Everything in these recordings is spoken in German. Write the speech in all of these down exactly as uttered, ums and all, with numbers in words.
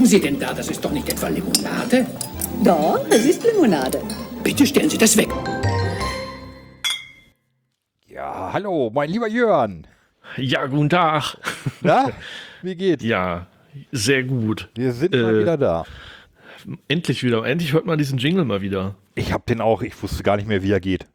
Sie denn da? Das ist doch nicht etwa Limonade? Doch, es ist Limonade. Bitte stellen Sie das weg. Ja, hallo, mein lieber Jörn. Ja, guten Tag. Na, wie geht's? Ja, sehr gut. Wir sind Äh, mal wieder da. Endlich wieder. Endlich hört man diesen Jingle mal wieder. Ich hab den auch, ich wusste gar nicht mehr, wie er geht.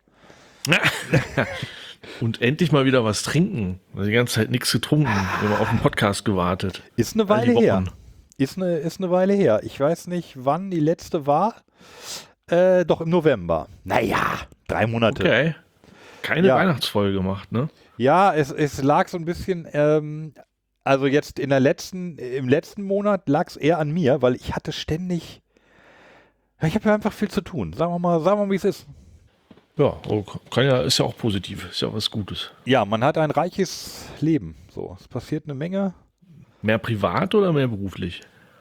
Und endlich mal wieder was trinken. Also die ganze Zeit nichts getrunken. Immer auf den Podcast gewartet. Ist eine All die Weile her. Wochen. Ist eine, ist eine Weile her. Ich weiß nicht, wann die letzte war. Äh, doch im November. Naja, drei Monate. Okay. Keine Ja. Weihnachtsfolge gemacht, ne? Ja, es, es lag so ein bisschen, ähm, also jetzt in der letzten, im letzten Monat lag es eher an mir, weil ich hatte ständig, ja, ich habe ja einfach viel zu tun. Sagen wir mal, sagen wir mal, wie es ist. Ja, oh, kann ja, ist ja auch positiv. Ist ja was Gutes. Ja, man hat ein reiches Leben. So, es passiert eine Menge. Mehr privat oder mehr beruflich?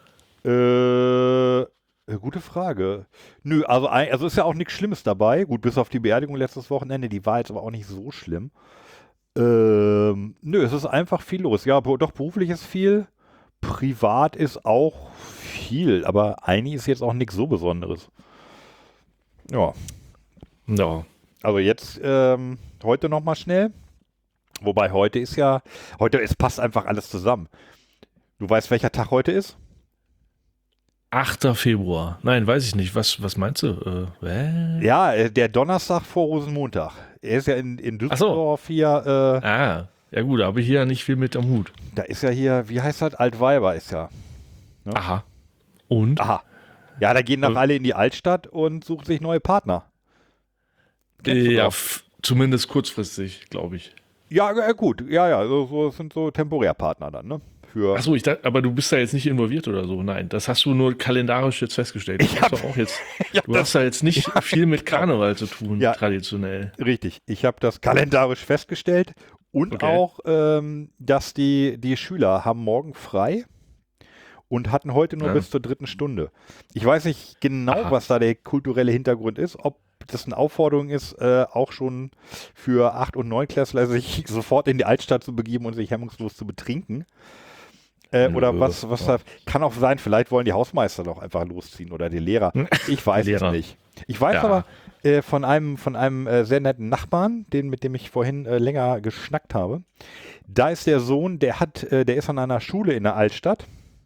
Äh, gute Frage. Nö, also, ein- also ist ja auch nichts Schlimmes dabei. Gut, bis auf die Beerdigung letztes Wochenende, die war jetzt aber auch nicht so schlimm. Ähm, nö, es ist einfach viel los. Ja, bo- doch beruflich ist viel. Privat ist auch viel, aber eigentlich ist jetzt auch nichts so Besonderes. Ja, Ja. also jetzt ähm, heute nochmal schnell. Wobei heute ist ja, heute, es passt einfach alles zusammen. Du weißt, welcher Tag heute ist? achter Februar. Nein, weiß ich nicht. Was, was meinst du? Äh, hä? Ja, äh, der Donnerstag vor Rosenmontag. Er ist ja in, in Ach so. Düsseldorf hier, äh, Ah, ja gut, da habe ich hier ja nicht viel mit am Hut. da ist ja hier, wie heißt das? Altweiber ist ja. Ja. Aha. Und? Aha. Ja, da gehen nach Äh. alle in die Altstadt und suchen sich neue Partner. Kennst du ja, doch. f- zumindest kurzfristig, glaube ich. Ja, äh, gut. Ja, ja, so, so das sind so Temporärpartner dann, ne? Für Achso, ich dachte, aber du bist da jetzt nicht involviert oder so. Nein, das hast du nur kalendarisch jetzt festgestellt. Ich Du hab- hast doch auch jetzt, Ja, du das- hast da jetzt nicht viel mit Karneval zu tun, Ja. traditionell. Richtig. Ich habe das kalendarisch festgestellt und Okay. auch, ähm, dass die, die Schüler haben morgen frei und hatten heute nur Ja. bis zur dritten Stunde. Ich weiß nicht genau, Aha. was da der kulturelle Hintergrund ist, ob das eine Aufforderung ist, äh, auch schon für Acht- und Neunklässler sich sofort in die Altstadt zu begeben und sich hemmungslos zu betrinken. Äh, Nö, oder was, was ja. da, kann auch sein, vielleicht wollen die Hausmeister doch einfach losziehen oder die Lehrer. Ich weiß Die es Lehrer. nicht. Ich weiß Ja. aber äh, von einem, von einem äh, sehr netten Nachbarn, den, mit dem ich vorhin äh, länger geschnackt habe. Da ist der Sohn, der hat, äh, der ist an einer Schule in der Altstadt.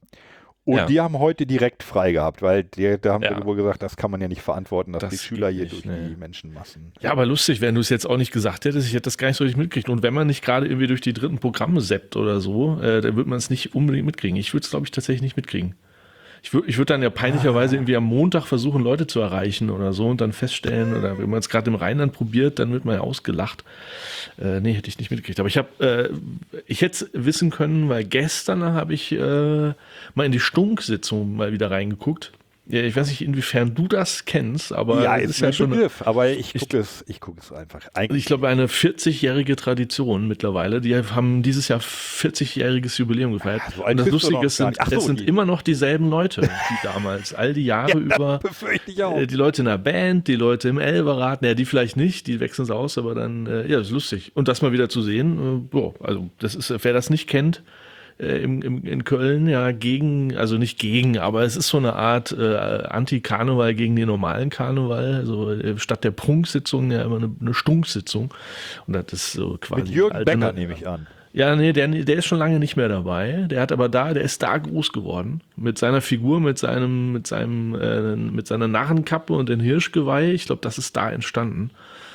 Und Ja. die haben heute direkt frei gehabt, weil die, da haben Ja. sie wohl gesagt, das kann man ja nicht verantworten, dass Das die Schüler geht hier nicht, durch ne. die Menschenmassen. Ja, aber lustig, wenn du es jetzt auch nicht gesagt hättest, ich hätte das gar nicht so richtig mitgekriegt. Und wenn man nicht gerade irgendwie durch die dritten Programme seppt oder so, äh, dann würde man es nicht unbedingt mitkriegen. Ich würde es, glaube ich, tatsächlich nicht mitkriegen. Ich würde ich würd dann ja peinlicherweise irgendwie am Montag versuchen, Leute zu erreichen oder so und dann feststellen, oder wenn man es gerade im Rheinland probiert, dann wird man ja ausgelacht. Äh, nee, hätte ich nicht mitgekriegt. Aber ich habe, äh, ich hätte es wissen können, weil gestern habe ich äh, mal in die Stunk-Sitzung mal wieder reingeguckt. Ja, ich weiß nicht, inwiefern du das kennst, aber ja, es ist ja schon eine- Begriff, aber ich ich- gucke es, ich gucke es einfach. also Eigentlich, ich glaube, eine vierzigjährige Tradition mittlerweile. Die haben dieses Jahr vierzigjähriges Jubiläum gefeiert. so alt und das bist du Lustige noch ist, gar sind, nicht. Ach es so, sind die- immer noch dieselben Leute, wie damals. All die Jahre über. befürchte ich auch. Äh, Die Leute in der Band, die Leute im Elberrad, naja, die vielleicht nicht, die wechseln es aus, aber dann, äh, ja, das ist lustig. Und das mal wieder zu sehen, äh, boah, also das ist, wer das nicht kennt, äh, im, im, in Köln, ja, gegen, also nicht gegen, aber es ist so eine Art äh, Anti-Karneval gegen den normalen Karneval. Also äh, statt der Prunksitzung ja immer eine, eine Stunksitzung. Und das ist so quasi. Mit Jürgen altern- Becker nehme ich an. Ja, nee, der, der ist schon lange nicht mehr dabei. Der hat aber da, der ist da groß geworden. Mit seiner Figur, mit seinem, mit seinem, äh, mit seiner Narrenkappe und den Hirschgeweih. Ich glaube, das ist da entstanden.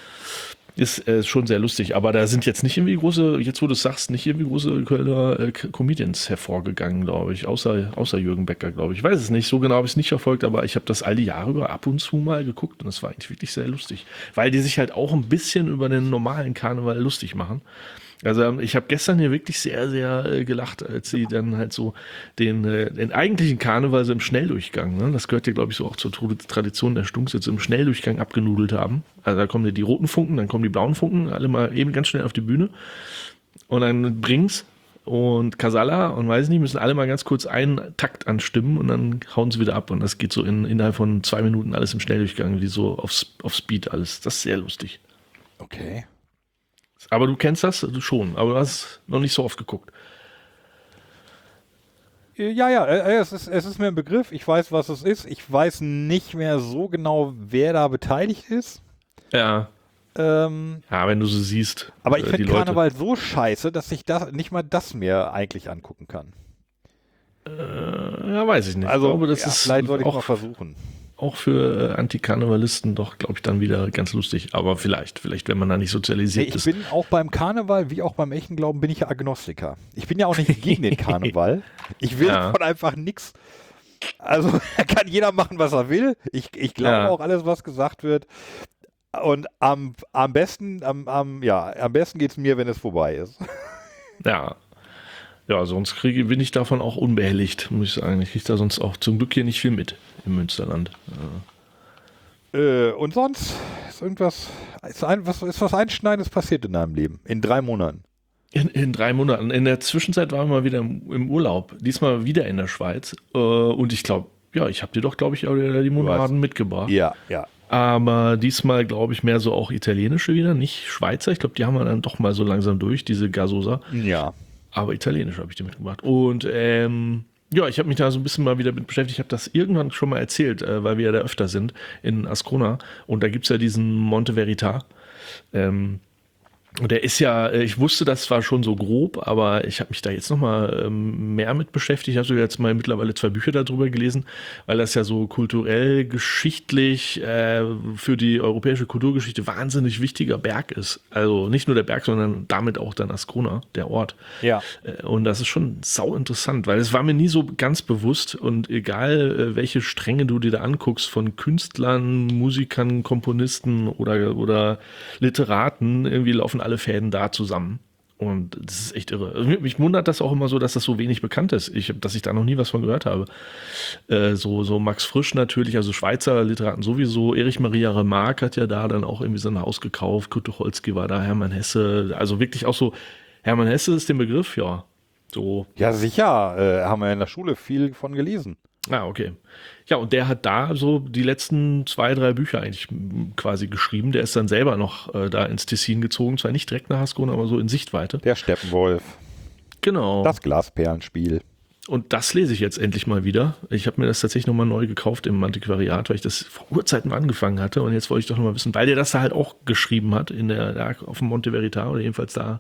Ist äh, schon sehr lustig. Aber da sind jetzt nicht irgendwie große, jetzt wo du es sagst, nicht irgendwie große Kölner äh, Comedians hervorgegangen, glaube ich. Außer, außer Jürgen Becker, glaube ich. Ich weiß es nicht. So genau habe ich es nicht verfolgt, aber ich habe das all die Jahre über ab und zu mal geguckt und das war eigentlich wirklich sehr lustig. Weil die sich halt auch ein bisschen über den normalen Karneval lustig machen. Also ähm, ich habe gestern hier wirklich sehr, sehr äh, gelacht, als sie dann halt so den, äh, den eigentlichen Karneval so im Schnelldurchgang, ne? Das gehört ja, glaube ich, so auch zur Tru- Tradition der Stunksitze, im Schnelldurchgang abgenudelt haben. Also da kommen ja die roten Funken, dann kommen die blauen Funken, alle mal eben ganz schnell auf die Bühne. Und dann Brings und Casalla und weiß nicht, müssen alle mal ganz kurz einen Takt anstimmen und dann hauen sie wieder ab. Und das geht so in, innerhalb von zwei Minuten alles im Schnelldurchgang, wie so auf, auf Speed alles. Das ist sehr lustig. Okay. Aber du kennst das du schon, aber du hast noch nicht so oft geguckt. Ja, ja, äh, es ist, es ist mir ein Begriff. Ich weiß, was es ist. Ich weiß nicht mehr so genau, wer da beteiligt ist. Ja. Ähm, Ja, wenn du so siehst. aber ich äh, finde die Leute- Karneval so scheiße, dass ich das, nicht mal das mir eigentlich angucken kann. Äh, ja, weiß ich nicht. Also, ich glaube, das ja, ist vielleicht sollte ich mal auch, versuchen. auch für äh, Antikarnevalisten doch, glaube ich, dann wieder ganz lustig. Aber vielleicht, vielleicht, wenn man da nicht Nee, sozialisiert ich ist. bin auch beim Karneval, wie auch beim echten Glauben, bin ich ja Agnostiker. Ich bin ja auch nicht gegen den Karneval. Ich will Ja. davon einfach nichts. Also kann jeder machen, was er will. Ich, ich glaube Ja. auch alles, was gesagt wird. Und am, am besten, am, am, ja, am besten geht es mir, wenn es vorbei ist. Ja. Ja, sonst kriege, bin ich davon auch unbehelligt, muss ich sagen. Ich kriege da sonst auch zum Glück hier nicht viel mit im Münsterland. Äh, und sonst ist irgendwas, ist, ein, was, ist was Einschneidendes passiert in deinem Leben? In drei Monaten? In, in drei Monaten. In der Zwischenzeit waren wir mal wieder im, im Urlaub. Diesmal wieder in der Schweiz. Äh, und ich glaube, ja, ich habe dir doch, glaube ich, auch die Limonaden mitgebracht. Ja, ja. Aber diesmal, glaube ich, mehr so auch italienische wieder, nicht Schweizer. Ich glaube, die haben wir dann doch mal so langsam durch, diese Gasosa. Ja. Aber italienisch habe ich die mitgebracht. Und ähm, ja, ich habe mich da so ein bisschen mal wieder mit beschäftigt. Ich habe das irgendwann schon mal erzählt, äh, weil wir ja da öfter sind in Ascona. Und da gibt es ja diesen Monte Verita. Ähm, und der ist ja, äh, ich wusste das zwar schon so grob, aber ich habe mich da jetzt nochmal ähm, mehr mit beschäftigt. Ich habe sogar jetzt mal mittlerweile zwei Bücher darüber gelesen, weil das ja so kulturell, geschichtlich äh, für die europäische Kulturgeschichte wahnsinnig wichtiger Berg ist. Also nicht nur der Berg, sondern damit auch dann Ascona, der Ort. Ja. Äh, Und das ist schon sau interessant, weil es war mir nie so ganz bewusst und egal äh, welche Stränge du dir da anguckst von Künstlern, Musikern, Komponisten oder, oder Literaten, irgendwie laufen alle Fäden da zusammen. Und das ist echt irre. Also mich, mich wundert das auch immer so, dass das so wenig bekannt ist. Ich, dass ich da noch nie was von gehört habe. Äh, so, so Max Frisch natürlich, also Schweizer Literaten sowieso. Erich Maria Remarque hat ja da dann auch irgendwie sein Haus gekauft. Kurt Tucholsky war da, Hermann Hesse. Also wirklich auch so, Hermann Hesse ist der Begriff, ja. So. Ja, sicher. Äh, haben wir in der Schule viel von gelesen. Ah, okay. Ja, und der hat da so die letzten zwei, drei Bücher eigentlich m, quasi geschrieben. Der ist dann selber noch äh, da ins Tessin gezogen. Zwar nicht direkt nach Ascona, aber so in Sichtweite. Der Steppenwolf. Genau. Das Glasperlenspiel. Und das lese ich jetzt endlich mal wieder. Ich habe mir das tatsächlich nochmal neu gekauft im Antiquariat, weil ich das vor Urzeiten mal angefangen hatte. Und jetzt wollte ich doch nochmal wissen, weil der das da halt auch geschrieben hat, in der, da auf dem Monte Verita oder jedenfalls da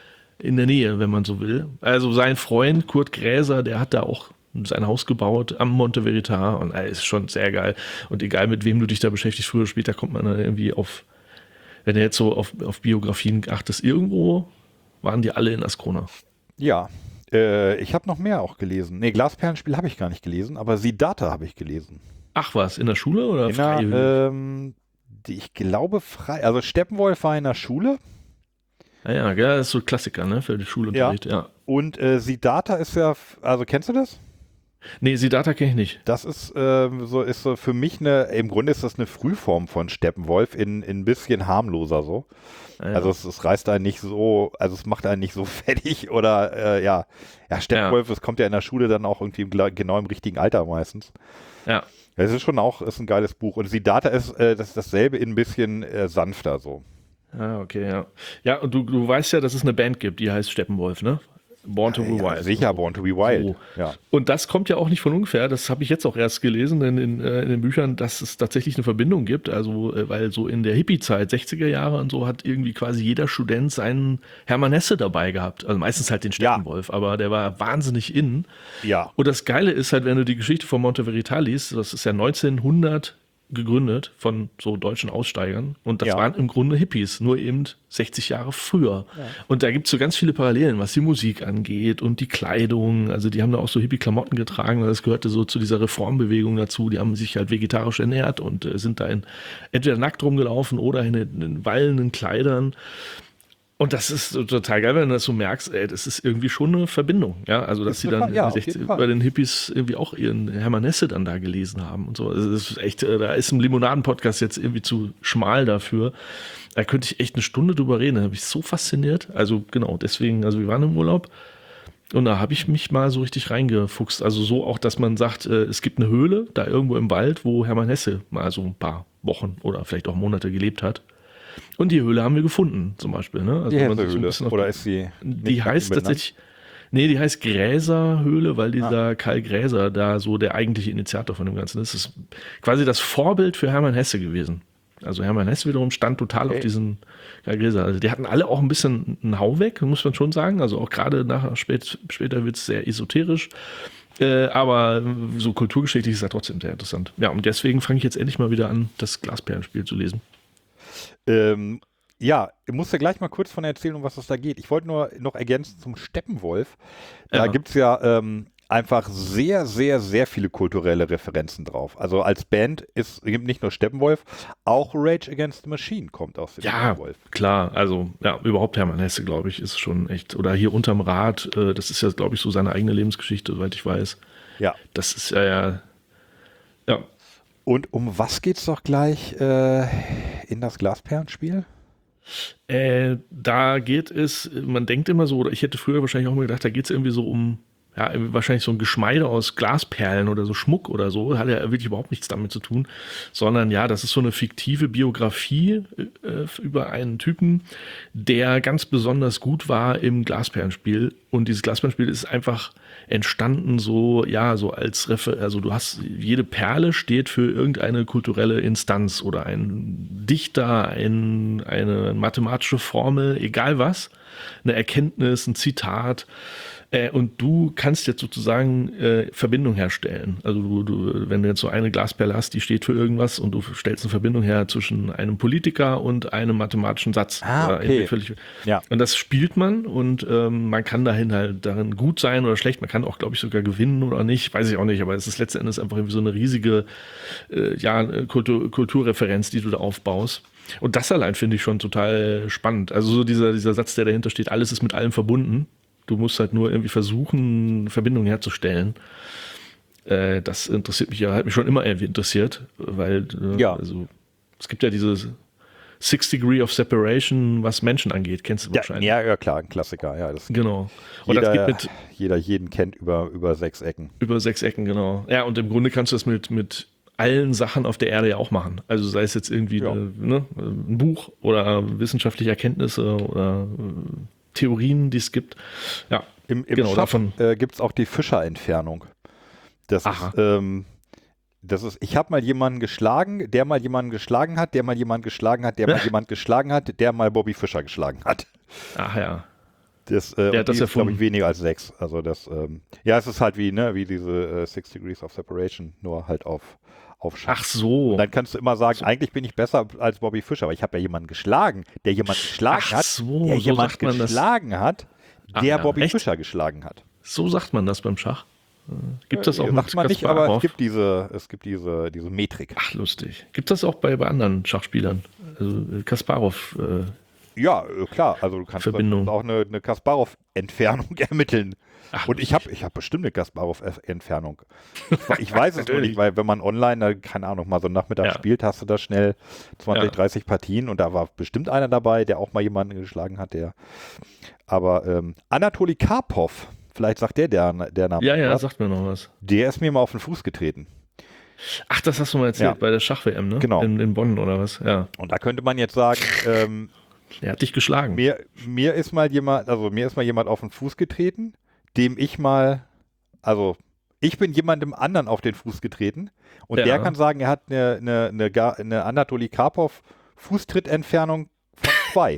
in der Nähe, wenn man so will. Also sein Freund Kurt Gräser, der hat da auch sein Haus gebaut am Monte Verita und er ist schon sehr geil. Und egal mit wem du dich da beschäftigst, früher oder später kommt man dann irgendwie auf, wenn du jetzt so auf, auf Biografien achtest, irgendwo waren die alle in Ascona. Ja. Äh, ich habe noch mehr auch gelesen. Nee, Glasperlenspiel habe ich gar nicht gelesen, aber Siddhartha habe ich gelesen. Ach was, in der Schule oder In der, frei? ähm, die, ich glaube frei. Also Steppenwolf war in der Schule. Ja, ja, gell, das ist so ein Klassiker, ne, für die Schulunterricht, ja. ja. Und äh, Siddhartha ist ja, f- also kennst du das? Nee, Siddhartha kenne ich nicht. Das ist ähm, so, ist so für mich eine, im Grunde ist das eine Frühform von Steppenwolf in, in ein bisschen harmloser so. Ja, ja. Also es, es reißt einen nicht so, also es macht einen nicht so fertig oder äh, ja. Ja, Steppenwolf, das kommt ja in der Schule dann auch irgendwie im, gla- genau im richtigen Alter meistens. ja. Es ist schon auch, ist ein geiles Buch. Und Siddhartha ist äh, das, dasselbe in ein bisschen äh, sanfter so. Ah, okay, ja. Ja, und du, du weißt ja, dass es eine Band gibt, die heißt Steppenwolf, ne? Born to be Ja, Wild. sicher, Born to be Wild. So. Ja. Und das kommt ja auch nicht von ungefähr, das habe ich jetzt auch erst gelesen in, in, äh, in den Büchern, dass es tatsächlich eine Verbindung gibt, also äh, weil so in der Hippie-Zeit, sechziger Jahre und so, hat irgendwie quasi jeder Student seinen Hermann Hesse dabei gehabt, also meistens halt den Steppenwolf, aber der war wahnsinnig in. Ja. Und das Geile ist halt, wenn du die Geschichte von Monte Verita liest, das ist ja neunzehnhundert gegründet von so deutschen Aussteigern und das Ja. waren im Grunde Hippies, nur eben sechzig Jahre früher. Und da gibt es so ganz viele Parallelen, was die Musik angeht und die Kleidung, also die haben da auch so Hippie-Klamotten getragen, weil das gehörte so zu dieser Reformbewegung dazu, die haben sich halt vegetarisch ernährt und äh, sind da in, entweder nackt rumgelaufen oder in, in wallenden Kleidern. Und das ist so total geil, wenn du das so merkst, ey, das ist irgendwie schon eine Verbindung, ja, also dass Ist sie eine dann Ver- ja, in auf sechzig jeden Fall. bei den Hippies irgendwie auch ihren Hermann Hesse dann da gelesen haben und so. Also das ist echt, äh, da ist ein Limonaden-Podcast jetzt irgendwie zu schmal dafür. Da könnte ich echt eine Stunde drüber reden, da habe ich so fasziniert. Also genau, deswegen, also wir waren im Urlaub und da habe ich mich mal so richtig reingefuchst. Also so auch, dass man sagt, äh, es gibt eine Höhle da irgendwo im Wald, wo Hermann Hesse mal so ein paar Wochen oder vielleicht auch Monate gelebt hat. Und die Höhle haben wir gefunden, zum Beispiel. Ne? Also Die wenn man sich so ein Hesse-Höhle. bisschen auf- Oder ist sie Die nicht heißt benannt? tatsächlich, Nee, die heißt Gräserhöhle, weil dieser ah. Karl Gräser da so der eigentliche Initiator von dem Ganzen ist. Das ist quasi das Vorbild für Hermann Hesse gewesen. Also Hermann Hesse wiederum stand total okay. auf diesen Karl Gräser. Also die hatten alle auch ein bisschen einen Hau weg, muss man schon sagen. Also auch gerade nachher spät, später wird es sehr esoterisch. Äh, aber so kulturgeschichtlich ist es ja trotzdem sehr interessant. Ja, und deswegen fange ich jetzt endlich mal wieder an, das Glasperlenspiel zu lesen. Ähm, ja, ich muss ja gleich mal kurz von erzählen, um was es da geht. Ich wollte nur noch ergänzen zum Steppenwolf. Da Ja. gibt es ja ähm, einfach sehr, sehr, sehr viele kulturelle Referenzen drauf. Also als Band ist gibt nicht nur Steppenwolf, auch Rage Against the Machine kommt aus dem Ja, Steppenwolf. klar. Also ja, überhaupt Hermann Hesse, glaube ich, ist schon echt. Oder hier unterm Rad, äh, das ist ja, glaube ich, so seine eigene Lebensgeschichte, soweit ich weiß. Ja. Das ist ja, ja, ja. Und um was geht's doch gleich äh, in das Glasperlenspiel? Äh, da geht es, man denkt immer so, oder ich hätte früher wahrscheinlich auch mal gedacht, da geht es irgendwie so um, ja, wahrscheinlich so ein Geschmeide aus Glasperlen oder so Schmuck oder so, hat ja wirklich überhaupt nichts damit zu tun, sondern ja, das ist so eine fiktive Biografie äh, über einen Typen, der ganz besonders gut war im Glasperlenspiel, und dieses Glasperlenspiel ist einfach entstanden so, ja, so als Refer- also du hast, jede Perle steht für irgendeine kulturelle Instanz oder ein Dichter, ein, eine mathematische Formel, egal was, eine Erkenntnis, ein Zitat. Äh, und du kannst jetzt sozusagen äh, Verbindung herstellen. Also du, du, wenn du jetzt so eine Glasperle hast, die steht für irgendwas, und du stellst eine Verbindung her zwischen einem Politiker und einem mathematischen Satz. Ah, okay. Völlig, ja. Und das spielt man, und ähm, man kann dahin halt darin gut sein oder schlecht. Man kann auch, glaube ich, sogar gewinnen oder nicht. Weiß ich auch nicht, aber es ist letzten Endes einfach irgendwie so eine riesige äh, ja, Kultur, Kulturreferenz, die du da aufbaust. Und das allein finde ich schon total spannend. Also so dieser, dieser Satz, der dahinter steht, alles ist mit allem verbunden. Du musst halt nur irgendwie versuchen, Verbindungen herzustellen. Äh, das interessiert mich ja, hat mich schon immer irgendwie interessiert, weil äh, ja. also, es gibt ja dieses Six Degree of Separation, was Menschen angeht. Kennst du ja, wahrscheinlich. Ja, ja, klar, ein Klassiker. Ja, das genau. Und jeder, das geht mit jeder jeden kennt über, über sechs Ecken. Über sechs Ecken, genau. Ja, und im Grunde kannst du das mit, mit allen Sachen auf der Erde ja auch machen. Also sei es jetzt irgendwie ja. eine, ne, ein Buch oder wissenschaftliche Erkenntnisse oder äh, Theorien, die es gibt. Ja, Im, im genau, Schach davon äh, gibt es auch die Fischer-Entfernung. Das Aha. ist, ähm, das ist, ich habe mal jemanden geschlagen, der mal jemanden geschlagen hat, der mal jemanden geschlagen hat, der mal jemanden geschlagen hat, der mal Bobby Fischer geschlagen hat. Ach ja. Das, äh, der hat das ist, glaube erfunden. ich, weniger als sechs. Also das, ähm, ja, es ist halt wie, ne, wie diese äh, Six Degrees of Separation, nur halt auf, auf Schach. Ach so. Und dann kannst du immer sagen, eigentlich bin ich besser als Bobby Fischer, aber ich habe ja jemanden geschlagen, der jemanden geschlagen Ach hat, so, der so jemand sagt man das. geschlagen hat, Ah, der ja, Bobby echt? Fischer geschlagen hat. So sagt man das beim Schach. Äh, Gibt das auch Äh, mit sagt man nicht, aber es Kasparov? gibt diese, es gibt diese, diese Metrik. Ach, lustig. Gibt das auch bei, bei anderen Schachspielern? Also äh, Kasparov. Äh, Ja, äh, klar. Also du kannst Verbindung. auch eine, eine Kasparov-Entfernung ermitteln. Ach, Und ich habe ich hab bestimmt eine Kasparov-Entfernung. Ich, ich weiß es nur Natürlich. nicht, weil wenn man online, da, keine Ahnung, mal so einen Nachmittag Ja. spielt, hast du da schnell zwanzig, Ja. dreißig Partien, und da war bestimmt einer dabei, der auch mal jemanden geschlagen hat, der. Aber ähm, Anatoli Karpov, vielleicht sagt der der, der Name. ja, ja, was, sagt mir noch was. der ist mir mal auf den Fuß getreten. Ach, das hast du mal erzählt Ja. bei der Schach-W M, ne? Genau. In, in Bonn oder was? Ja. Und da könnte man jetzt sagen, ähm, Der hat dich geschlagen. Mir, mir ist mal jemand, also mir ist mal jemand auf den Fuß getreten, dem ich mal, also ich bin jemandem anderen auf den Fuß getreten, und Ja. der kann sagen, er hat eine, eine, eine, Ga- eine Anatoli Karpov Fußtrittentfernung von zwei.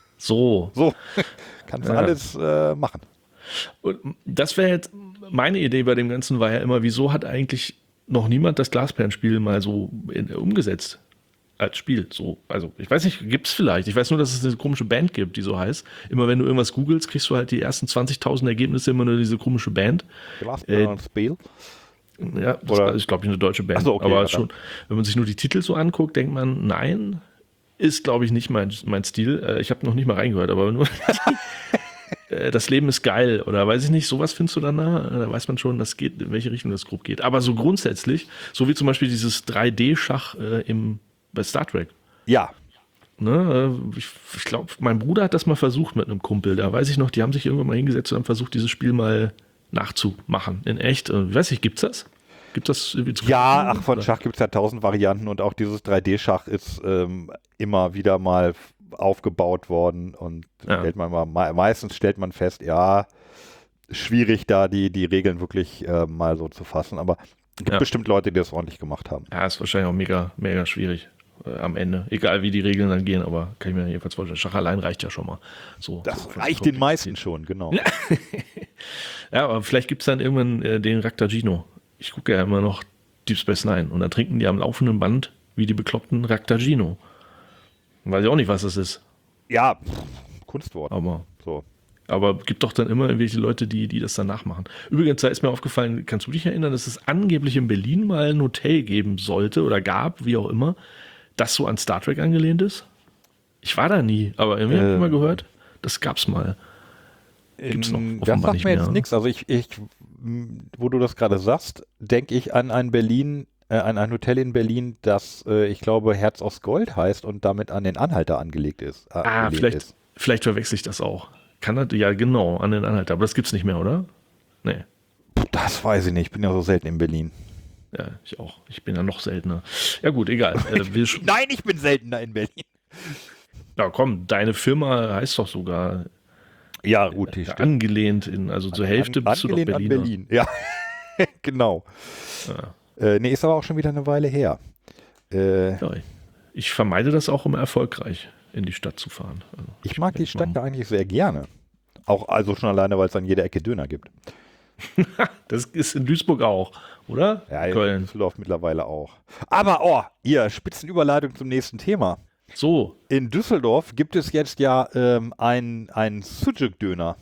So. So, kannst du Ja. alles äh, machen. Und das wäre jetzt, meine Idee bei dem Ganzen war ja immer, wieso hat eigentlich noch niemand das Glasperlenspiel mal so in, umgesetzt als Spiel? So, also ich weiß nicht, gibt es vielleicht. Ich weiß nur, dass es eine komische Band gibt, die so heißt. Immer wenn du irgendwas googelst, kriegst du halt die ersten zwanzigtausend Ergebnisse, immer nur diese komische Band. Glasperlenspiel. Ja, das Oder- ist, glaube ich, eine deutsche Band. Ach so, okay, aber ja, schon, wenn man sich nur die Titel so anguckt, denkt man, nein, ist, glaube ich, nicht mein, mein Stil. Äh, Ich habe noch nicht mal reingehört, aber nur äh, das Leben ist geil oder weiß ich nicht, sowas findest du dann da. Äh, Da weiß man schon, das geht, in welche Richtung das grob geht. Aber so grundsätzlich, so wie zum Beispiel dieses drei D-Schach äh, im, bei Star Trek. Ja, Ne, äh, ich ich glaube, mein Bruder hat das mal versucht mit einem Kumpel. Da weiß ich noch, die haben sich irgendwann mal hingesetzt und haben versucht, dieses Spiel mal nachzumachen. In echt. Äh, Ich weiß nicht, gibt's das? Gibt das irgendwie zu ja, kaufen? ach, von Oder? Schach gibt es ja tausend Varianten, und auch dieses drei D-Schach ist ähm, immer wieder mal f- aufgebaut worden, und Ja. stellt man mal, me- meistens stellt man fest, ja, schwierig, da die, die Regeln wirklich äh, mal so zu fassen. Aber es gibt Ja. bestimmt Leute, die das ordentlich gemacht haben. Ja, ist wahrscheinlich auch mega, mega schwierig äh, am Ende. Egal wie die Regeln dann gehen, aber kann ich mir jedenfalls vorstellen. Schach allein reicht ja schon mal. So, Das so reicht den meisten schon, genau. Ja, aber vielleicht gibt es dann irgendwann äh, den Raktagino. Ich gucke ja immer noch Deep Space Nine und da trinken die am laufenden Band wie die bekloppten Raktagino. Weiß ich auch nicht, was das ist. Ja, pff, Kunstwort. Aber, So. aber gibt doch dann immer irgendwelche Leute, die, die das dann nachmachen. Übrigens, da ist mir aufgefallen, kannst du dich erinnern, dass es angeblich in Berlin mal ein Hotel geben sollte oder gab, wie auch immer, das so an Star Trek angelehnt ist? Ich war da nie, aber irgendwie habe ich Äh. mal gehört, das gab's mal. Gibt's noch Ähm, offenbar das sagt nicht mir mehr. jetzt nichts. Also ich, ich, m, wo du das gerade sagst, denke ich an ein Berlin, äh, an ein Hotel in Berlin, das äh, ich glaube Herz aus Gold heißt und damit an den Anhalter angelegt ist. Äh, Ah, angelegt vielleicht, ist. vielleicht verwechsel ich das auch. Kann das, ja, genau, an den Anhalter. Aber das gibt's nicht mehr, oder? Nee. Puh, das weiß ich nicht. Ich bin ja so selten in Berlin. Ja, ich auch. Ich bin ja noch seltener. Ja, gut, egal. Äh, wir, sch- Nein, ich bin seltener in Berlin. ja, komm, deine Firma heißt doch sogar Ja, gut, die äh, stimmt. angelehnt in, also zur Hälfte An, bist du doch angelehnt Berliner. an Berlin. Ja, genau. Äh, nee, ist aber auch schon wieder eine Weile her. Äh, Ja, ich vermeide das auch immer erfolgreich, in die Stadt zu fahren. Also, ich mag die denk Stadt mal- ja eigentlich sehr gerne. Auch also schon alleine, weil es an jeder Ecke Döner gibt. Das ist in Duisburg auch, oder? Ja, in Köln. Düsseldorf mittlerweile auch. Aber, oh, hier, Spitzenüberleitung zum nächsten Thema. So, In Düsseldorf gibt es jetzt ja ähm, einen Sucuk-Döner.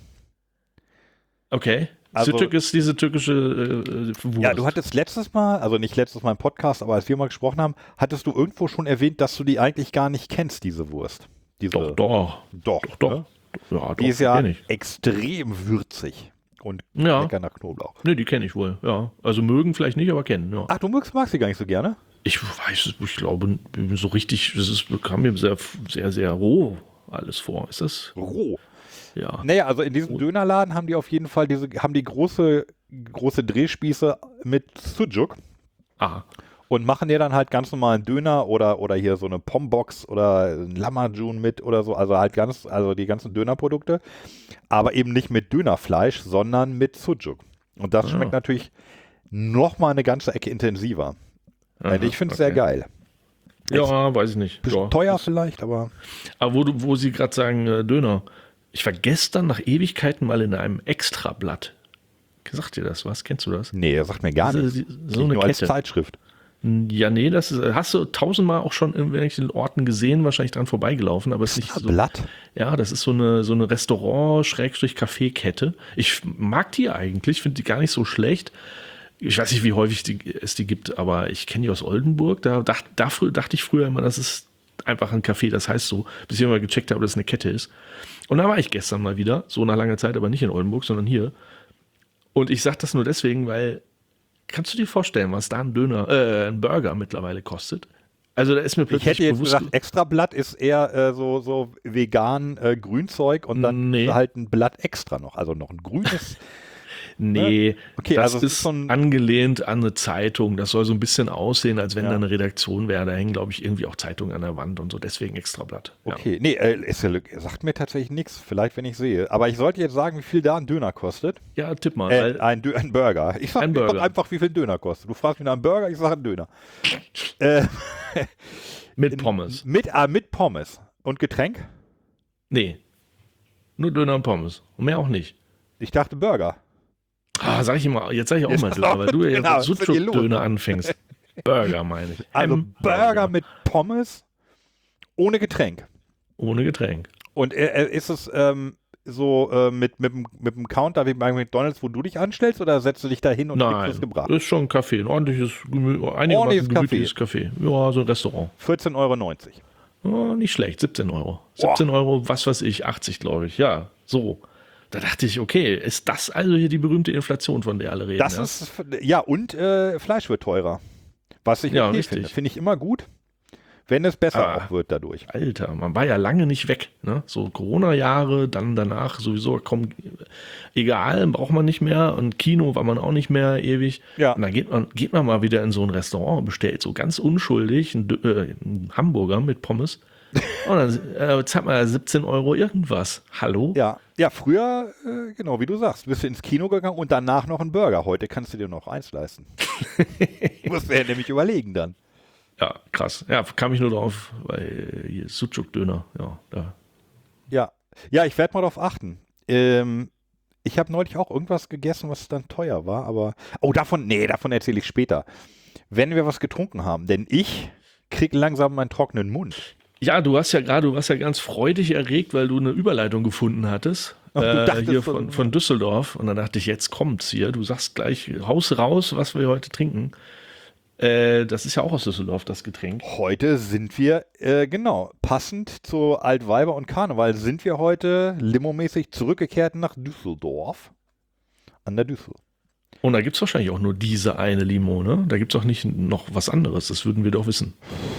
okay. Also- Sucuk ist diese türkische äh, Wurst. Ja, du hattest letztes Mal, also nicht letztes Mal im Podcast, aber als wir mal gesprochen haben, hattest du irgendwo schon erwähnt, dass du die eigentlich gar nicht kennst, diese Wurst. Diese, Doch, doch. Doch, Doch. Ne? Ja, Die doch, ist ja kenn ich. extrem würzig und Ja. lecker nach Knoblauch. Ne, die kenne ich wohl, ja. Also mögen vielleicht nicht, aber kennen, ja. Ach, du magst, magst die gar nicht so gerne? Ich weiß es, ich glaube, so richtig, das ist, kam mir sehr, sehr, sehr roh alles vor. Ist das? Roh. Ja. Naja, also in diesem Dönerladen haben die auf jeden Fall diese, haben die große, große Drehspieße mit Sucuk Ah, und machen dir dann halt ganz normalen Döner oder, oder hier so eine Pombox oder ein Lamajun mit oder so, also halt ganz, also die ganzen Dönerprodukte, aber eben nicht mit Dönerfleisch, sondern mit Sucuk. Und das Ah. schmeckt natürlich nochmal eine ganze Ecke intensiver. aha, ich finde es okay. sehr geil. Ja, weiß ich nicht. Bisschen Ja. teuer vielleicht, aber Aber wo, du, wo Sie gerade sagen, äh, Döner. Ich war gestern nach Ewigkeiten mal in einem Extrablatt. Sagt dir das was? Kennst du das? nee, das sagt mir gar Also, nichts. die- Nicht so eine nur als Kette. Zeitschrift. Ja, nee, das ist, hast du tausendmal auch schon in irgendwelchen Orten gesehen, wahrscheinlich dran vorbeigelaufen, aber es ist nicht so. Blatt. Ja, das ist so eine, so eine Restaurant-Kaffeekette. Ich mag die eigentlich, finde die gar nicht so schlecht. Ich weiß nicht, wie häufig die, es die gibt, aber ich kenne die aus Oldenburg. Da, dacht, da frü- dachte ich früher immer, das ist einfach ein Café, das heißt so, bis ich mal gecheckt habe, dass es eine Kette ist. Und da war ich gestern mal wieder, so nach langer Zeit, aber nicht in Oldenburg, sondern hier. Und ich sage das nur deswegen, weil, kannst du dir vorstellen, was da ein Döner, äh, ein Burger mittlerweile kostet? Also da ist mir Ich plötzlich hätte jetzt bewusst, gesagt, Extrablatt ist eher äh, so, so vegan äh, Grünzeug und dann Nee. halt ein Blatt extra noch. Also noch ein grünes. nee, Okay, das also es ist ist so ein- angelehnt an eine Zeitung. Das soll so ein bisschen aussehen, als wenn Ja. da eine Redaktion wäre. Da hängen, glaube ich, irgendwie auch Zeitungen an der Wand und so. Deswegen Extrablatt. Ja. Okay, nee, äh, ist ja, sagt mir tatsächlich nichts. Vielleicht, wenn ich sehe. Aber ich sollte jetzt sagen, wie viel da ein Döner kostet. Ja, tipp mal. Äh, weil- ein, Dö ein Burger. Ich sag Ein mir Burger. einfach, wie viel ein Döner kostet. Du fragst mich nach einem Burger, ich sage einen Döner. äh, mit Pommes. mit, ah, mit Pommes. Und Getränk? Nee. Nur Döner und Pommes. Und mehr auch nicht. Ich dachte Burger. Ah, sag ich immer, jetzt sag ich auch Jetzt mal sag Döner, auch- weil du ja genau, jetzt was ist denn hier los? Sucuk-Döner anfängst. Burger meine ich. Also Ein Burger mit Pommes ohne Getränk. Ohne Getränk. Und äh, äh, ist es ähm, so äh, mit, mit, dem- mit dem Counter wie bei McDonalds, wo du dich anstellst, oder setzt du dich da hin und kriegst Nein, es gebracht? ist schon ein Kaffee, ein ordentliches, gemü einigermaßen Ordentliches gemütliches Café. Ja, so ein Restaurant. vierzehn Euro neunzig. Oh, nicht schlecht, siebzehn Euro. siebzehn Euro, was weiß ich, achtzig, glaube ich. Ja, so. Da dachte ich, okay, ist das also hier die berühmte Inflation, von der alle reden? Das ja? ist, ja, und äh, Fleisch wird teurer. Was ich Ja, okay richtig. finde. Finde ich immer gut, wenn es besser Ah. auch wird dadurch. Alter, man war ja lange nicht weg. Ne? So Corona-Jahre, dann danach sowieso, komm, egal, braucht man nicht mehr. Und Kino war man auch nicht mehr ewig. Ja. Und dann geht man, geht man mal wieder in so ein Restaurant und bestellt so ganz unschuldig einen, Dö- äh, einen Hamburger mit Pommes Und dann äh, zahlt man siebzehn Euro irgendwas. Hallo? Ja, ja, früher, äh, genau wie du sagst, bist du ins Kino gegangen und danach noch einen Burger. Heute kannst du dir noch eins leisten. Musst du ja nämlich überlegen dann. Ja, krass. Ja, kam ich nur drauf, weil hier Sucuk-Döner, ja, da. Ja, ja, ich werde mal darauf achten. Ähm, ich habe neulich auch irgendwas gegessen, was dann teuer war, aber, oh, davon, nee, davon erzähle ich später. Wenn wir was getrunken haben, denn ich krieg langsam meinen trockenen Mund. Ja, du hast ja gerade, du warst ja ganz freudig erregt, weil du eine Überleitung gefunden hattest. Ach, du äh, dachtest hier so- von, von Düsseldorf. Und dann dachte ich, jetzt kommt's hier. Du sagst gleich, haus raus, was wir heute trinken. Äh, das ist ja auch aus Düsseldorf, das Getränk. Heute sind wir, äh, genau, passend zu Altweiber und Karneval, sind wir heute limomäßig zurückgekehrt nach Düsseldorf. An der Düssel. Und da gibt's wahrscheinlich auch nur diese eine Limo, ne? Da gibt's auch nicht noch was anderes. Das würden wir doch wissen.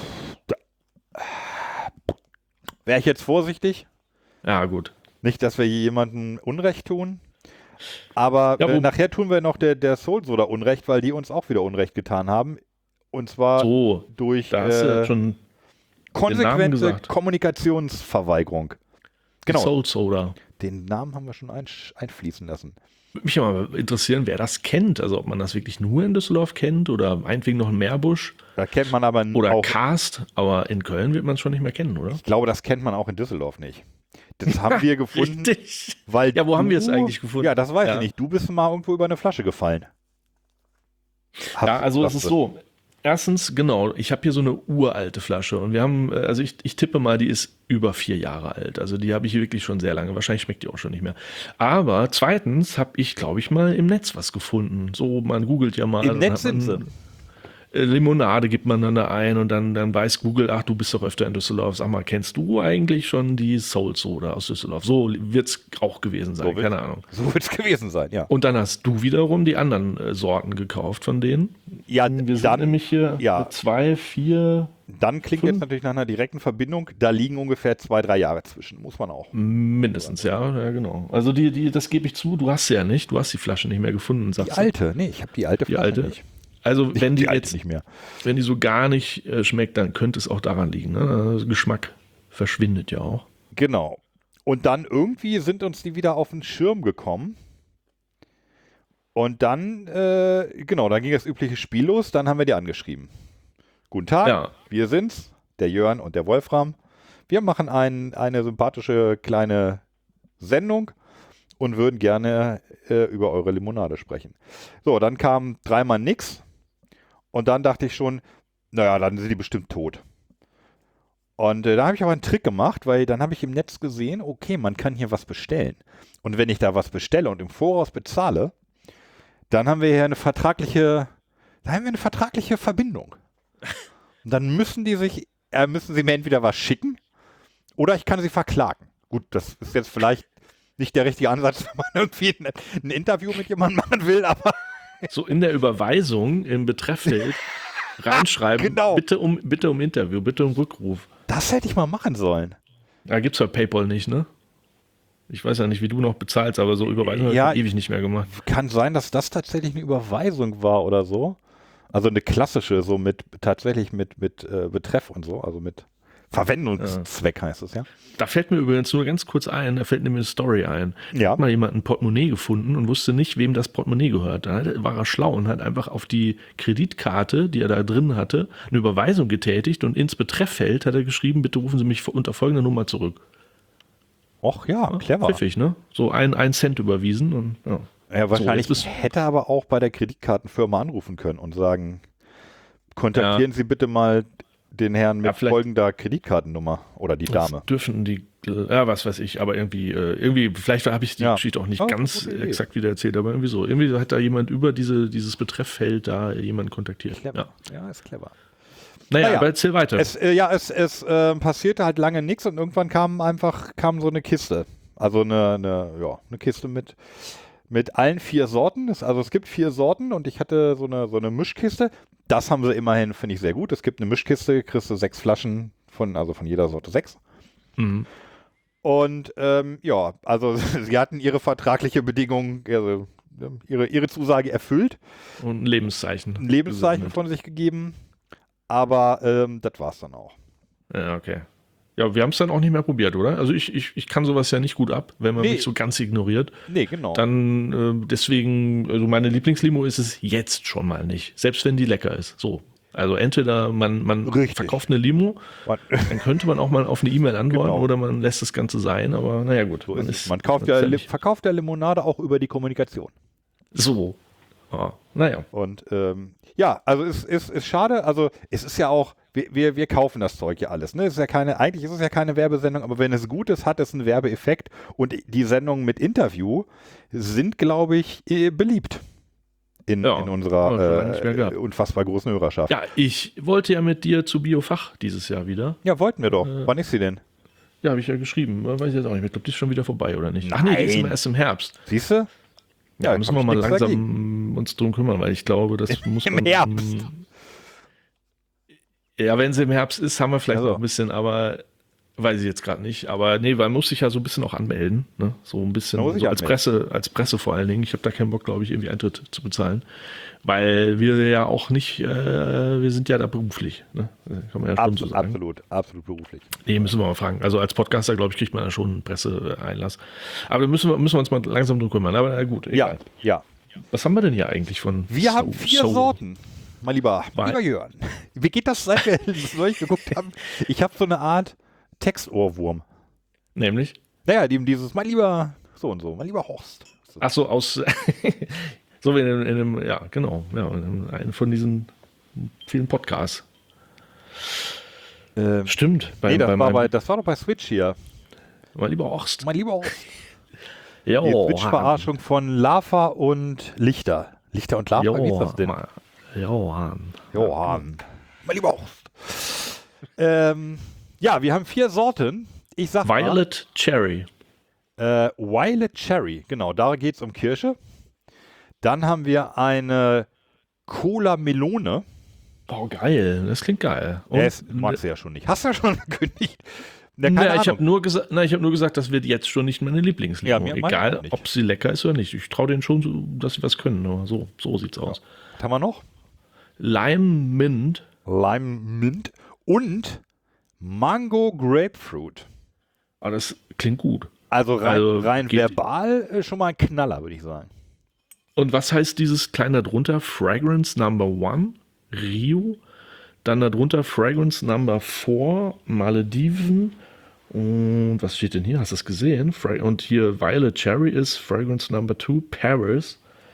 Wäre ich jetzt vorsichtig? Ja, gut. Nicht, dass wir hier jemandem Unrecht tun. Aber Ja, wo- äh, nachher tun wir noch der, der Soul Soda Unrecht, weil die uns auch wieder Unrecht getan haben. Und zwar So, durch da hast du äh, ja schon Namen konsequente gesagt. Kommunikationsverweigerung. Genau, Soul Soda. den Namen haben wir schon einsch- einfließen lassen. Würde mich aber interessieren, wer das kennt. Also ob man das wirklich nur in Düsseldorf kennt oder meinetwegen noch in Meerbusch Da kennt man aber oder auch, Karst. Aber in Köln wird man es schon nicht mehr kennen, oder? ich glaube, das kennt man auch in Düsseldorf nicht. Das haben wir gefunden, Richtig. weil Ja, wo haben wir es du- eigentlich gefunden? Ja, das weiß Ja. ich nicht. Du bist mal irgendwo über eine Flasche gefallen. Hast Ja, du- also es hast ist du- so. Erstens, genau, ich habe hier so eine uralte Flasche und wir haben, äh, also ich, ich tippe mal, die ist über vier Jahre alt. Also die habe ich wirklich schon sehr lange. Wahrscheinlich schmeckt die auch schon nicht mehr. Aber zweitens habe ich, glaube ich, mal im Netz was gefunden. So, man googelt ja mal. Im dann Netz hat man- sind sie. Äh, Limonade gibt man dann da ein und dann, dann weiß Google, ach, du bist doch öfter in Düsseldorf. Sag mal, kennst du eigentlich schon die Soul Soda aus Düsseldorf? So wird es auch gewesen sein, So wird's- keine Ahnung. So wird es gewesen sein, ja. Und dann hast du wiederum die anderen äh, Sorten gekauft von denen. Ja, Wir sind dann, nämlich hier ja. mit zwei, vier, dann klingt fünf- jetzt natürlich nach einer direkten Verbindung. Da liegen ungefähr zwei, drei Jahre zwischen, muss man auch. mindestens, ja, ja, genau. Also die, die, das gebe ich zu, du hast sie ja nicht, du hast die Flasche nicht mehr gefunden, Die sagst du. alte, nee, ich habe die alte Die Flasche alte? nicht. Also wenn die, die alte jetzt, nicht mehr. wenn die so gar nicht äh, schmeckt, dann könnte es auch daran liegen. Ne? Also Geschmack verschwindet ja auch. Genau. Und dann irgendwie sind uns die wieder auf den Schirm gekommen. Und dann, äh, genau, dann ging das übliche Spiel los. Dann haben wir die angeschrieben. Guten Tag, Ja. wir sind's, der Jörn und der Wolfram. Wir machen ein, eine sympathische kleine Sendung und würden gerne äh, über eure Limonade sprechen. So, dann kam dreimal nix. Und dann dachte ich schon, naja, dann sind die bestimmt tot. Und äh, da habe ich aber einen Trick gemacht, weil dann habe ich im Netz gesehen, okay, man kann hier was bestellen. Und wenn ich da was bestelle und im Voraus bezahle, dann haben wir hier eine vertragliche, da haben wir eine vertragliche Verbindung. Und dann müssen die sich, äh, müssen sie mir entweder was schicken oder ich kann sie verklagen. Gut, das ist jetzt vielleicht nicht der richtige Ansatz, wenn man irgendwie ein, ein Interview mit jemandem machen will, aber So in der Überweisung im Betrefffeld reinschreiben, Genau. bitte, um, bitte um Interview, bitte um Rückruf. das hätte ich mal machen sollen. Da gibt es ja PayPal nicht, ne? Ich weiß ja nicht, wie du noch bezahlst, aber so Überweisung Ja. habe ich ewig nicht mehr gemacht. Kann sein, dass das tatsächlich eine Überweisung war oder so. Also eine klassische, so mit tatsächlich mit, mit äh, Betreff und so, also mit Verwendungszweck heißt es, ja. Da fällt mir übrigens nur ganz kurz ein, da fällt mir eine Story ein. Ja. Hat mal jemand ein Portemonnaie gefunden und wusste nicht, wem das Portemonnaie gehört. Da hat- war er schlau und hat einfach auf die Kreditkarte, die er da drin hatte, eine Überweisung getätigt und ins Betrefffeld hat er geschrieben, bitte rufen Sie mich unter folgender Nummer zurück. Och ja, clever. Pfiffig, ne? So ein, ein Cent überwiesen und ja. Ja, wahrscheinlich So, jetzt bist- hätte er aber auch bei der Kreditkartenfirma anrufen können und sagen, kontaktieren Sie bitte mal den Herrn mit Ja, vielleicht- folgender Kreditkartennummer oder die Dame. Das dürfen die, ja, was weiß ich, aber irgendwie, äh, irgendwie, vielleicht habe ich die Ja. Geschichte auch nicht Ja, ganz gute Idee. exakt wieder erzählt, aber irgendwie so. Irgendwie hat da jemand über diese, dieses Betrefffeld da jemand kontaktiert. Clever. Ja. Ja, ist clever. Naja, Naja, aber erzähl weiter. Es, äh, ja, es, es äh, passierte halt lange nichts und irgendwann kam einfach kam so eine Kiste. Also eine, eine, ja, eine Kiste mit, mit allen vier Sorten. Es, also es gibt vier Sorten und ich hatte so eine, so eine Mischkiste. Das haben sie immerhin, finde ich, sehr gut. Es gibt eine Mischkiste, kriegst du sechs Flaschen von, also von jeder Sorte sechs. Mhm. Und ähm, ja, also sie hatten ihre vertragliche Bedingung, also ihre, ihre Zusage erfüllt, Und ein Lebenszeichen. ein Lebenszeichen von sich gegeben, aber ähm, das war's dann auch. Ja, okay. Ja, wir haben es dann auch nicht mehr probiert, oder? Also ich, ich, ich kann sowas ja nicht gut ab, wenn man Nee. mich so ganz ignoriert. Nee, genau. Dann äh, deswegen, also meine Lieblingslimo ist es jetzt schon mal nicht. Selbst wenn die lecker ist. So. Also entweder man, man Richtig. verkauft eine Limo, Man- dann könnte man auch mal auf eine E-Mail antworten Genau. oder man lässt das Ganze sein, aber naja gut. So ist es. ist- Man kauft man ja, ist Li- nicht- verkauft ja Limonade auch über die Kommunikation. So. Ah, naja. Und ähm, ja, also es ist, ist schade, also es ist ja auch, wir, wir, wir kaufen das Zeug ja alles. Ne? Es ist ja keine, eigentlich ist es ja keine Werbesendung, aber wenn es gut ist, hat es einen Werbeeffekt. Und die Sendungen mit Interview sind, glaube ich, eh beliebt in, Ja, in haben wir unserer schon lange nicht mehr äh, gehabt. unfassbar großen Hörerschaft. Ja, ich wollte ja mit dir zu Biofach dieses Jahr wieder. Ja, wollten wir doch. Äh, Wann ist sie denn? Ja, habe ich ja geschrieben. Weiß ich jetzt auch nicht mehr. Ich glaube, die ist schon wieder vorbei, oder nicht? Ach nee, die ist Nein. immer erst im Herbst. Siehst du? Ja, Ja, müssen hab wir ich mal nichts langsam dagegen. uns drum kümmern, weil ich glaube, das muss Im man. Herbst. Ja, wenn sie im Herbst ist, haben wir vielleicht Also. noch ein bisschen, aber weiß ich jetzt gerade nicht. Aber nee, man muss sich ja so ein bisschen auch anmelden. Ne? So ein bisschen Man muss sich so als anmelden. Presse, als Presse vor allen Dingen. Ich habe da keinen Bock, glaube ich, irgendwie Eintritt zu bezahlen. Weil wir ja auch nicht, äh, wir sind ja da beruflich. Ne? Kann man ja schon so Absolut, sagen. absolut, absolut beruflich. Nee, müssen wir mal fragen. Also als Podcaster, glaube ich, kriegt man ja schon einen Presseeinlass. Aber da müssen wir, müssen wir uns mal langsam drum kümmern. Aber na gut, Ja, egal. ja. Was haben wir denn hier eigentlich von Wir So- haben vier So? Sorten, mein lieber, Weil- lieber Jörn. Wie geht das, seit wir das neulich geguckt haben? Ich habe so eine Art Textohrwurm. Nämlich? Naja, die, dieses, mein lieber so und so, mein lieber Horst. So. Ach so, aus. So wie in, einem- in einem, ja, genau. Ja, in einem von diesen vielen Podcasts. Ähm, Stimmt. Bei, nee, das, bei war meinem, bei, das war doch bei Switch hier. mein lieber Horst. Mein lieber Horst. Ja, Die Switch-Verarschung von Lava und Lichter. Lichter und Lava, wie ist das denn? Johann. Johann. Mein lieber Horst. ähm, ja, wir haben vier Sorten. Ich sag mal, Violet Cherry. Äh, Violet Cherry, genau, da geht es um Kirsche. Dann haben wir eine Cola Melone. Oh, geil. Das klingt geil. Und, Ja, das magst du ja schon nicht. Hast du ja schon gekündigt. Ja, keine na, ich Ahnung. habe nur, gesa na, ich hab nur gesagt, das wird jetzt schon nicht meine Lieblingslimo. Ja, mir- meine Egal, auch nicht. ob sie lecker ist oder nicht. Ich traue denen schon, so, dass sie was können. Aber so, so sieht's aus. Was haben wir noch? Lime Mint. Lime Mint und Mango Grapefruit. Aber das klingt gut. Also rein, Also rein geht- verbal äh, schon mal ein Knaller, würde ich sagen. Und was heißt dieses kleine darunter? Fragrance Number One, Rio. Dann darunter Fragrance Number Four, Malediven. Und was steht denn hier? Hast du das gesehen? Fra und hier Violet Cherry ist Fragrance Number Two, Paris.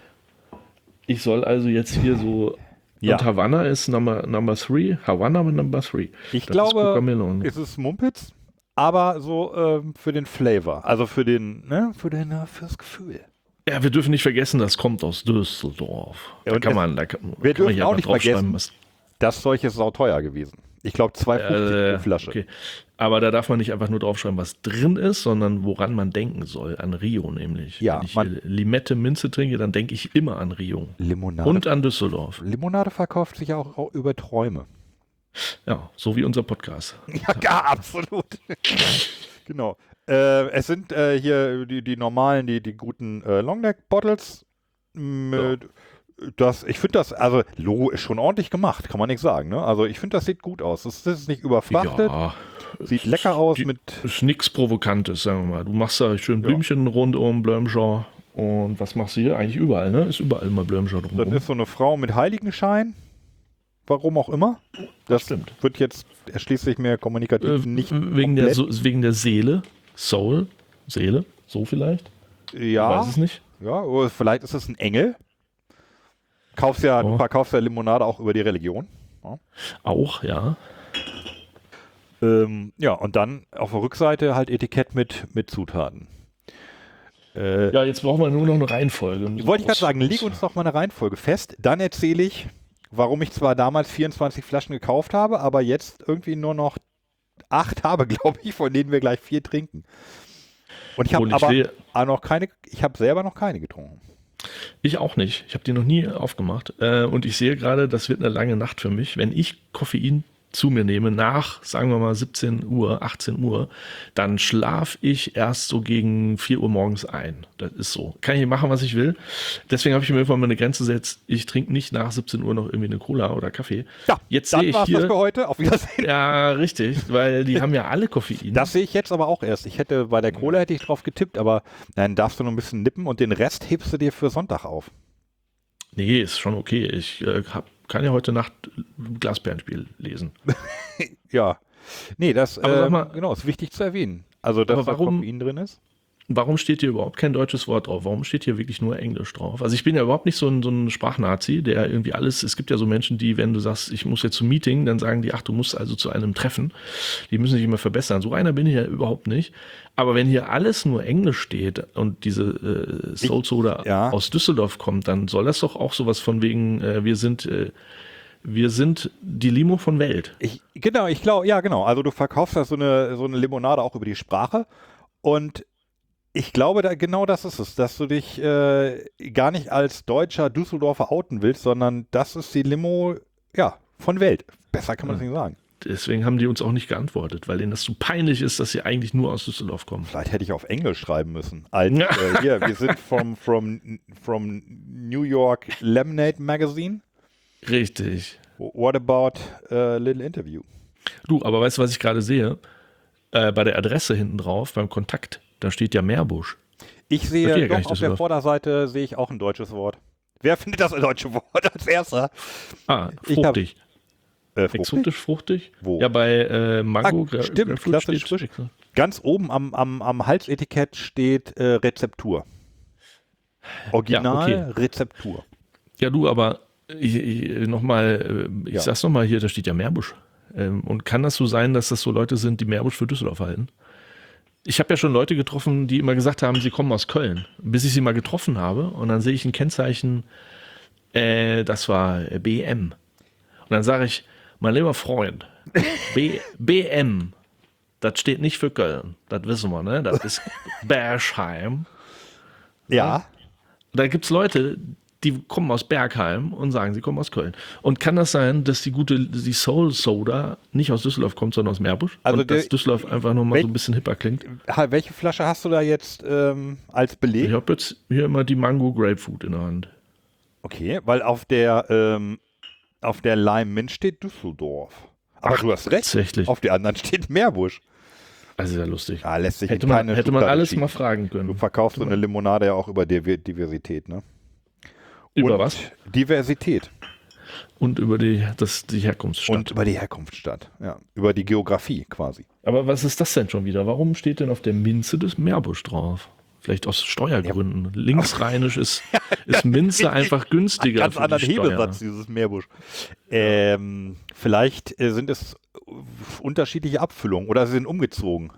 Ich soll also jetzt hier so. Ja. Und Havanna ist Number, number Three. Havanna Number Three. Ich Das ist glaube, Coca-Melone. es ist Mumpitz, aber so ähm, für den Flavor. Also für den, ne, für den, äh, fürs Gefühl. Ja, wir dürfen nicht vergessen, das kommt aus Düsseldorf. Ja, Da und kann es- man, da kann, wir kann man dürfen hier auch mal nicht draufschreiben, vergessen, was. Das Zeug ist sauteuer gewesen. Ich glaube zwei Euro fünfzig Äh, pro Flasche. okay. Aber da darf man nicht einfach nur draufschreiben, was drin ist, sondern woran man denken soll. An Rio nämlich. Ja, Wenn ich man- hier Limette Minze trinke, dann denke ich immer an Rio. Limonade. Und an Düsseldorf. Limonade verkauft sich auch, auch über Träume. Ja, so wie unser Podcast. Ja, ja absolut. Genau. Äh, es sind äh, hier die, die normalen, die, die guten äh, Longneck-Bottles. Mit, das, ich finde das, also Logo ist schon ordentlich gemacht, kann man nicht sagen. Ne? Also ich finde, das sieht gut aus. Das, das ist nicht überfrachtet, Ja, sieht lecker aus die- mit. ist nichts Provokantes, sagen wir mal. Du machst da schön Blümchen rund um Blömscher. Und was machst du hier? Eigentlich überall, ne? Ist überall mal Blömscher Dann drumherum. ist so eine Frau mit Heiligenschein. Warum auch immer. Das stimmt. wird jetzt erschließt sich mir kommunikativ Äh, nicht wegen, der, komplett. so, wegen der Seele. Soul. Seele. So vielleicht? Ich Ja, weiß es nicht. ja, oder vielleicht ist es ein Engel. Kaufst ja, Oh. Du verkaufst ja Limonade auch über die Religion. Auch, ja. Ähm, ja, und dann auf der Rückseite halt Etikett mit, mit Zutaten. Äh, Ja, jetzt brauchen wir nur noch eine Reihenfolge. Wollte ich gerade sagen, leg uns doch mal eine Reihenfolge fest. Dann erzähle ich, warum ich zwar damals vierundzwanzig Flaschen gekauft habe, aber jetzt irgendwie nur noch acht habe, glaube ich, von denen wir gleich vier trinken. Und ich habe Und ich aber will- auch noch keine, ich habe selber noch keine getrunken. Ich auch nicht. Ich habe die noch nie aufgemacht. Äh, und ich sehe gerade, das wird eine lange Nacht für mich. Wenn ich Koffein zu mir nehme, nach, sagen wir mal, siebzehn Uhr, achtzehn Uhr, dann schlafe ich erst so gegen vier Uhr morgens ein. Das ist so. Kann ich machen, was ich will. Deswegen habe ich mir irgendwann mal eine Grenze gesetzt. Ich trinke nicht nach siebzehn Uhr noch irgendwie eine Cola oder Kaffee. Ja, jetzt dann sehe ich war's hier, das für heute. Auf Wiedersehen. ja, richtig, weil die haben ja alle Koffein. Das sehe ich jetzt aber auch erst. Ich hätte bei der Cola hätte ich drauf getippt, aber dann darfst du noch ein bisschen nippen und den Rest hebst du dir für Sonntag auf. Nee, ist schon okay. Ich äh, hab, kann ja heute Nacht Glasperlenspiel lesen. Ja. Nee, das Aber sag ähm, mal- genau, ist wichtig zu erwähnen. Also, dass Aber warum- da Koffein drin ist. Warum steht hier überhaupt kein deutsches Wort drauf? Warum steht hier wirklich nur Englisch drauf? Also ich bin ja überhaupt nicht so ein, so ein Sprachnazi, der irgendwie alles, es gibt ja so Menschen, die, wenn du sagst, ich muss jetzt zum Meeting, dann sagen die, ach, du musst also zu einem Treffen. Die müssen sich immer verbessern. So einer bin ich ja überhaupt nicht. Aber wenn hier alles nur Englisch steht und diese äh, Soul Soda ja. aus Düsseldorf kommt, dann soll das doch auch sowas von wegen, äh, wir sind, äh, wir sind die Limo von Welt. Ich, genau, ich glaube, ja, genau. Also, du verkaufst da so eine, so eine Limonade auch über die Sprache und ich glaube, da, genau das ist es, dass du dich äh, gar nicht als deutscher Düsseldorfer outen willst, sondern das ist die Limo, ja, von Welt. Besser kann man es nicht sagen. Deswegen haben die uns auch nicht geantwortet, weil denen das so peinlich ist, dass sie eigentlich nur aus Düsseldorf kommen. Vielleicht hätte ich auf Englisch schreiben müssen. Als, äh, hier, wir sind from, from, from New York Lemonade Magazine. Richtig. What about a little interview? Du, aber weißt du, was ich gerade sehe? Äh, bei der Adresse hinten drauf, beim Kontakt, da steht ja Meerbusch. Ich Verstehe sehe gar doch nicht, auf das der läuft. Vorderseite sehe ich auch ein deutsches Wort. Wer findet das deutsche Wort als erster? Ah, Ich hab- fruchtig. Äh, fruchtig? Exotisch fruchtig? Wo? Ja, bei äh, Mango. Ah, Gra- stimmt, Grapefruit klassisch steht- frisch. Ganz oben am, am, am Halsetikett steht äh, Rezeptur. Original Ja, okay. Rezeptur. Ja, du, aber ich, ich, nochmal, ich Ja. sag's nochmal hier, da steht ja Meerbusch. Ähm, und kann das so sein, dass das so Leute sind, die Meerbusch für Düsseldorf halten? Ich habe ja schon Leute getroffen, die immer gesagt haben, sie kommen aus Köln. Bis ich sie mal getroffen habe und dann sehe ich ein Kennzeichen, äh, das war B M. Und dann sage ich, mein lieber Freund, B, BM, das steht nicht für Köln. Das wissen wir, ne? Das ist Bergheim. Ja. Da gibt es Leute, die kommen aus Bergheim und sagen, sie kommen aus Köln. Und kann das sein, dass die gute, die Soul Soda nicht aus Düsseldorf kommt, sondern aus Meerbusch? Also und dass der- Düsseldorf einfach nochmal Wel- so ein bisschen hipper klingt? Ha, welche Flasche hast du da jetzt ähm, als Beleg? Ich habe jetzt hier immer die Mango Grapefruit in der Hand. Okay, weil auf der ähm, auf der Lime Mint steht Düsseldorf. Aber Ach, du hast recht. tatsächlich. Auf der anderen steht Meerbusch. Also sehr lustig. Ja, lässt sich hätte in man, keine hätte man Schublade alles schieben. mal fragen Du können. verkaufst so eine Limonade ja auch über Diver- Diversität, ne? Über Und was? Diversität. Und über die, das, die Herkunftsstadt. Und über die Herkunftsstadt. Ja, über die Geografie quasi. Aber was ist das denn schon wieder? Warum steht denn auf der Minze des Meerbusch drauf? Vielleicht aus Steuergründen. Linksrheinisch ist, ist Minze einfach günstiger. Ganz für die anderen Steuer. Hebesatz, dieses Meerbusch. Ähm, vielleicht äh, sind es unterschiedliche Abfüllungen oder sie sind umgezogen.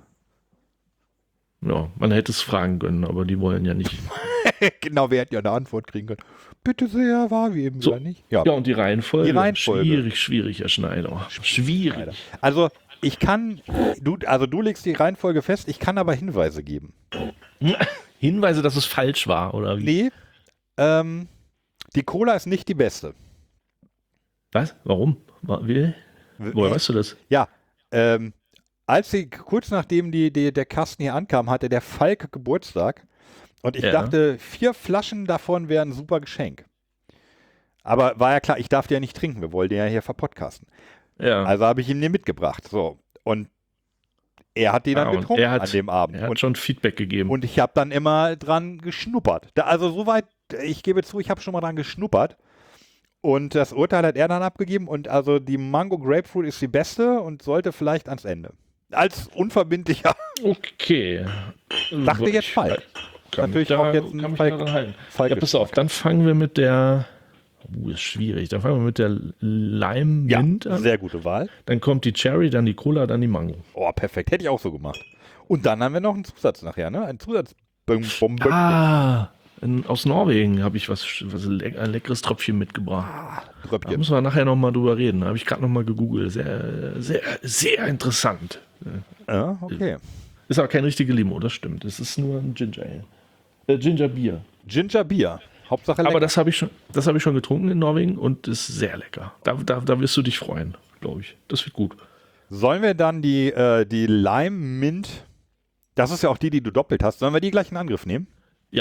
Ja, man hätte es fragen können, aber die wollen ja nicht. Genau, wir hätten ja eine Antwort kriegen können. Bitte sehr, war wie eben So. wieder nicht. Ja. Ja, und die Reihenfolge? Die Reihenfolge. Schwierig, schwierig, Herr Schneider. Schwierig. Also ich kann, du, also du legst die Reihenfolge fest, ich kann aber Hinweise geben. Hinweise, dass es falsch war, oder wie? Nee, ähm, die Cola ist nicht die beste. Was? Warum? Wa- Wie? Woher weißt du das? Ja, ähm, als sie, kurz nachdem die, die, der Kasten hier ankam, hatte der Falk Geburtstag und ich Ja. dachte, vier Flaschen davon wären ein super Geschenk. Aber war ja klar, ich darf die ja nicht trinken, wir wollten ja hier verpodcasten. Ja. Also habe ich ihm die mitgebracht. So, und er hat die dann Ah, und getrunken er hat- an dem Abend. er hat Und, schon Feedback gegeben. und ich habe dann immer dran geschnuppert. Da, also soweit, ich gebe zu, ich habe schon mal dran geschnuppert. Und das Urteil hat er dann abgegeben. Und also die Mango Grapefruit ist die beste und sollte vielleicht ans Ende. Als unverbindlicher. Okay. Dachte Ich- jetzt Falk. Kann Natürlich mich da, auch jetzt ein kann mich Falk- da dran halten. Falk Ja, pass auf, dann fangen wir mit der. Uh, ist schwierig. Dann fangen wir mit der Lime Ja, Mint an. sehr gute Wahl. Dann kommt die Cherry, dann die Cola, dann die Mango. Oh, perfekt. Hätte ich auch so gemacht. Und dann haben wir noch einen Zusatz nachher, ne? Ein Zusatz. Bum, bum, bum. Ah, in, aus Norwegen habe ich was, was leck, ein leckeres Tröpfchen mitgebracht. Da Tröpfchen. müssen wir nachher nochmal drüber reden. Da habe ich gerade nochmal gegoogelt. Sehr, sehr, sehr interessant. Ja, okay. Ist aber kein richtige Limo, das stimmt. Es ist nur ein Ginger Ale. Äh, Ginger Bier. Ginger Bier. Hauptsache lecker. Aber das habe ich schon, das habe ich schon getrunken in Norwegen und ist sehr lecker. Da, da, da wirst du dich freuen. glaube ich. Das wird gut. Sollen wir dann die, äh, die Lime Mint, das ist ja auch die, die du doppelt hast, sollen wir die gleich in Angriff nehmen? Ja.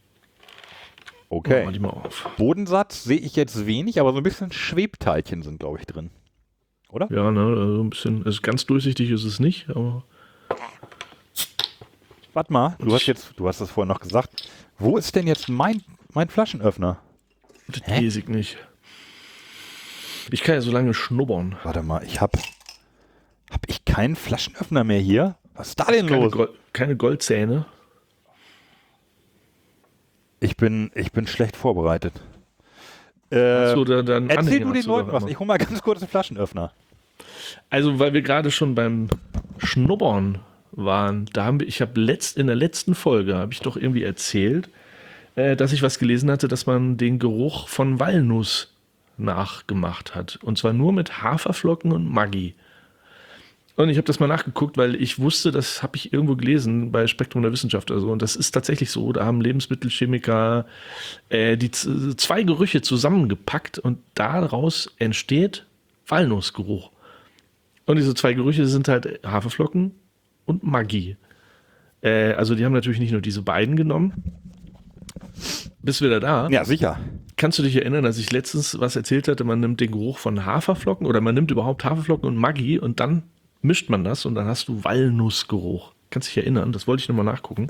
Okay. Mach die mal auf. Bodensatz sehe ich jetzt wenig, aber so ein bisschen Schwebteilchen sind, glaube ich, drin. Oder? Ja, ne, also ein bisschen, also ganz durchsichtig ist es nicht, aber. Warte mal, du hast jetzt, du hast das vorhin noch gesagt. Wo ist denn jetzt mein, mein Flaschenöffner? Das weiß ich nicht. Ich kann ja so lange schnuppern. Warte mal, ich hab, hab ich keinen Flaschenöffner mehr hier? Was ist da denn Keine, los? Gold, keine Goldzähne. Ich bin, ich bin schlecht vorbereitet. Äh, Hast du da dann erzähl Anhänger du den hast du Leuten doch was. immer. Ich hol mal ganz kurz den Flaschenöffner. Also, weil wir gerade schon beim Schnuppern waren, da haben wir, ich habe letzt, in der letzten Folge habe ich doch irgendwie erzählt, äh, dass ich was gelesen hatte, dass man den Geruch von Walnuss nachgemacht hat. Und zwar nur mit Haferflocken und Maggi. Und ich habe das mal nachgeguckt, weil ich wusste, das habe ich irgendwo gelesen bei Spektrum der Wissenschaft. Also, und das ist tatsächlich so. Da haben Lebensmittelchemiker äh, die z- zwei Gerüche zusammengepackt und daraus entsteht Walnussgeruch. Und diese zwei Gerüche sind halt Haferflocken und Maggi. Äh, also die haben natürlich nicht nur diese beiden genommen. Bist du wieder da? Ja, sicher. Kannst du dich erinnern, dass ich letztens was erzählt hatte, man nimmt den Geruch von Haferflocken oder man nimmt überhaupt Haferflocken und Maggi und dann mischt man das und dann hast du Walnussgeruch. Kannst dich erinnern? Das wollte ich nochmal nachgucken.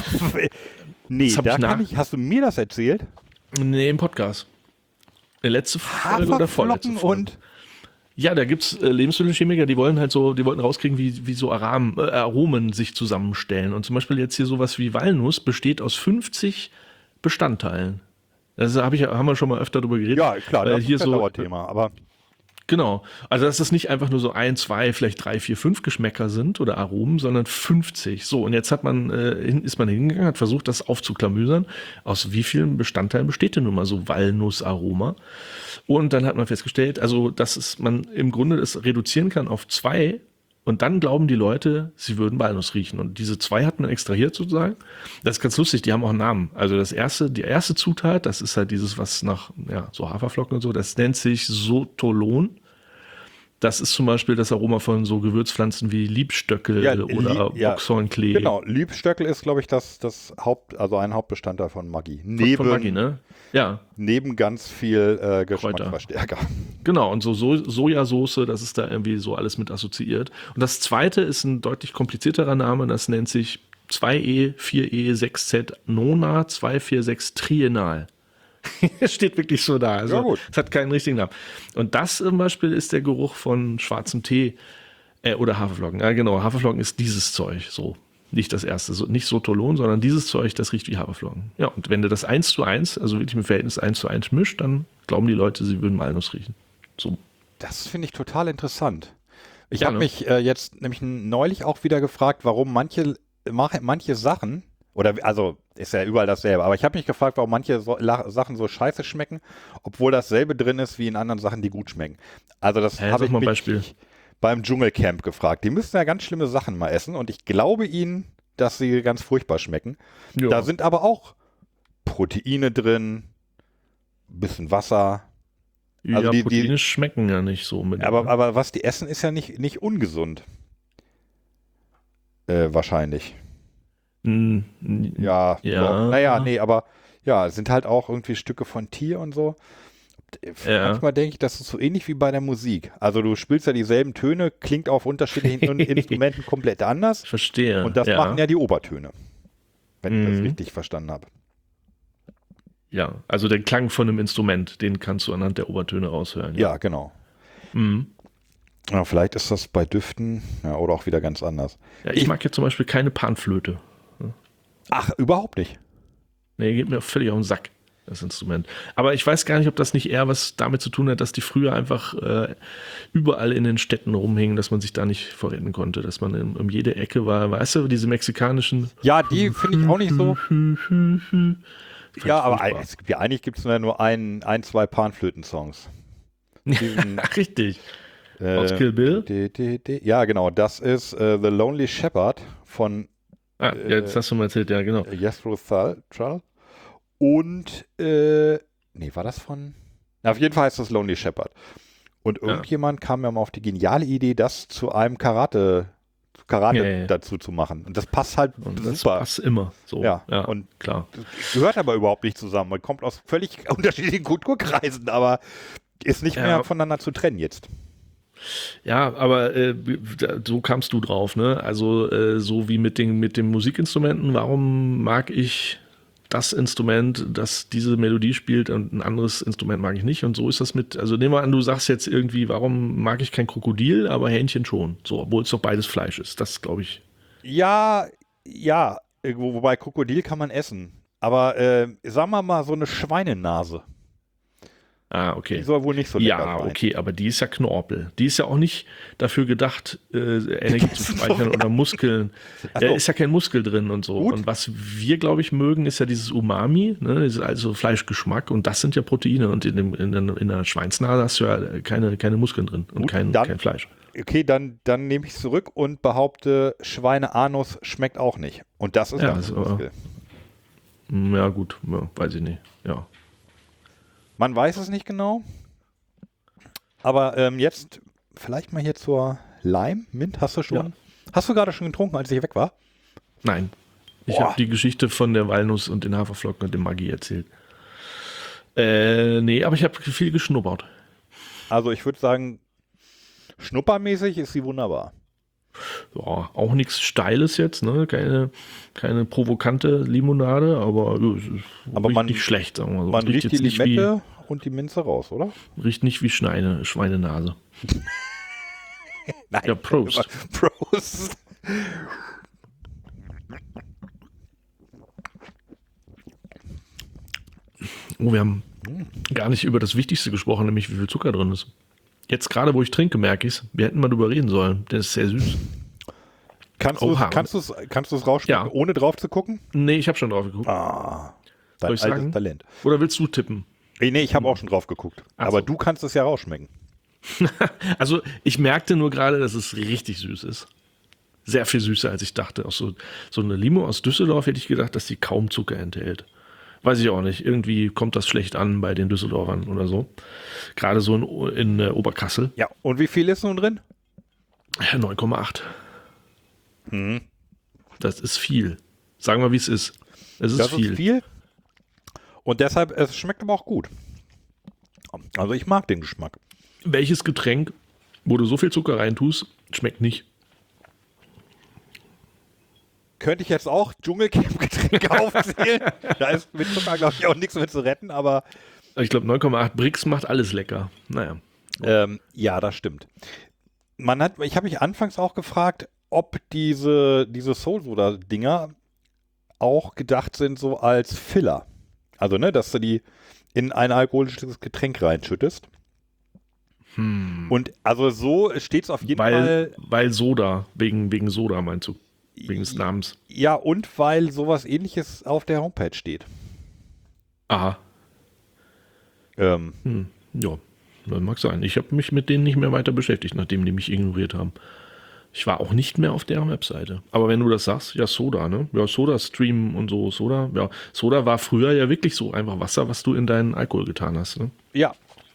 Nee, Das hab da ich nach- kann ich, hast du mir das erzählt? Nee, im Podcast. Der letzte Folge oder vorletzte Haferflocken Folge. und Ja, da gibt's äh, Lebensmittelchemiker, die wollen halt so, die wollten rauskriegen, wie, wie so Aram, äh, Aromen sich zusammenstellen. Und zum Beispiel jetzt hier sowas wie Walnuss besteht aus fünfzig Bestandteilen. Das hab ich, haben wir schon mal öfter drüber geredet. ja, klar, weil das hier ist ein so, Dauerthema, aber genau. Also, dass das nicht einfach nur so ein, zwei, vielleicht drei, vier, fünf Geschmäcker sind oder Aromen, sondern fünfzig. So, und jetzt hat man, äh, hin- ist man hingegangen, hat versucht, das aufzuklamüsern. Aus wie vielen Bestandteilen besteht denn nun mal so Walnussaroma? Und dann hat man festgestellt, also, dass es, man im Grunde es reduzieren kann auf zwei. Und dann glauben die Leute, sie würden Walnuss riechen. Und diese zwei hat man extrahiert sozusagen. Das ist ganz lustig, die haben auch einen Namen. Also das erste, die erste Zutat, das ist halt dieses, was nach, ja, so Haferflocken und so, das nennt sich Sotolon. Das ist zum Beispiel das Aroma von so Gewürzpflanzen wie Liebstöckel Ja, oder Lieb- ja, Boxhornklee. genau, Liebstöckel ist, glaube ich, das, das Haupt, also ein Hauptbestandteil von Maggi. Von, Neben, von Maggi, ne? Ja, neben ganz viel äh, Geschmacksverstärker. genau. Und so, so Sojasauce, das ist da irgendwie so alles mit assoziiert. Und das zweite ist ein deutlich komplizierterer Name, das nennt sich zwei E vier E sechs Z Nona zwei vier sechs Trienal. Es steht wirklich so da. Also, Ja, gut. es hat keinen richtigen Namen. Und das zum Beispiel ist der Geruch von schwarzem Tee äh, oder Haferflocken. Ja, genau. Haferflocken ist dieses Zeug. So. Nicht das erste. So, nicht Sotolon, sondern dieses Zeug, das riecht wie Haferflocken. Ja, und wenn du das eins zu eins, also wirklich mit Verhältnis eins zu eins mischt, dann glauben die Leute, sie würden Walnuss riechen. So. Das finde ich total interessant. Ich Ja, habe ne? mich äh, jetzt nämlich neulich auch wieder gefragt, warum manche, mach- manche Sachen, oder also ist ja überall dasselbe, aber ich habe mich gefragt, warum manche so, La- Sachen so scheiße schmecken, obwohl dasselbe drin ist wie in anderen Sachen, die gut schmecken. Also das Hä, habe sag ich mal ein mich Beispiel. beim Dschungelcamp gefragt. Die müssen ja ganz schlimme Sachen mal essen und ich glaube ihnen, dass sie ganz furchtbar schmecken. Ja. Da sind aber auch Proteine drin, bisschen Wasser. ja, also die- die- Proteine schmecken ja nicht so mit. Aber, aber was die essen, ist ja nicht, nicht ungesund. Äh, wahrscheinlich. Mm, Ja, Ja. so. Naja, nee, aber ja, es sind halt auch irgendwie Stücke von Tier und so. Ja. Manchmal denke ich, das ist so ähnlich wie bei der Musik. Also du spielst ja dieselben Töne, klingt auf unterschiedlichen In- Instrumenten komplett anders. Ich verstehe. Und das ja. machen ja die Obertöne. Wenn ich das Mhm. richtig verstanden habe. Ja, also der Klang von einem Instrument, den kannst du anhand der Obertöne raushören. Ja, genau. Mhm. Ja, vielleicht ist das bei Düften ja, oder auch wieder ganz anders. Ja, ich, mag jetzt zum Beispiel keine Panflöte. Ach, überhaupt nicht. Nee, geht mir völlig auf den Sack, das Instrument. Aber ich weiß gar nicht, ob das nicht eher was damit zu tun hat, dass die früher einfach äh, überall in den Städten rumhingen, dass man sich da nicht vorretten konnte, dass man in, um jede Ecke war. Weißt du, diese mexikanischen. Ja, die finde ich auch nicht so. Fand Ja, ich aber furchtbar. es gibt ja, eigentlich gibt es ja nur ein, ein zwei Panflöten-Songs. Diesen, Ach, richtig. äh, Aus Kill Bill? di- di- di- Ja, genau. Das ist äh, The Lonely Shepherd von Ah, ja, jetzt hast du mal erzählt, ja, genau. Jethro Tull. Tull. Und, äh, nee, war das von? Na, auf jeden Fall heißt das Lonely Shepherd. Und irgendjemand kam ja mal auf die geniale Idee, das zu einem Karate, Karate Ja, ja, ja. dazu zu machen. Und das passt halt Und das super. passt immer so. Ja, ja und klar. Das gehört aber überhaupt nicht zusammen. Man kommt aus völlig unterschiedlichen Kulturkreisen, aber ist nicht Ja. mehr voneinander zu trennen jetzt. Ja, aber äh, so kamst du drauf, ne? Also äh, so wie mit den, mit den Musikinstrumenten, warum mag ich das Instrument, das diese Melodie spielt und ein anderes Instrument mag ich nicht? Und so ist das mit, also nehmen wir an, du sagst jetzt irgendwie, warum mag ich kein Krokodil, aber Hähnchen schon. So, obwohl es doch beides Fleisch ist. Das glaube ich. Ja, ja, irgendwo, wobei Krokodil kann man essen. Aber äh, sagen wir mal so eine Schweinenase. Ah, Die okay. soll wohl nicht so lecker Ja, sein. okay, aber die ist ja Knorpel. Die ist ja auch nicht dafür gedacht, äh, Energie zu speichern oder Muskeln. Ach Da so. ist ja kein Muskel drin und so. Gut. Und was wir, glaube ich, mögen, ist ja dieses Umami, ne? Dieses also Fleischgeschmack. Und das sind ja Proteine. Und in, dem, in, der, in der Schweinsnase hast du ja keine, keine Muskeln drin und Gut, kein, dann- kein Fleisch. Okay, dann, dann nehme ich es zurück und behaupte, Schweineanus schmeckt auch nicht. Und das ist Ja, dann das ein ist aber- Muskel. Hm, Ja, gut, ja, weiß ich nicht. Ja. Man weiß es nicht genau. Aber ähm, jetzt vielleicht mal hier zur Lime. Mint hast du schon? Ja. Hast du gerade schon getrunken, als ich weg war? Nein. Ich Boah. habe die Geschichte von der Walnuss und den Haferflocken und dem Maggi erzählt. Äh, nee, aber ich habe viel geschnuppert. Also ich würde sagen, schnuppermäßig ist sie wunderbar. Ja, auch nichts Steiles jetzt, ne? Keine, keine provokante Limonade, aber äh, es ist- Aber riecht man- nicht schlecht, sagen wir so. Man Es riecht die jetzt nicht Limette und die Minze raus, oder? Wie, riecht nicht wie Schweine, Schweinenase. Nein. Ja, Prost. Prost. Oh, wir haben gar nicht über das Wichtigste gesprochen, nämlich wie viel Zucker drin ist. Jetzt gerade, wo ich trinke, merke ich es. Wir hätten mal drüber reden sollen. Der ist sehr süß. Kannst du Oha. es kannst du's, kannst du's rausschmecken, Ja. ohne drauf zu gucken? Nee, ich habe schon drauf geguckt. Ah, Soll dein ich altes sagen? Talent. Oder willst du tippen? Nee, nee, ich habe auch schon drauf geguckt. Ach Aber so. du kannst es ja rausschmecken. Also, ich merkte nur gerade, dass es richtig süß ist. Sehr viel süßer, als ich dachte. Auch so, so eine Limo aus Düsseldorf hätte ich gedacht, dass die kaum Zucker enthält. Weiß ich auch nicht. Irgendwie kommt das schlecht an bei den Düsseldorfern oder so. Gerade so in, in äh, Oberkassel. Ja, und wie viel ist nun drin? Ja, neun Komma acht. Mhm. Das ist viel. Sagen wir, wie es ist. Es ist Das viel. ist viel. Und deshalb, es schmeckt aber auch gut. Also ich mag den Geschmack. Welches Getränk, wo du so viel Zucker reintust, schmeckt nicht? Könnte ich jetzt auch Dschungelcamp-Getränke aufzählen. Da ist mit Zucker, glaube ich, auch nichts mehr zu retten, aber Ich glaube, neun Komma acht Brix macht alles lecker. Naja. ähm, ja, das stimmt. Man hat, ich habe mich anfangs auch gefragt, ob diese, diese Soul-Soda-Dinger auch gedacht sind so als Filler. Also, ne, dass du die in ein alkoholisches Getränk reinschüttest. Und also so steht es auf jeden Weil, Fall. weil Soda, wegen, wegen Soda meinst du? Wegen des Namens. Ja, und weil sowas ähnliches auf der Homepage steht. Aha. Ähm, Hm. Ja, das mag sein. Ich habe mich mit denen nicht mehr weiter beschäftigt, nachdem die mich ignoriert haben. Ich war auch nicht mehr auf deren Webseite. Aber wenn du das sagst, ja, Soda, ne? Ja, Soda-Stream und so, Soda. Ja, Soda war früher ja wirklich so einfach Wasser, was du in deinen Alkohol getan hast. Ne? ja,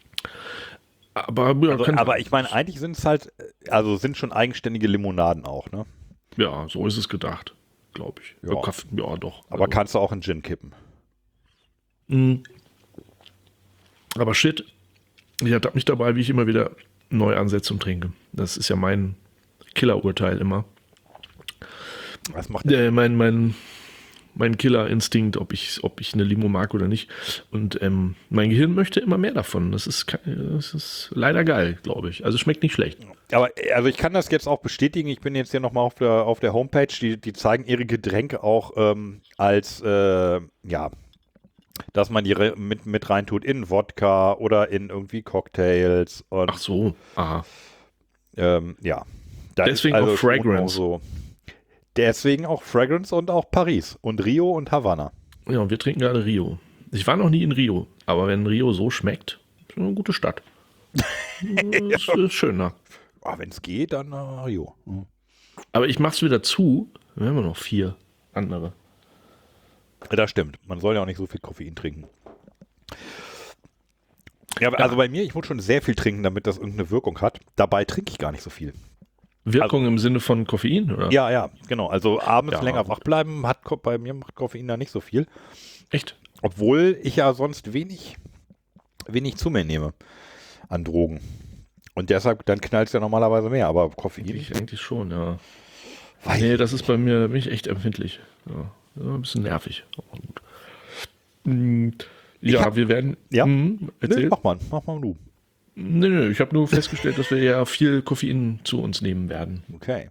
Aber, ja, also, kann, aber ich meine, eigentlich sind es halt, also sind schon eigenständige Limonaden auch, ne? ja, so ist es gedacht, glaube ich. Ja. Ja, Kaff- ja, doch. Aber Also, kannst du auch in Gin kippen. mh. Aber shit, ich ertappe mich dabei, wie ich immer wieder neu ansetze und trinke. Das ist ja mein Killerurteil immer. Was macht der? Äh, mein, mein, mein Killerinstinkt, ob ich, ob ich eine Limo mag oder nicht. Und ähm, mein Gehirn möchte immer mehr davon. Das ist, ke- das ist leider geil, glaube ich. Also schmeckt nicht schlecht. Aber also ich kann das jetzt auch bestätigen. Ich bin jetzt hier nochmal auf der, auf der Homepage. Die, die zeigen ihre Getränke auch ähm, als, äh, ja, dass man die re- mit, mit reintut in Wodka oder in irgendwie Cocktails. Und, Ach so, aha. ähm, ja. Da Deswegen ist auch schon Fragrance. So. Deswegen auch Fragrance und auch Paris und Rio und Havanna. Ja, und wir trinken gerade Rio. Ich war noch nie in Rio, aber wenn Rio so schmeckt, ist eine gute Stadt. Das ist schöner. Oh, wenn es geht, dann äh, Rio. Mhm. Aber ich mach's wieder zu. Wir haben ja noch vier andere. Das stimmt. Man soll ja auch nicht so viel Koffein trinken. Ja, also bei mir, ich muss schon sehr viel trinken, damit das irgendeine Wirkung hat. Dabei trinke ich gar nicht so viel. Wirkung also, im Sinne von Koffein, oder? Ja, ja, genau. Also abends ja, länger wach bleiben, hat bei mir macht Koffein da nicht so viel. Echt? Obwohl ich ja sonst wenig, wenig zu mir nehme an Drogen. Und deshalb, dann knallt es ja normalerweise mehr, aber Koffein. Ich eigentlich schon, ja. Weiß nee, das ist bei mir, da bin ich echt empfindlich. Ja, ja, ein bisschen nervig. Aber gut. Hm, ja, hab, wir werden. Ja, Hm, erzähl. Nee, mach mal, mach mal du. Nee, nee, ich habe nur festgestellt, dass wir ja viel Koffein zu uns nehmen werden. Okay.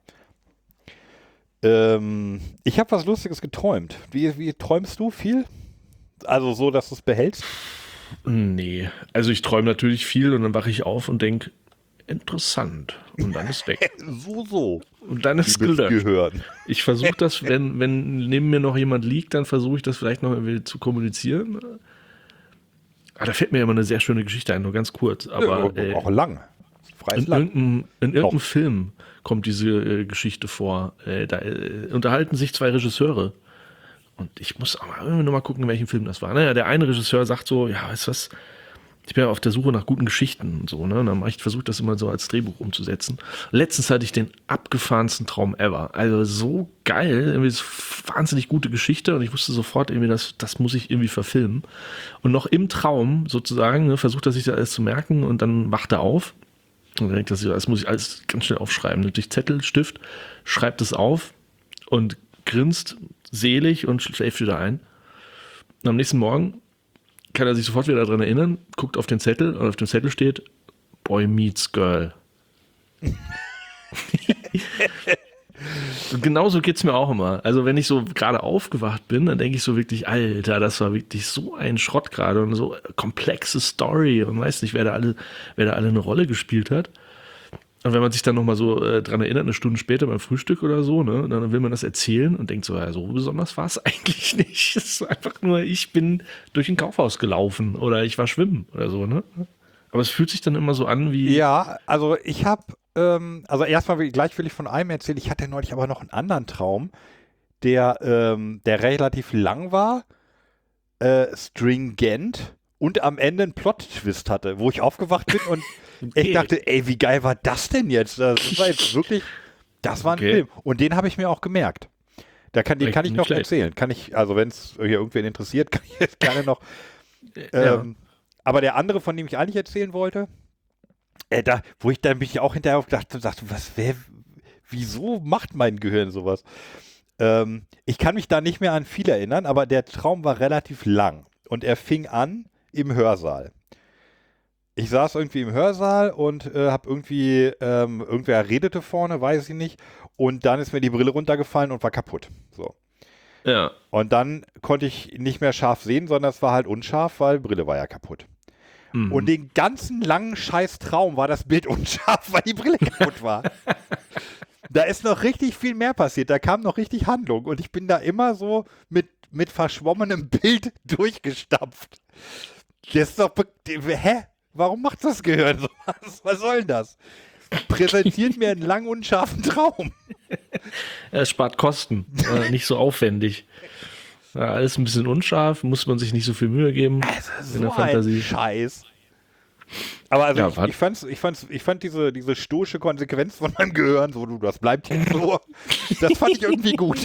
Ähm, ich habe was Lustiges geträumt. Wie, wie träumst du viel? Also so, dass du es behältst? Nee, also ich träume natürlich viel und dann wache ich auf und denke, interessant. Und dann ist weg. so, so. Und dann ist Wie gelöscht. Gehören. Ich versuche das, wenn, wenn neben mir noch jemand liegt, dann versuche ich das vielleicht noch irgendwie zu kommunizieren. Ah, da fällt mir immer eine sehr schöne Geschichte ein, nur ganz kurz. Aber ja, äh, auch lang. Freies in Land. irgendeinem, in irgendeinem Noch. Film kommt diese äh, Geschichte vor. Äh, da äh, unterhalten sich zwei Regisseure. Und ich muss aber irgendwie noch mal gucken, in welchem Film das war. Naja, der eine Regisseur sagt so, ja, weißt du was, ich bin ja auf der Suche nach guten Geschichten und so, ne? Und dann habe ich versucht, das immer so als Drehbuch umzusetzen. Letztens hatte ich den abgefahrensten Traum ever. Also so geil, irgendwie so wahnsinnig gute Geschichte und ich wusste sofort irgendwie, das, das muss ich irgendwie verfilmen. Und noch im Traum sozusagen, ne, versucht er sich das alles zu merken und dann wacht er auf und dann denkt er sich, das muss ich alles ganz schnell aufschreiben. Nimmt sich Zettel, Stift, schreibt es auf und grinst selig und schläft wieder ein. Und am nächsten Morgen kann er sich sofort wieder daran erinnern, guckt auf den Zettel und auf dem Zettel steht Boy meets Girl. Und genauso geht es mir auch immer. Also wenn ich so gerade aufgewacht bin, dann denke ich so wirklich, Alter, das war wirklich so ein Schrott gerade und so komplexe Story und weiß nicht, wer da alle, wer da alle eine Rolle gespielt hat. Und wenn man sich dann nochmal so äh, dran erinnert, eine Stunde später beim Frühstück oder so, ne, dann will man das erzählen und denkt so, ja, so besonders war es eigentlich nicht. Es ist einfach nur, ich bin durch ein Kaufhaus gelaufen oder ich war schwimmen oder so, ne? Aber es fühlt sich dann immer so an wie... Ja, also ich habe, ähm, also erstmal will, gleich will ich von einem erzählen, ich hatte neulich aber noch einen anderen Traum, der, ähm, der relativ lang war, äh, stringent und am Ende einen Plot-Twist hatte, wo ich aufgewacht bin und Okay. ich dachte, ey, wie geil war das denn jetzt? Das war jetzt wirklich, das war ein Okay. Film. Und den habe ich mir auch gemerkt. Da kann, den Echt kann ich nicht noch schlecht. erzählen. Kann ich, also wenn es hier irgendwen interessiert, kann ich jetzt gerne noch. Ja. Ähm, aber der andere, von dem ich eigentlich erzählen wollte, äh, da, wo ich dann mich auch hinterher aufgedacht und dachte, was, wer, wieso macht mein Gehirn sowas? Ähm, ich kann mich da nicht mehr an viel erinnern, aber der Traum war relativ lang und er fing an im Hörsaal. Ich saß irgendwie im Hörsaal und äh, habe irgendwie, ähm, irgendwer redete vorne, weiß ich nicht, und dann ist mir die Brille runtergefallen und war kaputt. So. Ja. Und dann konnte ich nicht mehr scharf sehen, sondern es war halt unscharf, weil Brille war ja kaputt. Mhm. Und den ganzen langen scheiß Traum war das Bild unscharf, weil die Brille kaputt war. Da ist noch richtig viel mehr passiert, da kam noch richtig Handlung und ich bin da immer so mit, mit verschwommenem Bild durchgestapft. Das ist doch, be- hä? Warum macht das Gehirn so was? Was soll denn das? Präsentiert mir einen lang unscharfen Traum. Es spart Kosten, äh, nicht so aufwendig. Ja, alles ein bisschen unscharf, muss man sich nicht so viel Mühe geben Also in der so Fantasie. ein Scheiß. Aber also Ja, ich, wart- ich, fand's, ich, fand's, ich fand diese, diese stoische Konsequenz von meinem Gehirn, so du, das bleibt jetzt so, das fand ich irgendwie gut.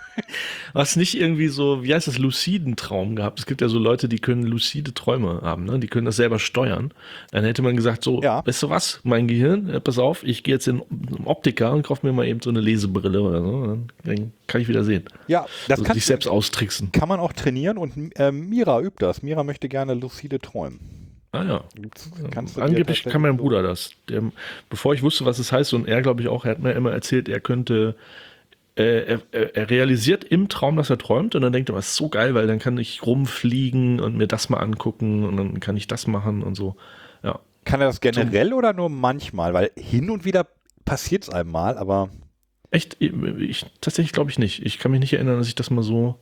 Hast nicht irgendwie so, wie heißt das, luciden Traum gehabt? Es gibt ja so Leute, die können lucide Träume haben, ne? Die können das selber steuern. Dann hätte man gesagt, so, Ja. weißt du was, mein Gehirn, äh, pass auf, ich gehe jetzt in einen Optiker und kaufe mir mal eben so eine Lesebrille oder so. Dann, dann kann ich wieder sehen. Ja, das Also kann, dich selbst austricksen. kann man auch trainieren und äh, Mira übt das. Mira möchte gerne lucide träumen. Ah ja. Gibt's- kannst du dir Angeblich tatsächlich kann mein so- Bruder das. Der, bevor ich wusste, was es heißt, und er, glaube ich, auch, er hat mir immer erzählt, er könnte, äh, er, er er realisiert im Traum, dass er träumt, und dann denkt er, was ist so geil, weil dann kann ich rumfliegen und mir das mal angucken und dann kann ich das machen und so. Ja. Kann er das generell oder nur manchmal? Weil hin und wieder passiert es einem mal, aber Echt, ich tatsächlich glaube ich nicht. Ich kann mich nicht erinnern, dass ich das mal so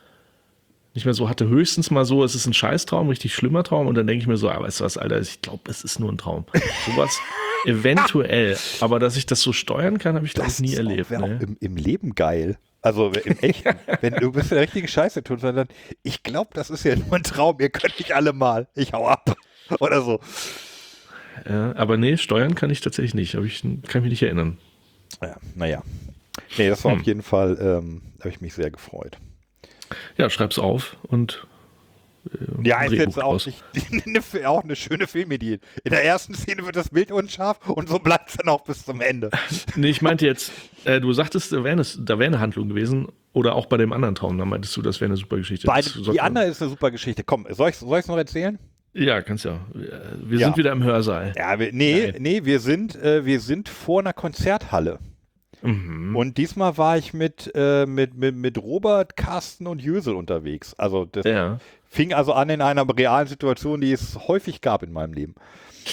nicht mehr so hatte. Höchstens mal so, es ist ein Scheißtraum, richtig schlimmer Traum, und dann denke ich mir so, ah, weißt du was, Alter, ich glaube, es ist nur ein Traum. Sowas eventuell, aber dass ich das so steuern kann, habe ich glaube ich nie ist erlebt. auch, wäre Ne? auch im, im Leben geil. Also im echten. Wenn du bist der richtige Scheiße tun, sondern ich glaube, das ist ja nur ein Traum. Ihr könnt mich alle mal. Ich hau ab. Oder so. Ja, aber nee, steuern kann ich tatsächlich nicht. Hab ich, kann ich mich nicht erinnern. Ja, naja. Nee, das war Hm. auf jeden Fall, ähm, da habe ich mich sehr gefreut. Ja, schreib's auf und äh, Ja, ist Drehbuch jetzt auch, draus. nicht, eine, auch eine schöne Filmidee. In der ersten Szene wird das Bild unscharf und so bleibt es dann auch bis zum Ende. Nee, ich meinte jetzt, äh, du sagtest, da wäre eine, da wär eine Handlung gewesen oder auch bei dem anderen Traum, da meintest du, das wäre eine super Geschichte. Bei, Das sollte die man- andere ist eine super Geschichte. Komm, soll ich es noch erzählen? Ja, kannst ja. Wir wir Ja. sind wieder im Hörsaal. Ja, wir, nee, Nein. nee, wir sind, äh, wir sind vor einer Konzerthalle. Mhm. Und diesmal war ich mit, äh, mit, mit, mit Robert, Carsten und Jösel unterwegs. Also das Ja. fing also an in einer realen Situation, die es häufig gab in meinem Leben.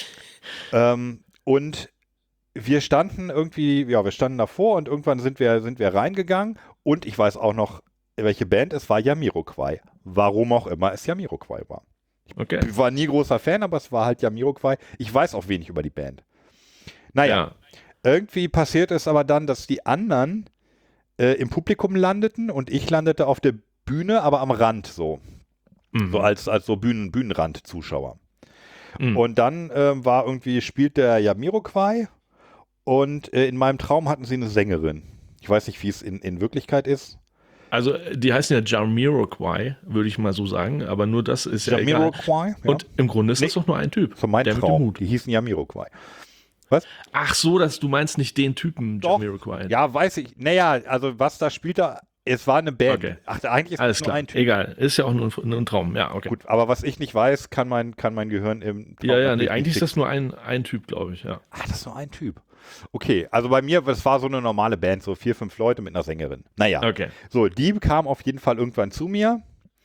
ähm, und wir standen irgendwie, ja, wir standen davor und irgendwann sind wir, sind wir reingegangen und ich weiß auch noch, welche Band es war, Jamiroquai. Warum auch immer es Jamiroquai war. Okay. Ich war nie großer Fan, aber es war halt Jamiroquai. Ich weiß auch wenig über die Band. Naja, Ja. irgendwie passiert es aber dann, dass die anderen äh, im Publikum landeten und ich landete auf der Bühne, aber am Rand so. Mhm. So als, als so Bühnen, Bühnenrand-Zuschauer. Mhm. Und dann äh, war irgendwie, spielt der Jamiroquai und äh, in meinem Traum hatten sie eine Sängerin. Ich weiß nicht, wie es in, in Wirklichkeit ist. Also, die heißen ja Jamiroquai, würde ich mal so sagen, aber nur das ist ja egal. Jamiroquai? Ja. Und im Grunde ist das Nee. doch nur ein Typ. So mein der mit dem Traum. Hut. Die hießen Jamiroquai. Was? Ach so, dass du meinst nicht den Typen Doch. Jamiroquai. Ja, weiß ich. Naja, also was da spielte, es war eine Band. Okay. Ach, eigentlich ist Alles es nur klar, ein Typ. egal. Ist ja auch nur, nur ein Traum. Ja, okay. Gut, aber was ich nicht weiß, kann mein, kann mein Gehirn im Traum Ja, ja, nee, natürlich eigentlich ist nicht das nur ein, ein Typ, glaube ich, ja. Ach, das ist nur ein Typ. Okay, also bei mir, das war so eine normale Band, so vier, fünf Leute mit einer Sängerin. Naja, Okay. so, die kam auf jeden Fall irgendwann zu mir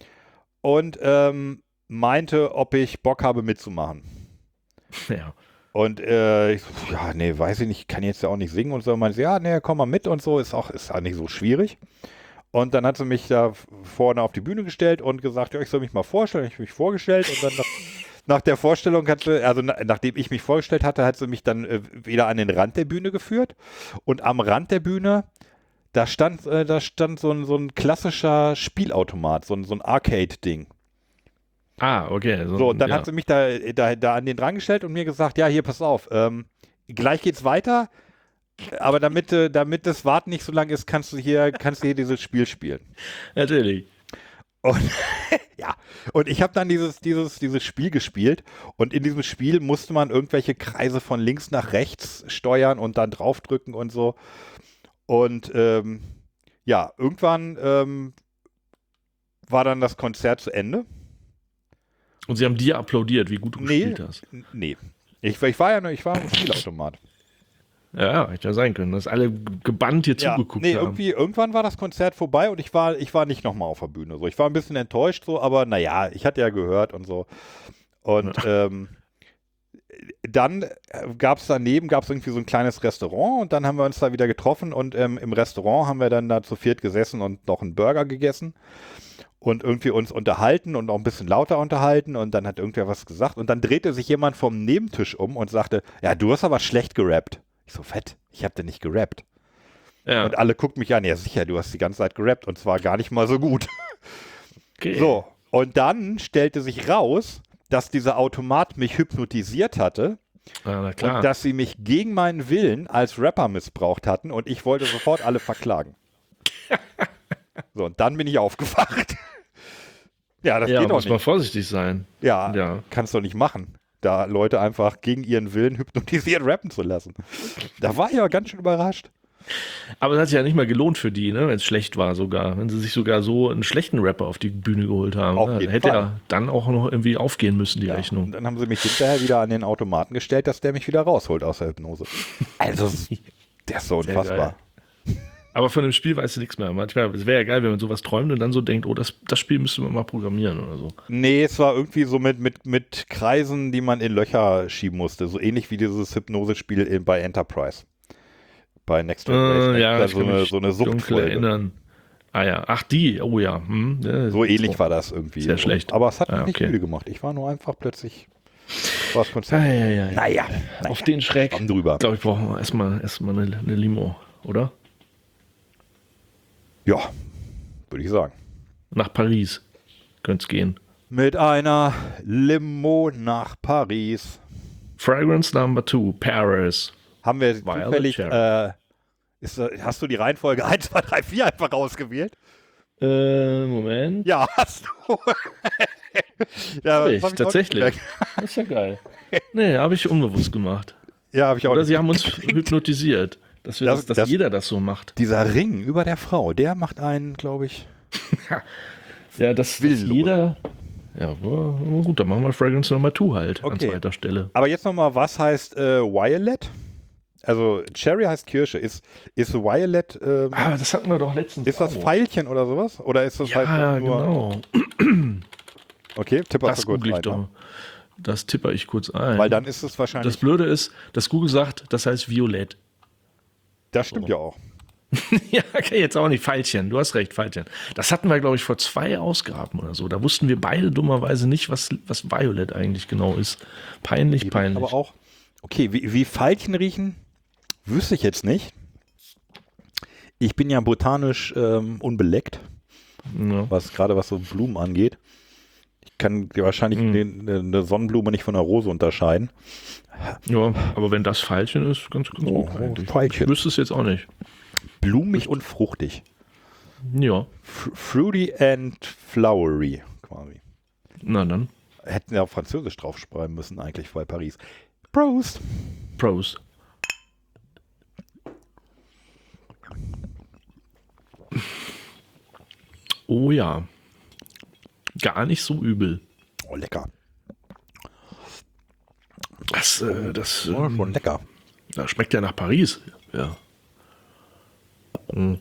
und ähm, meinte, ob ich Bock habe mitzumachen. Ja. Und äh, ich so, ja, nee, weiß ich nicht, ich kann jetzt ja auch nicht singen und so. Und meinte sie, ja, nee, komm mal mit und so, ist auch, ist auch nicht so schwierig. Und dann hat sie mich da vorne auf die Bühne gestellt und gesagt, ja, ich soll mich mal vorstellen. Ich habe mich vorgestellt und dann nach, nach der Vorstellung hat sie, also na, nachdem ich mich vorgestellt hatte, hat sie mich dann äh, wieder an den Rand der Bühne geführt. Und am Rand der Bühne, da stand, äh, da stand so ein, so ein klassischer Spielautomat, so ein, so ein Arcade-Ding. Ah, okay. So, und dann ja. hat sie mich da, da, da an den dran gestellt und mir gesagt, ja, hier, pass auf, ähm, gleich geht's weiter, aber damit, äh, damit das Warten nicht so lang ist, kannst du hier, kannst du hier dieses Spiel spielen. Natürlich. Und ja, und ich habe dann dieses, dieses, dieses Spiel gespielt und in diesem Spiel musste man irgendwelche Kreise von links nach rechts steuern und dann draufdrücken und so. Und ähm, ja, irgendwann ähm, war dann das Konzert zu Ende. Und sie haben dir applaudiert, wie gut du Nee. gespielt hast. N- Nee. Ich, ich war ja nur, ich war im Spielautomat. Ja, ja, hätte ja sein können, dass alle gebannt hier Ja, zugeguckt nee, haben. irgendwie, irgendwann war das Konzert vorbei und ich war, ich war nicht nochmal auf der Bühne. So. Ich war ein bisschen enttäuscht, so, aber naja, ich hatte ja gehört und so. Und ähm, dann gab es daneben, gab es irgendwie so ein kleines Restaurant und dann haben wir uns da wieder getroffen und ähm, im Restaurant haben wir dann da zu viert gesessen und noch einen Burger gegessen und irgendwie uns unterhalten und auch ein bisschen lauter unterhalten und dann hat irgendwer was gesagt und dann drehte sich jemand vom Nebentisch um und sagte, ja, du hast aber schlecht gerappt. Ich so, fett, ich hab denn nicht gerappt. Ja, Und alle gucken mich an, ja sicher, du hast die ganze Zeit gerappt und zwar gar nicht mal so gut. okay. So, und dann stellte sich raus, dass dieser Automat mich hypnotisiert hatte Ja, na klar. und dass sie mich gegen meinen Willen als Rapper missbraucht hatten und ich wollte sofort alle verklagen. So, und dann bin ich aufgewacht. Ja, das ja, geht doch muss man nicht. vorsichtig sein. Ja, Ja. kannst du nicht machen, da Leute einfach gegen ihren Willen hypnotisiert rappen zu lassen. Da war ich aber ganz schön überrascht. Aber es hat sich ja nicht mal gelohnt für die, ne, wenn es schlecht war sogar. Wenn sie sich sogar so einen schlechten Rapper auf die Bühne geholt haben. Auf ne? jeden Hätte Fall. ja dann auch noch irgendwie aufgehen müssen, die Ja, und Rechnung. dann haben sie mich hinterher wieder an den Automaten gestellt, dass der mich wieder rausholt aus der Hypnose. Also, der ist so Sehr unfassbar. Aber von dem Spiel weißt du nichts mehr. Manchmal, es wäre ja geil, wenn man sowas träumt und dann so denkt, oh, das, das Spiel müsste man mal programmieren oder so. Nee, es war irgendwie so mit, mit, mit Kreisen, die man in Löcher schieben musste. So ähnlich wie dieses Hypnosespiel in, bei Enterprise. Bei Next Generation. Äh, ja, Da ich so, kann eine, mich so eine dunkel Suchtfolge. erinnern. Ah ja, ach die, oh ja. Hm, ja So ähnlich war das irgendwie. Sehr schlecht. Aber es hat mich Ah, nicht okay. müde gemacht. Ich war nur einfach plötzlich. War das Konzept. Ah, ja, ja, ja. Naja, Auf den Schreck. Schwamm drüber. Glaube ich, brauchen wir erstmal erstmal eine, eine Limo, oder? Ja, würde ich sagen. Nach Paris könnte es gehen. Mit einer Limo nach Paris. Fragrance Number Two, Paris. Haben wir Violet zufällig, Cherry. äh, ist, äh, hast du die Reihenfolge eins, zwei, drei, vier einfach rausgewählt? Äh, Moment. Ja, hast du. ja, Ich, das hab ich auch tatsächlich. nicht Das ist ja geil. Nee, habe ich unbewusst gemacht. Ja, habe ich auch Oder nicht sie haben uns mitgekriegt. hypnotisiert, dass, wir Das- das, dass das- jeder das so macht. Dieser Ring über der Frau, der macht einen, glaube ich. Ja, dass, dass Willenlos. jeder... Ja, aber gut, dann machen wir Fragrance Number Two halt Okay. an zweiter Stelle. Aber jetzt nochmal, was heißt äh, Violet? Also Cherry heißt Kirsche. Ist, ist Violet, ähm, Ah, das hatten wir doch letztens ist das auch. Pfeilchen oder sowas? Oder ist das halt Ja, nur... genau. Okay, tipp Das du kurz google ich rein, doch. ne? Das tipper ich kurz ein. Weil dann ist es wahrscheinlich... das Blöde ist, dass Google sagt, das heißt Violett. Das stimmt ja auch. Ja, okay, jetzt auch nicht Pfeilchen. Du hast recht, Pfeilchen. Das hatten wir, glaube ich, vor zwei Ausgaben oder so. Da wussten wir beide dummerweise nicht, was, was Violet eigentlich genau ist. Peinlich, peinlich. Aber auch... Okay, wie, wie Veilchen riechen, wüsste ich jetzt nicht. Ich bin ja botanisch ähm, unbeleckt, Ja. was gerade was so Blumen angeht. Ich kann dir wahrscheinlich Mhm. den, eine Sonnenblume nicht von einer Rose unterscheiden. ja, aber wenn das Pfeilchen ist, ganz, ganz Oh, gut eigentlich. Pfeilchen. Ich wüsste es jetzt auch nicht. Blumig und fruchtig. Ja, F fruity and flowery, quasi. na dann. Hätten ja auf Französisch draufschreiben müssen eigentlich bei Paris. Prost! Pros. Oh ja. Gar nicht so übel. Oh, lecker. Das, äh, das, Oh, ähm, schon lecker. das schmeckt ja nach Paris. Ja. Mhm.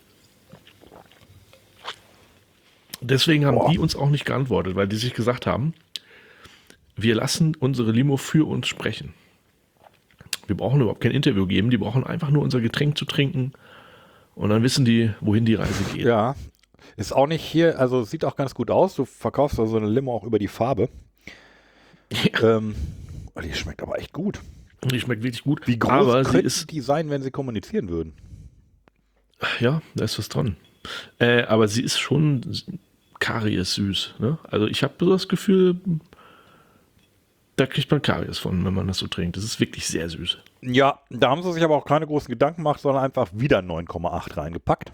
Deswegen haben Boah. die uns auch nicht geantwortet, weil die sich gesagt haben, wir lassen unsere Limo für uns sprechen. Wir brauchen überhaupt kein Interview geben, die brauchen einfach nur unser Getränk zu trinken und dann wissen die, wohin die Reise geht. Ja. Ist auch nicht hier, also sieht auch ganz gut aus. Du verkaufst also eine Limo auch über die Farbe. Ähm, oh, die schmeckt aber echt gut. Und die schmeckt wirklich gut. Wie groß aber sie könnten ist, die sein, wenn sie kommunizieren würden? ja, da ist was dran. Äh, aber sie ist schon Karies süß. Ne? Also ich habe so das Gefühl, da kriegt man Karies von, wenn man das so trinkt. Das ist wirklich sehr süß. Ja, da haben sie sich aber auch keine großen Gedanken gemacht, sondern einfach wieder neun Komma acht reingepackt.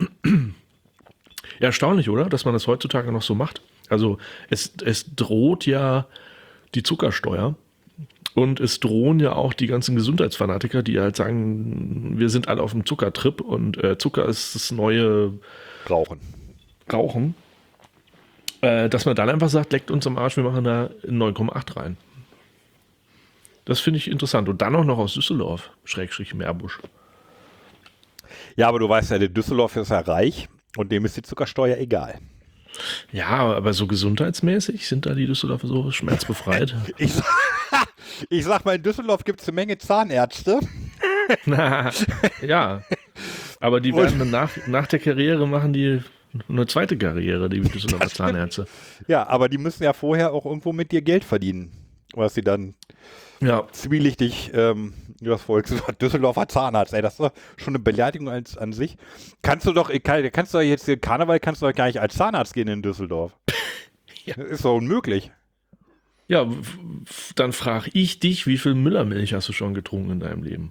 Ja, erstaunlich, oder? Dass man das heutzutage noch so macht. Also es, es droht ja die Zuckersteuer und es drohen ja auch die ganzen Gesundheitsfanatiker, die halt sagen, wir sind alle auf dem Zuckertrip und äh, Zucker ist das neue Rauchen. Rauchen. Äh, dass man dann einfach sagt, leckt uns am Arsch, wir machen da neun Komma acht rein. Das finde ich interessant. Und dann auch noch aus Düsseldorf, Schrägstrich Meerbusch. Ja, aber du weißt ja, der Düsseldorf ist ja reich und dem ist die Zuckersteuer egal. Ja, aber so gesundheitsmäßig sind da die Düsseldorfer so schmerzbefreit. Ich, sag- ich sag mal, in Düsseldorf gibt es eine Menge Zahnärzte. Ja, aber die werden dann nach, nach der Karriere machen die eine zweite Karriere, die Düsseldorfer Zahnärzte. Ja, aber die müssen ja vorher auch irgendwo mit dir Geld verdienen. Was sie dann Ja, zwielichtig ähm, übers Volk Düsseldorfer Zahnarzt, ey, das ist doch schon eine Beleidigung als, an sich. Kannst du doch, kann, kannst du doch jetzt hier Karneval, kannst du doch gar nicht als Zahnarzt gehen in Düsseldorf. Ja. Das ist doch unmöglich. ja, f- f- dann frage ich dich, wie viel Müllermilch hast du schon getrunken in deinem Leben?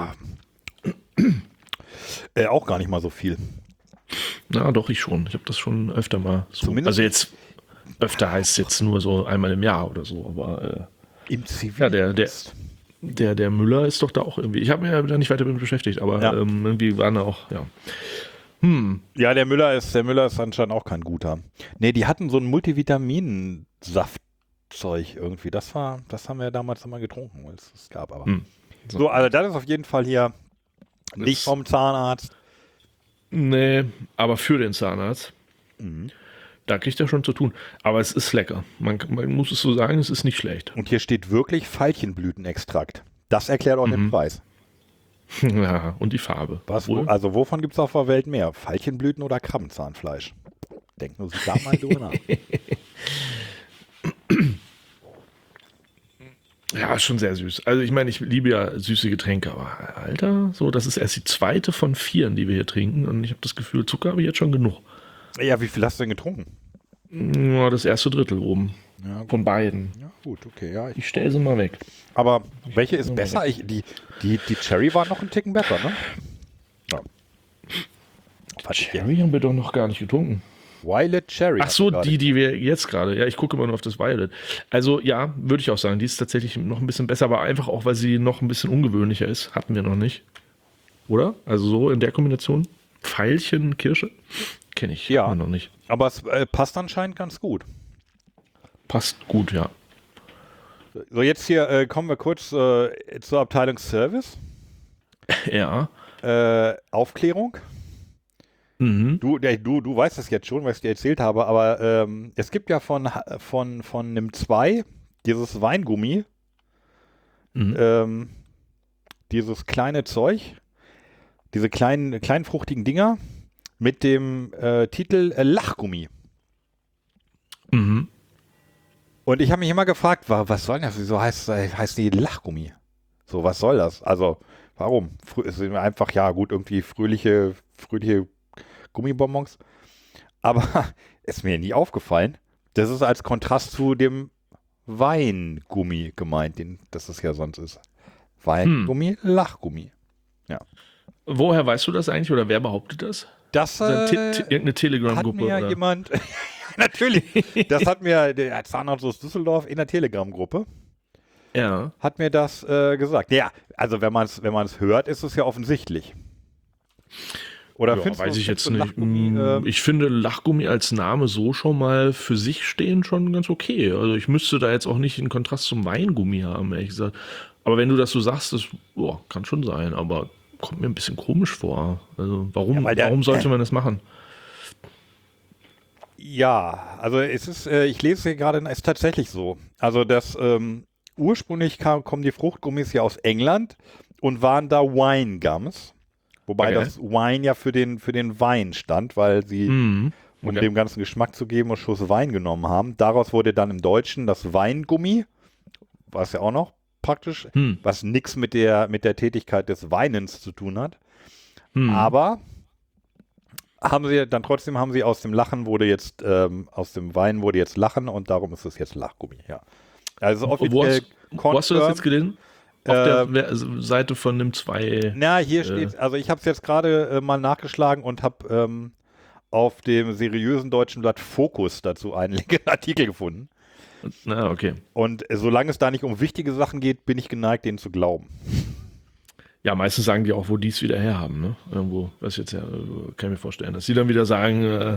Äh, auch gar nicht mal so viel. Na, doch, ich schon. Ich habe das schon öfter mal so. Zumindest- Also jetzt, öfter heißt jetzt nur so einmal im Jahr oder so, aber äh, Im Zivil. ja, der, der, der, der Müller ist doch da auch irgendwie. Ich habe mich ja da nicht weiter mit beschäftigt, aber Ja. ähm, irgendwie waren da auch, ja. Ja, der Müller ist, der Müller ist anscheinend auch kein guter. Nee, die hatten so ein Multivitaminsaftzeug irgendwie. Das war, das haben wir damals immer getrunken, weil es es gab, aber. Hm. So, also das ist auf jeden Fall hier nicht Das- vom Zahnarzt. Nee, aber für den Zahnarzt, Mhm. da kriegt er schon zu tun. Aber es ist lecker. Man, man muss es so sagen, es ist nicht schlecht. Und hier steht wirklich Veilchenblütenextrakt. Das erklärt auch den Mhm. Preis. Ja, und die Farbe. Was, Obwohl- also wovon gibt es auf der Welt mehr? Veilchenblüten oder Krabbenzahnfleisch? Denk nur da mal drüber nach. Ja, ist schon sehr süß. Also ich meine, ich liebe ja süße Getränke, aber Alter, so, das ist erst die zweite von vieren, die wir hier trinken und ich habe das Gefühl, Zucker habe ich jetzt schon genug. Ja, wie viel hast du denn getrunken? Ja, das erste Drittel oben. Ja, gut. Von beiden. Ja, gut, okay. Ja, ich, Ich stelle sie mal weg. aber welche ist besser? Ich, die, die, die Cherry war noch ein Ticken besser, ne? Ja. Fand ich Cherry haben wir doch noch gar nicht getrunken. Violet Cherry. Ach so, hast du gerade. die, die wir jetzt gerade. Ja, ich gucke immer nur auf das Violet. Also ja, würde ich auch sagen, die ist tatsächlich noch ein bisschen besser, aber einfach auch, weil sie noch ein bisschen ungewöhnlicher ist. Hatten wir noch nicht. Oder? Also so in der Kombination. Veilchen, Kirsche? Kenne ich. Ja. Hatten wir noch nicht. Aber es äh, passt anscheinend ganz gut. Passt gut, ja. So, jetzt hier äh, kommen wir kurz äh, zur Abteilung Service. Ja. Äh, Aufklärung. Mhm. Du, der, du, du weißt es jetzt schon, was ich dir erzählt habe, aber ähm, es gibt ja von, von, von N I M zwei dieses Weingummi, Mhm. ähm, dieses kleine Zeug, diese kleinen, kleinen fruchtigen Dinger mit dem äh, Titel äh, Lachgummi. Mhm. Und ich habe mich immer gefragt, wa- was soll das? Wieso heißt, heißt die Lachgummi? So, was soll das? Also, warum? Frö es sind einfach, ja gut, irgendwie fröhliche, fröhliche Gummibonbons. Aber ist mir nie aufgefallen. Das ist als Kontrast zu dem Weingummi gemeint, den, das es ja sonst ist. Weingummi, Lachgummi. Woher weißt du das eigentlich oder wer behauptet das? Das Ist das te- äh, te- irgendeine hat Telegram-Gruppe? mir oder? jemand, natürlich, das hat mir der Zahnarzt aus Düsseldorf in der Telegram-Gruppe, Ja. hat mir das äh, gesagt. Ja, also wenn man es wenn man's hört, ist es ja offensichtlich. Oder Ja, findest du- weiß ich findest jetzt du nicht. Lachgummi, Mm, ähm, Ich finde Lachgummi als Name so schon mal für sich stehen schon ganz okay. Also ich müsste da jetzt auch nicht einen Kontrast zum Weingummi haben, ehrlich gesagt. Aber wenn du das so sagst, das boah, kann schon sein, aber kommt mir ein bisschen komisch vor. Also warum, Ja, weil der- warum sollte man das machen? Ja, also es ist, äh, ich lese hier gerade, es ist tatsächlich so. Also das ähm, ursprünglich kam, kommen die Fruchtgummis ja aus England und waren da Wine Gums. Wobei Okay. das Wine ja für den, für den Wein stand, weil sie, Mhm. um Okay. dem ganzen Geschmack zu geben, einen Schuss Wein genommen haben. Daraus wurde dann im Deutschen das Weingummi, was ja auch noch praktisch, Hm. was nichts mit der, mit der Tätigkeit des Weinens zu tun hat. Hm. Aber haben sie dann trotzdem haben sie aus dem Lachen wurde jetzt ähm, aus dem Wein wurde jetzt Lachen und darum ist es jetzt Lachgummi. Ja, also wo, offiziell. hast, wo hast du das jetzt gelesen? Auf der Ähm, We- also Seite von N I M zwei. Na, hier Äh. steht, also ich habe es jetzt gerade äh, mal nachgeschlagen und habe ähm, auf dem seriösen deutschen Blatt Fokus dazu einen Artikel gefunden. Na, okay. Und äh, solange es da nicht um wichtige Sachen geht, bin ich geneigt, denen zu glauben. Ja, meistens sagen die auch, wo die es wieder herhaben, ne? Irgendwo, was jetzt ja, äh, kann ich mir vorstellen, dass sie dann wieder sagen, äh,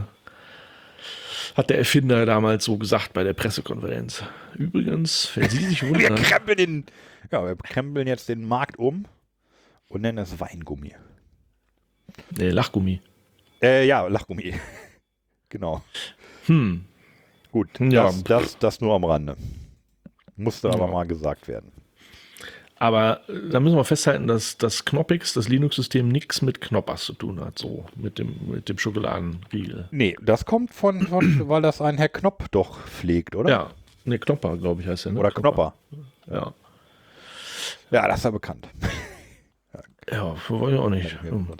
hat der Erfinder damals so gesagt bei der Pressekonferenz. Übrigens, wenn Sie sich Wir wundern, krempeln, den, ja, wir krempeln jetzt den Markt um und nennen es Weingummi. nee, Lachgummi. Äh, ja, Lachgummi. Genau. Hm, Gut, Ja. das, das, das nur am Rande. Musste aber Ja. mal gesagt werden. aber äh, da müssen wir festhalten, dass das Knoppix, das Linux-System, nichts mit Knoppers zu tun hat, so mit dem, mit dem Schokoladenriegel. Nee, das kommt von, von weil das ein Herr Knopp doch pflegt, oder? Ja, ne, Knopper, glaube ich, heißt der, ne? Oder Knopper. Ja. Ja, das ist ja bekannt. Ja, wollen wir auch nicht. Ja, Hm.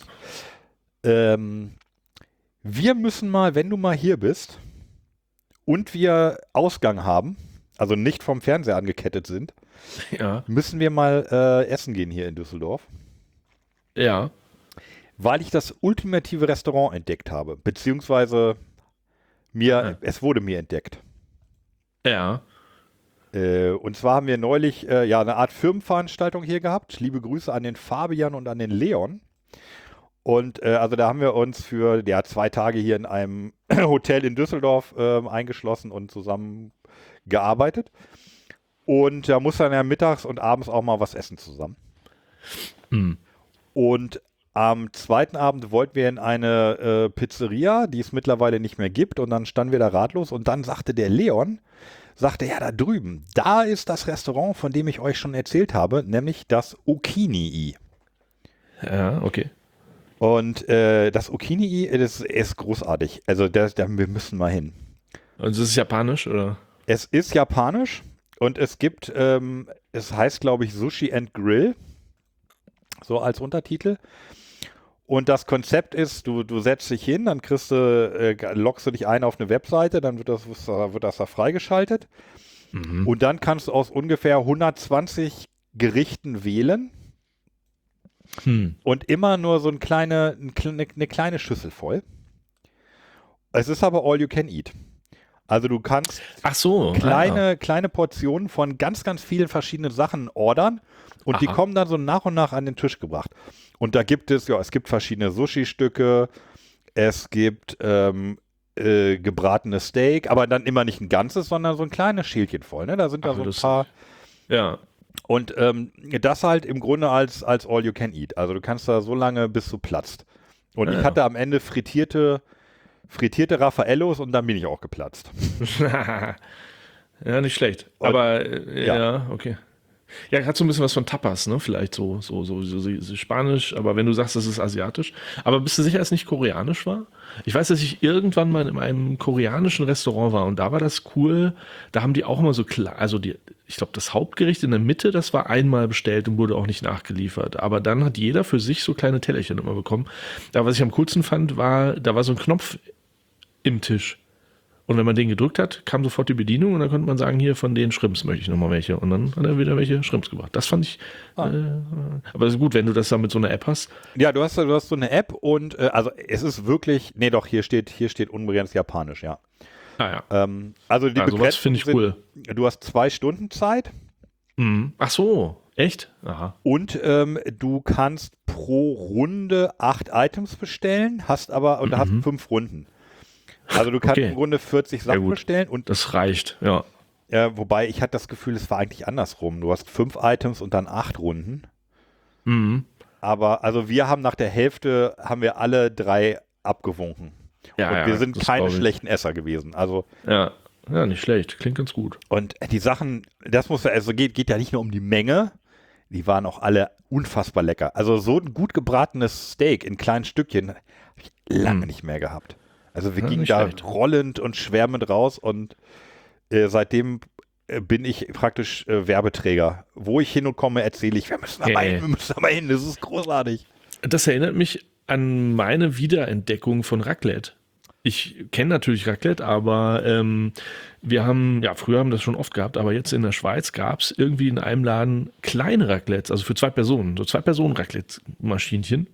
Ähm, wir müssen mal, wenn du mal hier bist und wir Ausgang haben, also nicht vom Fernseher angekettet sind, Ja, müssen wir mal äh, essen gehen hier in Düsseldorf, ja. weil ich das ultimative Restaurant entdeckt habe, beziehungsweise mir, Ja. es wurde mir entdeckt. Ja. Äh, und zwar haben wir neulich äh, ja eine Art Firmenveranstaltung hier gehabt. Liebe Grüße an den Fabian und an den Leon. Und äh, also da haben wir uns für ja, zwei Tage hier in einem Hotel in Düsseldorf ähm, eingeschlossen und zusammen gearbeitet. Und da muss dann ja mittags und abends auch mal was essen zusammen. Hm. Und am zweiten Abend wollten wir in eine äh, Pizzeria, die es mittlerweile nicht mehr gibt. Und dann standen wir da ratlos. Und dann sagte der Leon, sagte, ja, da drüben, da ist das Restaurant, von dem ich euch schon erzählt habe, nämlich das Okinii. Ja, okay. Und äh, das Okinii, das ist großartig. Also das, da, wir müssen mal hin. Und das ist japanisch, oder? Es ist japanisch und es gibt, ähm, es heißt, glaube ich, Sushi and Grill, so als Untertitel. Und das Konzept ist, du, du setzt dich hin, dann kriegst du, äh, loggst du dich ein auf eine Webseite, dann wird das, wird das da freigeschaltet. Mhm. Und dann kannst du aus ungefähr hundertzwanzig Gerichten wählen. Hm. Und immer nur so ein kleine, eine, eine kleine Schüssel voll. Es ist aber all you can eat. Also du kannst Ach so, kleine, ja. kleine Portionen von ganz, ganz vielen verschiedenen Sachen ordern und Aha. die kommen dann so nach und nach an den Tisch gebracht. Und da gibt es, ja, es gibt verschiedene Sushi-Stücke, es gibt ähm, äh, gebratenes Steak, aber dann immer nicht ein ganzes, sondern so ein kleines Schälchen voll. Ne? Da sind da so ein paar. Ja. Und ähm, das halt im Grunde als, als all you can eat. Also du kannst da so lange, bis du platzt. Und ja, ich hatte am Ende frittierte Frittierte Raffaellos und dann bin ich auch geplatzt. Ja, nicht schlecht. Und, aber äh, ja. ja, okay. Ja, hat so ein bisschen was von Tapas, ne? Vielleicht so, so, so, so, so Spanisch, aber wenn du sagst, das ist asiatisch. Aber bist du sicher, dass es nicht koreanisch war? Ich weiß, dass ich irgendwann mal in einem koreanischen Restaurant war und da war das cool. Da haben die auch immer so klar, also die, ich glaube, das Hauptgericht in der Mitte, das war einmal bestellt und wurde auch nicht nachgeliefert. Aber dann hat jeder für sich so kleine Tellerchen immer bekommen. Da, was ich am coolsten fand, war, da war so ein Knopf im Tisch. Und wenn man den gedrückt hat, kam sofort die Bedienung und dann konnte man sagen, hier von den Shrimps möchte ich nochmal welche. Und dann hat er wieder welche Shrimps gebracht. Das fand ich, ah. äh, aber ist gut, wenn du das dann mit so einer App hast. Ja, du hast, du hast so eine App und äh, also es ist wirklich, nee doch, hier steht, hier steht unbegrenzt Japanisch, ja. Ah ja. Ähm, also die ja, sowas finde ich sind, cool. Du hast zwei Stunden Zeit. Mhm. Ach so, echt? Aha. Und ähm, du kannst pro Runde acht Items bestellen, hast aber, und mhm. hast fünf Runden. Also du kannst okay. im Grunde vierzig Sachen bestellen. Und das reicht, ja. Äh, wobei ich hatte das Gefühl, es war eigentlich andersrum. Du hast fünf Items und dann acht Runden. Mhm. Aber also wir haben nach der Hälfte, haben wir alle drei abgewunken. Ja, und ja, wir sind keine schlechten Esser gewesen. Also ja. ja, nicht schlecht. Klingt ganz gut. Und die Sachen, das muss ja, also geht, geht ja nicht nur um die Menge, die waren auch alle unfassbar lecker. Also so ein gut gebratenes Steak in kleinen Stückchen habe ich lange mhm. nicht mehr gehabt. Also wir ja, gingen da schlecht. rollend und schwärmend raus und äh, seitdem äh, bin ich praktisch äh, Werbeträger. Wo ich hin und komme, erzähle ich, wir müssen da mal hin, wir müssen da mal hin, das ist großartig. Das erinnert mich an meine Wiederentdeckung von Raclette. Ich kenne natürlich Raclette, aber ähm, wir haben, ja, früher haben wir das schon oft gehabt, aber jetzt in der Schweiz gab es irgendwie in einem Laden kleine Raclettes, also für zwei Personen, so zwei Personen Raclette-Maschinchen.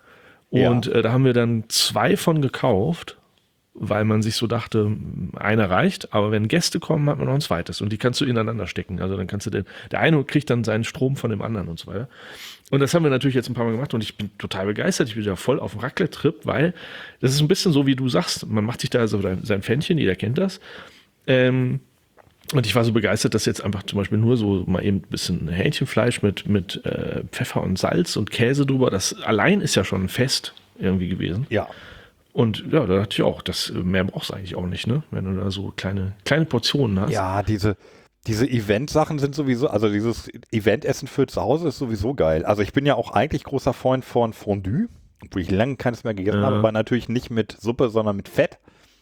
Und ja. äh, da haben wir dann zwei von gekauft, weil man sich so dachte, einer reicht, aber wenn Gäste kommen, hat man noch ein zweites und die kannst du ineinander stecken. Also dann kannst du den, der eine kriegt dann seinen Strom von dem anderen und so weiter. Und das haben wir natürlich jetzt ein paar Mal gemacht und ich bin total begeistert. Ich bin ja voll auf dem Raclette-Trip, weil das ist ein bisschen so, wie du sagst, man macht sich da so sein Pfännchen, jeder kennt das. Ähm, und ich war so begeistert, dass jetzt einfach zum Beispiel nur so mal eben ein bisschen Hähnchenfleisch mit, mit äh, Pfeffer und Salz und Käse drüber, das allein ist ja schon ein Fest irgendwie gewesen. Ja. Und ja, da dachte ich auch, das mehr brauchst du eigentlich auch nicht, ne? Wenn du da so kleine, kleine Portionen hast. Ja, diese, diese Event-Sachen sind sowieso, also dieses Eventessen für zu Hause ist sowieso geil. Also ich bin ja auch eigentlich großer Freund von Fondue, obwohl ich lange keines mehr gegessen äh. habe, aber natürlich nicht mit Suppe, sondern mit Fett.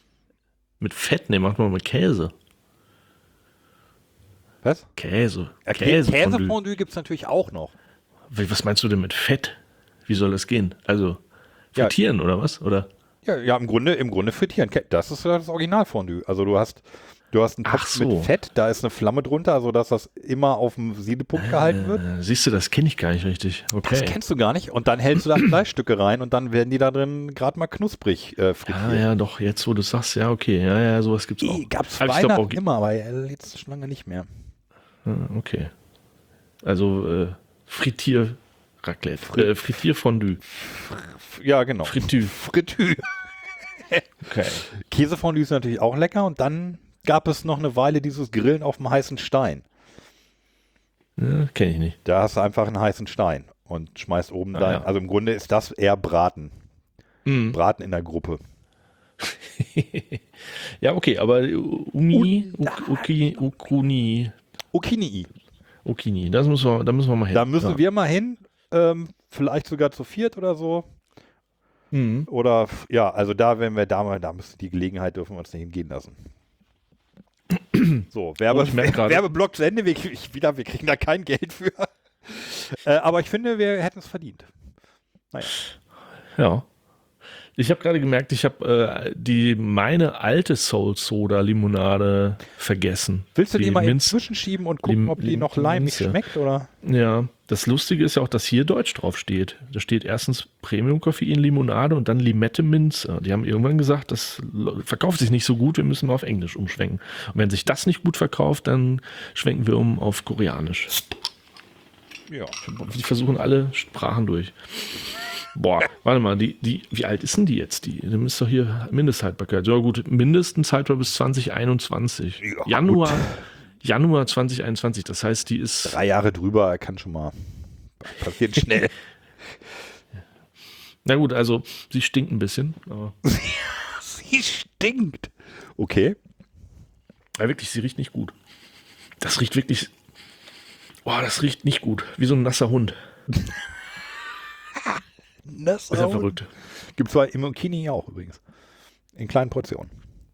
Mit Fett? Ne, mach mal mit Käse. Was? Käse. Ja, Käse Käsefondue gibt es natürlich auch noch. Was meinst du denn mit Fett? Wie soll das gehen? Also frittieren ja. oder was? Oder? Ja, ja, im Grunde, im Grunde frittieren. Das ist das Originalfondue. Also du hast, du hast einen Topf so. mit Fett, da ist eine Flamme drunter, sodass das immer auf dem Siedepunkt äh, gehalten wird. Siehst du, das kenne ich gar nicht richtig. Okay. Das kennst du gar nicht. Und dann hältst du da Fleischstücke rein und dann werden die da drin gerade mal knusprig äh, frittiert. Ja, ja, doch, jetzt wo du sagst, ja, okay. Ja, ja, sowas gibt's auch. Gab's Weihnachten auch immer, aber jetzt schon lange nicht mehr. Okay. Also äh, Frittier Raclette. Fr- äh, Frittierfondue. Ja, genau. Fritü. Fritü. Okay. Käsefondue ist natürlich auch lecker und dann gab es noch eine Weile dieses Grillen auf dem heißen Stein. Ja, kenne ich nicht. Da hast du einfach einen heißen Stein und schmeißt oben ah, dein, ja. Also im Grunde ist das eher Braten. Mhm. Braten in der Gruppe. Ja, okay, aber Umi, Ukini, Ukuni. Ukini. Ukini, das müssen wir, da müssen wir mal hin. Da müssen ja. wir mal hin, ähm, vielleicht sogar zu viert oder so. Mhm. Oder, ja, also da, wenn wir da mal, da müssen die Gelegenheit, dürfen wir uns nicht hingehen lassen. So, Werbe, oh, Werbeblock zu Ende, wir, ich, wieder, wir kriegen da kein Geld für. äh, aber ich finde, wir hätten es verdient. Naja. Ja. Ich habe gerade gemerkt, ich habe äh, die meine alte Soul Soda Limonade vergessen. Willst du die, die mal Minz- inzwischen schieben und gucken, Lim- ob die Lim- noch leimig Minze. schmeckt, oder? Ja, das Lustige ist ja auch, dass hier Deutsch drauf steht. Da steht erstens Premium-Koffein Limonade und dann Limette Minze. Die haben irgendwann gesagt, das verkauft sich nicht so gut, wir müssen mal auf Englisch umschwenken. Und wenn sich das nicht gut verkauft, dann schwenken wir um auf Koreanisch. Ja. Die versuchen alle Sprachen durch. Boah, warte mal, die, die, wie alt ist denn die jetzt? Die, die ist doch hier Mindesthaltbarkeit. Ja gut, mindestens haltbar bis zwanzig einundzwanzig. Ja, Januar, gut. Januar zwanzig einundzwanzig. Das heißt, die ist... Drei Jahre drüber kann schon mal passieren schnell. Na gut, also sie stinkt ein bisschen. Aber Sie stinkt. Okay. ja, wirklich, sie riecht nicht gut. Das riecht wirklich... Boah, das riecht nicht gut. Wie so ein nasser Hund. Das Ist ja verrückt. Gibt es bei Imokini auch übrigens. In kleinen Portionen.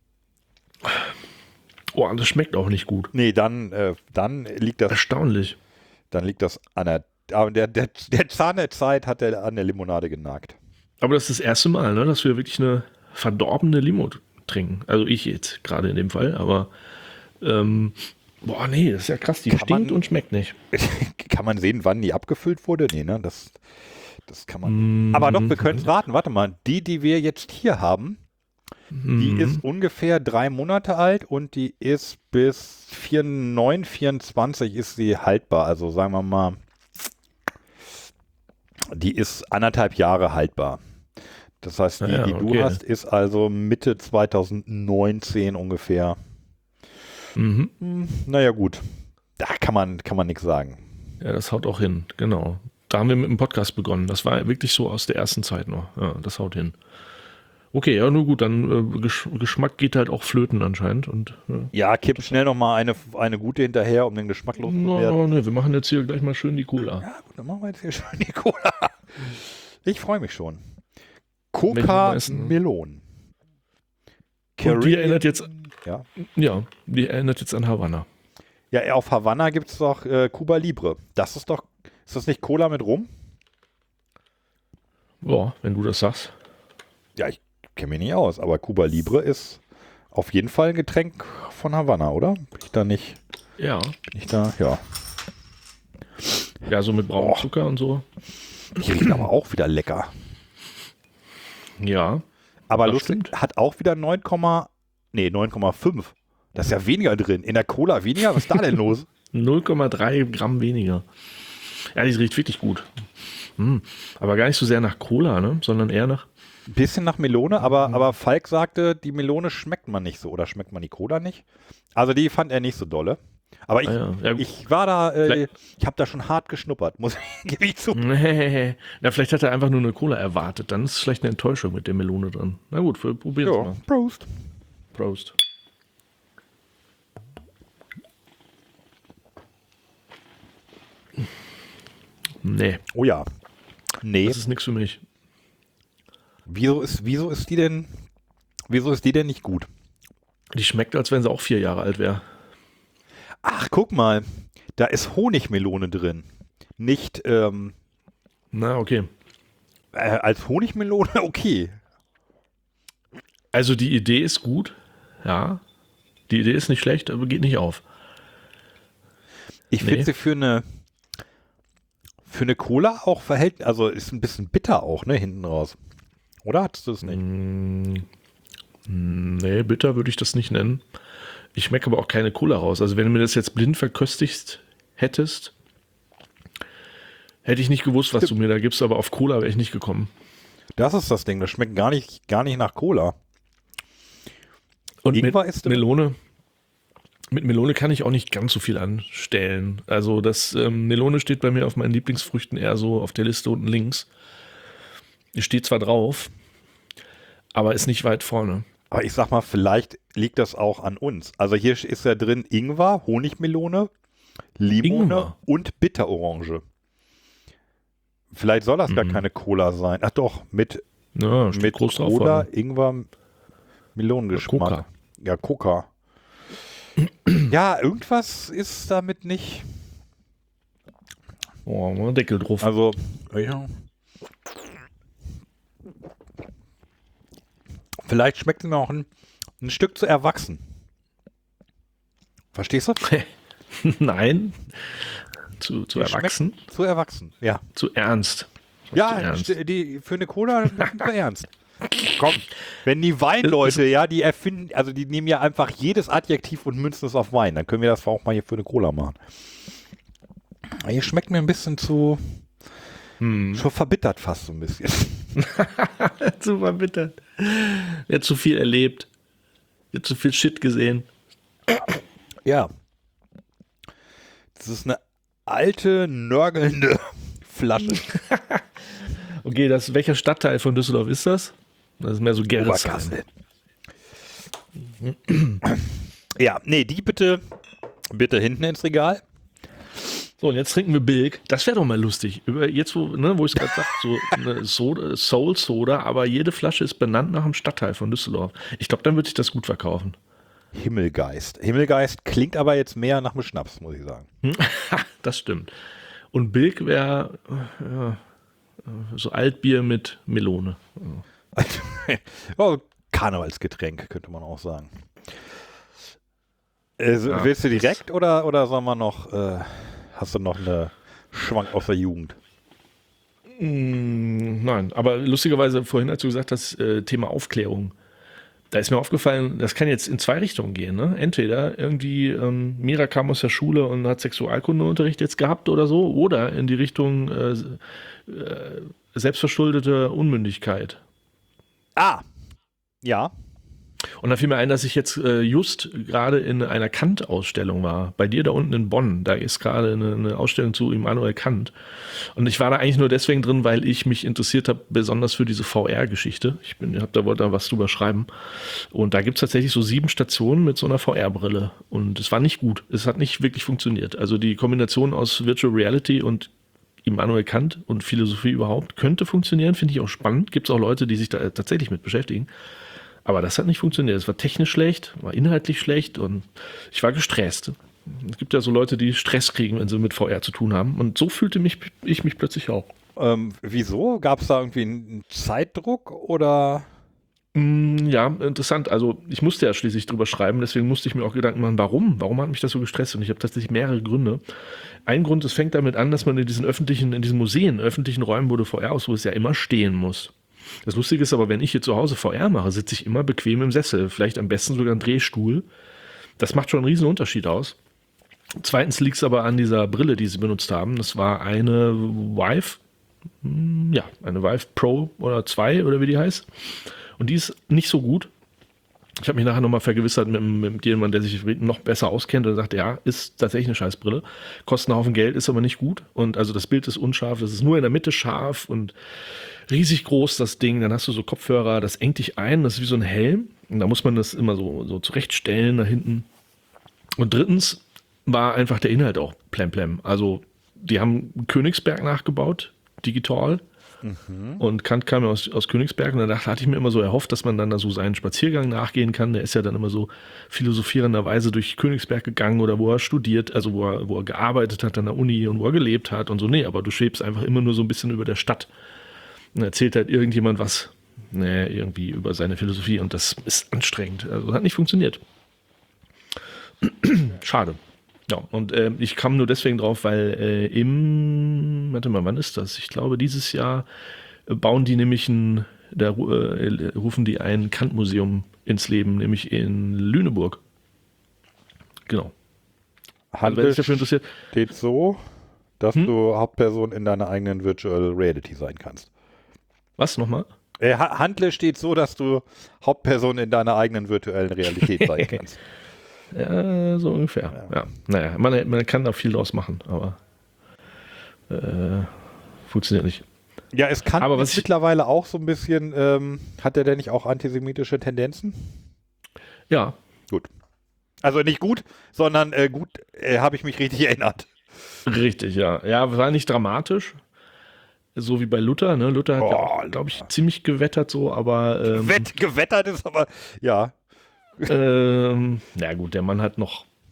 Oh, das schmeckt auch nicht gut. Nee, dann, äh, dann liegt das, Erstaunlich. dann liegt das an der, aber der, der, der Zahn der Zeit hat der an der Limonade genagt. Aber das ist das erste Mal, ne, dass wir wirklich eine verdorbene Limo trinken. Also ich jetzt gerade in dem Fall, aber ähm, boah, nee, das ist ja krass. Die Kann stinkt man- und schmeckt nicht. Kann man sehen, wann die abgefüllt wurde? Nee, ne? Das, das kann man. Aber doch, wir können es raten. Warte mal, die, die wir jetzt hier haben, die Mhm. ist ungefähr drei Monate alt und die ist bis neun vierundzwanzig ist sie haltbar. Also sagen wir mal, die ist anderthalb Jahre haltbar. Das heißt, die, Ah ja, die du okay. hast, ist also Mitte zwanzig neunzehn ungefähr. Mhm. Hm, naja, gut. Da kann man, kann man nichts sagen. Ja, das haut auch hin, genau. Da haben wir mit dem Podcast begonnen. Das war wirklich so aus der ersten Zeit noch. Ja, das haut hin. Okay, ja, nur gut, dann äh, Gesch Geschmack geht halt auch flöten anscheinend. Und äh, Ja, kipp schnell noch mal eine, eine gute hinterher, um den Geschmack loszuwerden. no, ne, wir machen jetzt hier gleich mal schön die Cola. Ja, gut, dann machen wir jetzt hier schon die Cola. Ich freue mich schon. Welche Coca meisten? Melon. Und die erinnert jetzt, Ja, ja, die erinnert jetzt an Havanna. ja auf Havanna gibt es doch äh, Cuba Libre. Das ist doch, ist das nicht Cola mit Rum? Ja, wenn du das sagst. Ja, ich kenne mich nicht aus, aber Cuba Libre ist auf jeden Fall ein Getränk von Havanna, oder? Bin ich da nicht, Ja, bin ich da, ja. ja, so mit braunem Boah. Zucker und so. Die riecht aber auch wieder lecker. Ja, Aber Das lustig, stimmt. hat auch wieder neun, nee, neun Komma fünf. Das ist ja weniger drin. In der Cola weniger? Was ist da denn los? null Komma drei Gramm weniger. Ja, die riecht wirklich gut. Hm. Aber gar nicht so sehr nach Cola, ne? Sondern eher nach. Ein bisschen nach Melone, aber, aber Falk sagte, die Melone schmeckt man nicht so. Oder schmeckt man die Cola nicht? Also die fand er nicht so dolle. Aber ich, Ah, ja. Ja, ich war da, äh, Vielleicht- ich habe da schon hart geschnuppert, muss ich, gebe ich zu. Nee, na, vielleicht hat er einfach nur eine Cola erwartet. Dann ist es vielleicht eine Enttäuschung mit der Melone drin. Na gut, wir probieren es Ja, mal. Prost. Prost. Nee, Oh ja. Nee, das ist nichts für mich. wieso ist, wieso ist die denn, wieso ist die denn nicht gut? Die schmeckt, als wenn sie auch vier Jahre alt wäre. Ach, guck mal, da ist Honigmelone drin. Nicht ähm, Na, okay. äh, als Honigmelone, okay. Also die Idee ist gut. Ja. Die Idee ist nicht schlecht, aber geht nicht auf. Ich Nee. finde sie für eine für eine Cola auch verhält, also ist ein bisschen bitter auch, ne, hinten raus. Oder hattest du es nicht? Mm, Nee, bitter würde ich das nicht nennen. Ich schmecke aber auch keine Cola raus. Also wenn du mir das jetzt blind verköstigt hättest, hätte ich nicht gewusst, was du mir da gibst, aber auf Cola wäre ich nicht gekommen. Das ist das Ding, das schmeckt gar nicht, gar nicht nach Cola. Und Ingwer mit ist drin. Melone, mit Melone kann ich auch nicht ganz so viel anstellen. Also das ähm, Melone steht bei mir auf meinen Lieblingsfrüchten eher so auf der Liste unten links. Die steht zwar drauf, aber ist nicht weit vorne. Aber ich sag mal, vielleicht liegt das auch an uns. Also hier ist ja drin Ingwer, Honigmelone, Limone Ingwer. und Bitterorange. Vielleicht soll das gar Mhm. keine Cola sein. Ach doch, mit, Ja, steht mit groß drauf. Cola, aber- Ingwer, Melonengeschmack. Coca. Ja, Coca. Ja, irgendwas ist damit nicht. Oh, mal Deckel drauf. Also, ja. Vielleicht schmeckt es mir auch ein, ein Stück zu erwachsen. Verstehst du? Nein. Zu, zu erwachsen? Zu erwachsen, ja. Zu ernst. Ja, zu ernst. st- die, für eine Cola ein bisschen zu ernst. Komm, wenn die Weinleute, ja, die erfinden, also die nehmen ja einfach jedes Adjektiv und münzen es auf Wein, dann können wir das auch mal hier für eine Cola machen. Hier schmeckt mir ein bisschen zu, hm. schon verbittert fast so ein bisschen. Zu verbittert. Er hat zu viel erlebt. Er hat zu viel Shit gesehen. Ja. Das ist eine alte, nörgelnde Flasche. Okay, das, welcher Stadtteil von Düsseldorf ist das? Das ist mehr so Gerresheim. Ja, nee, die bitte, bitte hinten ins Regal. So, und jetzt trinken wir Bilk. Das wäre doch mal lustig. Über, jetzt, wo, ne, wo ich es gerade sage, so eine Soda, Soul Soda, aber jede Flasche ist benannt nach einem Stadtteil von Düsseldorf. Ich glaube, dann würde ich das gut verkaufen. Himmelgeist. Himmelgeist klingt aber jetzt mehr nach einem Schnaps, muss ich sagen. Das stimmt. Und Bilk wäre ja, so Altbier mit Melone. Oh, Karnevalsgetränk, könnte man auch sagen. Äh, Ja. Willst du direkt oder, oder sollen wir noch, äh, hast du noch eine Schwank aus der Jugend? Mm, Nein, aber lustigerweise, vorhin, als du gesagt hast, äh, Thema Aufklärung, da ist mir aufgefallen, das kann jetzt in zwei Richtungen gehen. Ne? Entweder irgendwie, ähm, Mira kam aus der Schule und hat Sexualkundeunterricht jetzt gehabt oder so, oder in die Richtung äh, äh, selbstverschuldete Unmündigkeit. Ah, ja. Und da fiel mir ein, dass ich jetzt äh, just gerade in einer Kant-Ausstellung war. Bei dir da unten in Bonn. Da ist gerade eine, eine Ausstellung zu Immanuel Kant. Und ich war da eigentlich nur deswegen drin, weil ich mich interessiert habe, besonders für diese V R-Geschichte. Ich bin, hab da wollte da was drüber schreiben. Und da gibt es tatsächlich so sieben Stationen mit so einer V R-Brille. Und es war nicht gut. Es hat nicht wirklich funktioniert. Also die Kombination aus Virtual Reality und Immanuel Kant und Philosophie überhaupt könnte funktionieren. Finde ich auch spannend. Gibt es auch Leute, die sich da tatsächlich mit beschäftigen. Aber das hat nicht funktioniert. Es war technisch schlecht, war inhaltlich schlecht und ich war gestresst. Es gibt ja so Leute, die Stress kriegen, wenn sie mit V R zu tun haben. Und so fühlte mich, ich mich plötzlich auch. Ähm, wieso? Gab es da irgendwie einen Zeitdruck oder? Mm, Ja, interessant. Also ich musste ja schließlich drüber schreiben, deswegen musste ich mir auch Gedanken machen, warum? Warum hat mich das so gestresst? Und ich habe tatsächlich mehrere Gründe. Ein Grund, es fängt damit an, dass man in diesen öffentlichen, in diesen Museen, öffentlichen Räumen, wo du V R ausrüstest, ja immer stehen muss. Das Lustige ist aber, wenn ich hier zu Hause V R mache, sitze ich immer bequem im Sessel. Vielleicht am besten sogar einen Drehstuhl. Das macht schon einen riesen Unterschied aus. Zweitens liegt es aber an dieser Brille, die sie benutzt haben. Das war eine Vive, hm, ja, eine Vive Pro oder zwei oder wie die heißt. Und die ist nicht so gut. Ich habe mich nachher nochmal vergewissert mit, mit jemandem, der sich noch besser auskennt und sagte, ja, ist tatsächlich eine Scheißbrille. Kostet einen Haufen Geld, ist aber nicht gut. Und also das Bild ist unscharf, das ist nur in der Mitte scharf und riesig groß, das Ding. Dann hast du so Kopfhörer, das engt dich ein, das ist wie so ein Helm. Und da muss man das immer so, so zurechtstellen da hinten. Und drittens war einfach der Inhalt auch plemplem. Also die haben Königsberg nachgebaut, digital. Mhm. Und Kant kam ja aus, aus Königsberg und da hatte ich mir immer so erhofft, dass man dann da so seinen Spaziergang nachgehen kann. Der ist ja dann immer so philosophierenderweise durch Königsberg gegangen oder wo er studiert, also wo er, wo er gearbeitet hat an der Uni und wo er gelebt hat und so. Nee, aber du schwebst einfach immer nur so ein bisschen über der Stadt. Und erzählt halt irgendjemand was, nee, irgendwie über seine Philosophie und das ist anstrengend. Also hat nicht funktioniert. Schade. Ja, und äh, ich kam nur deswegen drauf, weil äh, im, warte mal, wann ist das? Ich glaube, dieses Jahr äh, bauen die nämlich ein, da äh, rufen die ein Kant-Museum ins Leben, nämlich in Lüneburg. Genau. Also, wer sich dafür interessiert. Steht so, dass Hm? du Hauptperson in deiner eigenen Virtual Reality sein kannst. Was nochmal? Äh, Ha- Handle steht so, dass du Hauptperson in deiner eigenen virtuellen Realität sein kannst. Ja, so ungefähr. Ja. Ja. Naja, man, man kann da viel draus machen, aber äh, funktioniert nicht. Ja, es kann Aber was ich- mittlerweile auch so ein bisschen, ähm, hat er denn nicht auch antisemitische Tendenzen? Ja, Gut. Also nicht gut, sondern äh, gut, äh, habe ich mich richtig erinnert. richtig, ja. Ja, war nicht dramatisch. So wie bei Luther, ne? Luther hat ja Oh, auch, glaube ich, ziemlich gewettert so, aber ähm, Wett, gewettert ist aber, ja. ähm, ja gut, der Mann hat noch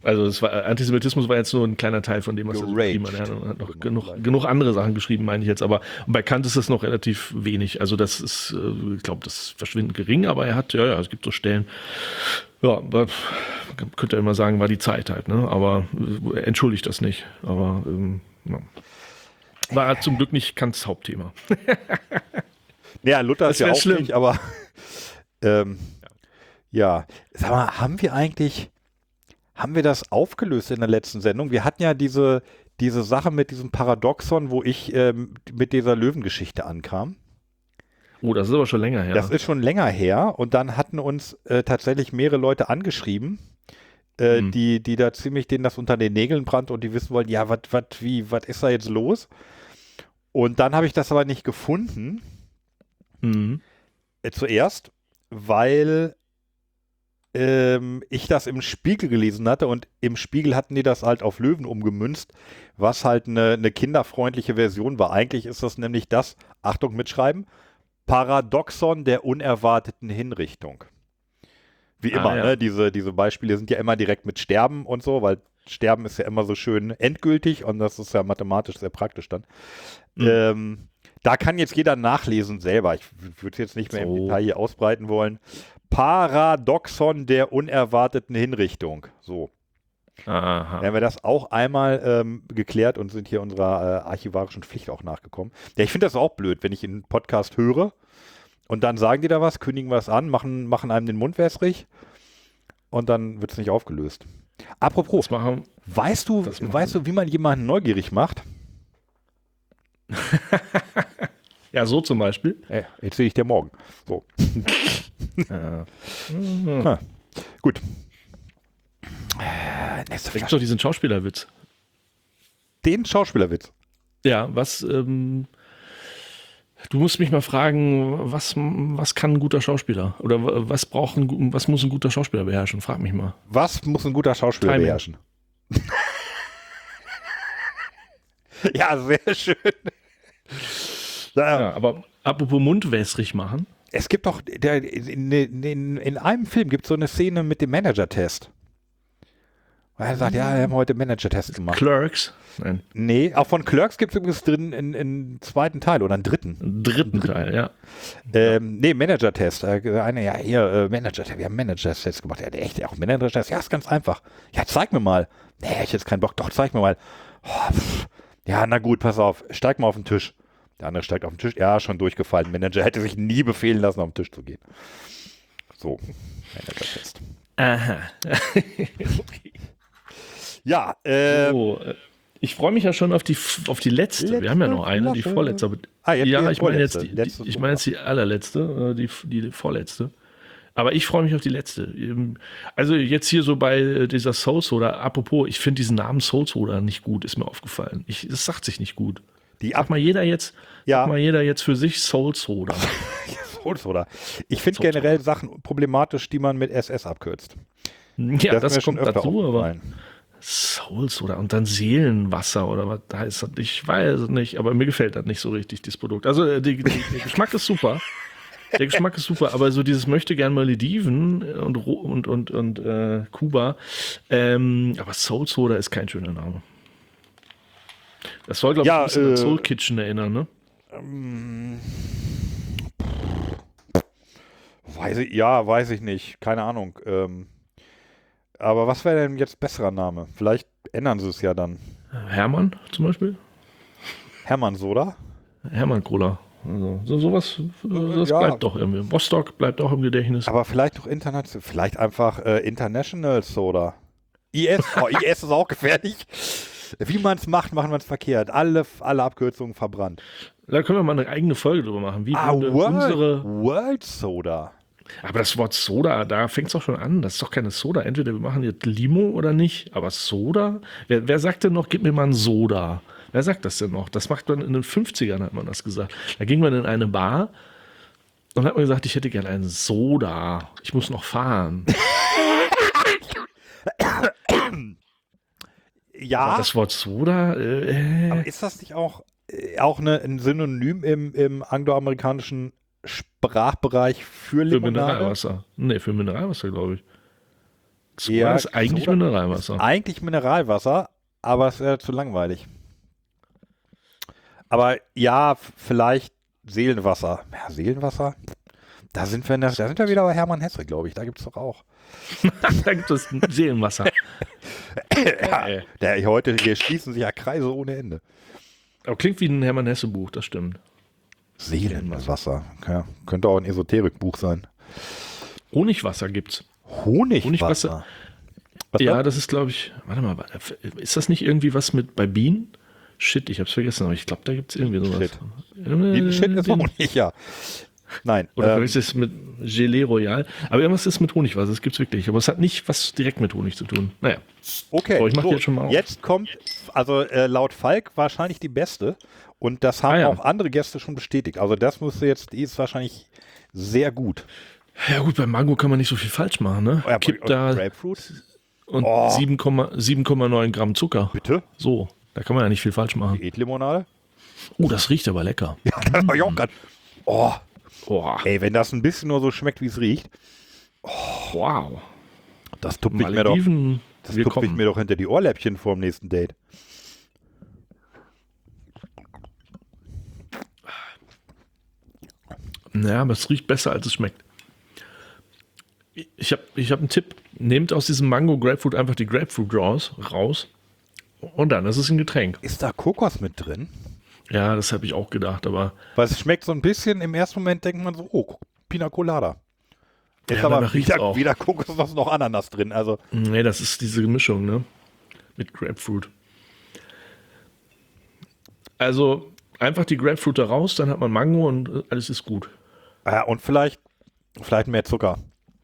Also es war, Antisemitismus war jetzt nur ein kleiner Teil von dem, was er so geschrieben hat. Er hat noch genug, genug andere Sachen geschrieben, meine ich jetzt. Aber bei Kant ist das noch relativ wenig. Also das ist, ich glaube, das ist verschwindend gering, aber er hat, ja, ja, es gibt so Stellen, ja, da könnte er immer sagen, war die Zeit halt, ne? Aber er entschuldigt das nicht. Aber ähm, ja. War zum Glück nicht Kants Hauptthema. Ja, Luther ist ja auch schlimm. nicht, aber ähm, ja. ja, sag mal, haben wir eigentlich, haben wir das aufgelöst in der letzten Sendung? Wir hatten ja diese, diese Sache mit diesem Paradoxon, wo ich ähm, mit dieser Löwengeschichte ankam. Oh, das ist aber schon länger her. Das ist schon länger her und dann hatten uns äh, tatsächlich mehrere Leute angeschrieben, äh, hm. die, die da ziemlich denen das unter den Nägeln brannt und die wissen wollten, ja, was, was, wie, was ist da jetzt los? Und dann habe ich das aber nicht gefunden. Mhm. Äh, zuerst, weil ähm, ich das im Spiegel gelesen hatte und im Spiegel hatten die das halt auf Löwen umgemünzt, was halt eine, eine kinderfreundliche Version war. Eigentlich ist das nämlich das, Achtung mitschreiben, Paradoxon der unerwarteten Hinrichtung. Wie immer, ah, ja. ne? Diese, diese Beispiele sind ja immer direkt mit Sterben und so, weil Sterben ist ja immer so schön endgültig und das ist ja mathematisch sehr praktisch dann. Mhm. Ähm, da kann jetzt jeder nachlesen selber. Ich würde es jetzt nicht mehr so im Detail hier ausbreiten wollen. Paradoxon der unerwarteten Hinrichtung. So. Aha. Dann haben wir das auch einmal ähm, geklärt und sind hier unserer äh, archivarischen Pflicht auch nachgekommen. Ja, ich finde das auch blöd, wenn ich einen Podcast höre und dann sagen die da was, kündigen was an, machen, machen einem den Mund wässrig und dann wird es nicht aufgelöst. Apropos, machen, weißt du, weißt du, wie man jemanden neugierig macht? Ja, so zum Beispiel. Äh, erzähle ich dir morgen. So. Ja. Ah, gut. Äh, nächste Da gibt doch diesen Schauspielerwitz. Den Schauspielerwitz. Ja, was, ähm, du musst mich mal fragen, was, was kann ein guter Schauspieler? Oder was braucht ein, was muss ein guter Schauspieler beherrschen? Frag mich mal. Was muss ein guter Schauspieler Timing. beherrschen? Ja, sehr schön. Ja, ja, aber apropos mundwässrig machen. Es gibt doch, der, in, in, in einem Film gibt es so eine Szene mit dem Manager-Test. Er sagt, ja, wir haben heute Manager-Test gemacht. Clerks? Nein. Nee, auch von Clerks gibt es übrigens drin einen zweiten Teil oder einen dritten. Einen dritten Teil, ja. Ähm, nee, Manager-Test. Äh, eine, ja, hier, äh, Manager-Test. Wir haben Manager-Test gemacht. Ja, echt, auch Manager-Test. Ja, ist ganz einfach. Ja, zeig mir mal. Nee, ich hab jetzt keinen Bock. Doch, zeig mir mal. Oh, ja, na gut, pass auf. Steig mal auf den Tisch. Der andere steigt auf den Tisch. Ja, schon durchgefallen. Manager hätte sich nie befehlen lassen, auf den Tisch zu gehen. So, Manager-Test. Aha. Okay. Ja, äh, so, ich freue mich ja schon auf die, auf die letzte. letzte. Wir haben ja noch eine, die vorletzte. Aber ah, jetzt ja, die ich meine jetzt die, die, ich meine jetzt die allerletzte, die, die vorletzte. Aber ich freue mich auf die letzte. Also jetzt hier so bei dieser Soul Soda, apropos, ich finde diesen Namen Soul Soda nicht gut, ist mir aufgefallen. Ich, das sagt sich nicht gut. Die sag mal jeder jetzt, ja. sag mal jeder jetzt für sich Soul Soda. Soul Soda. Ich finde generell Sachen problematisch, die man mit S S abkürzt. Ja, das, das kommt dazu, aber Soul Soda und dann Seelenwasser oder was da ist das? Ich weiß es nicht, aber mir gefällt das nicht so richtig, dieses Produkt. Also die, die, der Geschmack ist super. Der Geschmack ist super, aber so dieses möchte gern Malediven und und und und äh, Kuba, ähm, aber Soul Soda ist kein schöner Name. Das soll, glaube ich, ja, ein bisschen äh, an Soul Kitchen erinnern, ne? Ähm, weiß ich, ja, weiß ich nicht. Keine Ahnung. Ähm, aber was wäre denn jetzt besserer Name? Vielleicht ändern sie es ja dann. Hermann zum Beispiel? Hermann Soda? Hermann Cola. Also, so, sowas, das ja. bleibt doch irgendwie. Rostock bleibt auch im Gedächtnis. Aber vielleicht doch international. Vielleicht einfach äh, International Soda. I S. Oh, I S ist auch gefährlich. Wie man es macht, machen wir es verkehrt. Alle, alle Abkürzungen verbrannt. Da können wir mal eine eigene Folge drüber machen. Wie ah, würde World, unsere World Soda. Aber das Wort Soda, da fängt es doch schon an. Das ist doch keine Soda. Entweder wir machen jetzt Limo oder nicht. Aber Soda? Wer, wer sagt denn noch, gib mir mal einen Soda? Wer sagt das denn noch? Das macht man in den fünfzigern, hat man das gesagt. Da ging man in eine Bar und hat man gesagt, ich hätte gerne einen Soda. Ich muss noch fahren. Ja. Aber das Wort Soda? Äh, aber ist das nicht auch, äh, auch eine, ein Synonym im, im angloamerikanischen Sprachbereich für Limonade? Für Mineralwasser. Nee, für Mineralwasser, glaube ich. Square Ja, ist eigentlich Soda- Mineralwasser. Eigentlich Mineralwasser, aber es wäre zu langweilig. Aber ja, f- vielleicht Seelenwasser. Ja, Seelenwasser? Da sind wir, in der, da sind wir wieder bei Hermann Hesse, glaube ich. Da gibt es doch auch. Da gibt es Seelenwasser. ja, Äh. der, heute hier schließen sich ja Kreise ohne Ende. Aber klingt wie ein Hermann Hesse Buch, das stimmt. Seelenwasser. Ja, könnte auch ein Esoterikbuch sein. Honigwasser gibt's. Honigwasser. Honigwasser. Was Ja, da? das ist, glaube ich, warte mal, ist das nicht irgendwie was mit bei Bienen? Shit, ich hab's vergessen, aber ich glaube, da gibt's irgendwie sowas. Shit. Äh, Shit ist den- Honig, ja. Nein. Oder ähm, vielleicht ist es mit Gelee Royal. Aber irgendwas ist mit Honigwasser, das gibt's wirklich. Aber es hat nicht was direkt mit Honig zu tun. Naja. Okay, So, ich mach die so, jetzt schon mal auf. jetzt kommt, also äh, laut Falk wahrscheinlich die beste. Und das haben Ah, ja. auch andere Gäste schon bestätigt. Also das müsste jetzt, die ist wahrscheinlich sehr gut. Ja gut, bei Mango kann man nicht so viel falsch machen, ne? Ja, Kipp und da Grapefruit? und Oh. sieben Komma neun Gramm Zucker. Bitte? So, da kann man ja nicht viel falsch machen. Diätlimonade? Oh, das riecht aber lecker. Ja, das war ich auch gerade. Oh, Boah, ey, wenn das ein bisschen nur so schmeckt, wie es riecht, wow. das tupfe ich mir doch, Malediven, das wir tupfe ich kommen. mir doch hinter die Ohrläppchen vor dem nächsten Date. Naja, aber es riecht besser, als es schmeckt. Ich habe ich hab einen Tipp. Nehmt aus diesem Mango Grapefruit einfach die Grapefruit raus, raus und dann ist es ein Getränk. Ist da Kokos mit drin? Ja, das habe ich auch gedacht, aber Weil es schmeckt so ein bisschen, im ersten Moment denkt man so, oh, Pina Colada. Ist Ja, aber danach riecht's wieder, auch. wieder Kokos, was noch Ananas drin. Also, nee, das ist diese Mischung, ne? Mit Grapefruit. Also einfach die Grapefruit da raus, dann hat man Mango und äh, alles ist gut. ja, und vielleicht, vielleicht mehr Zucker.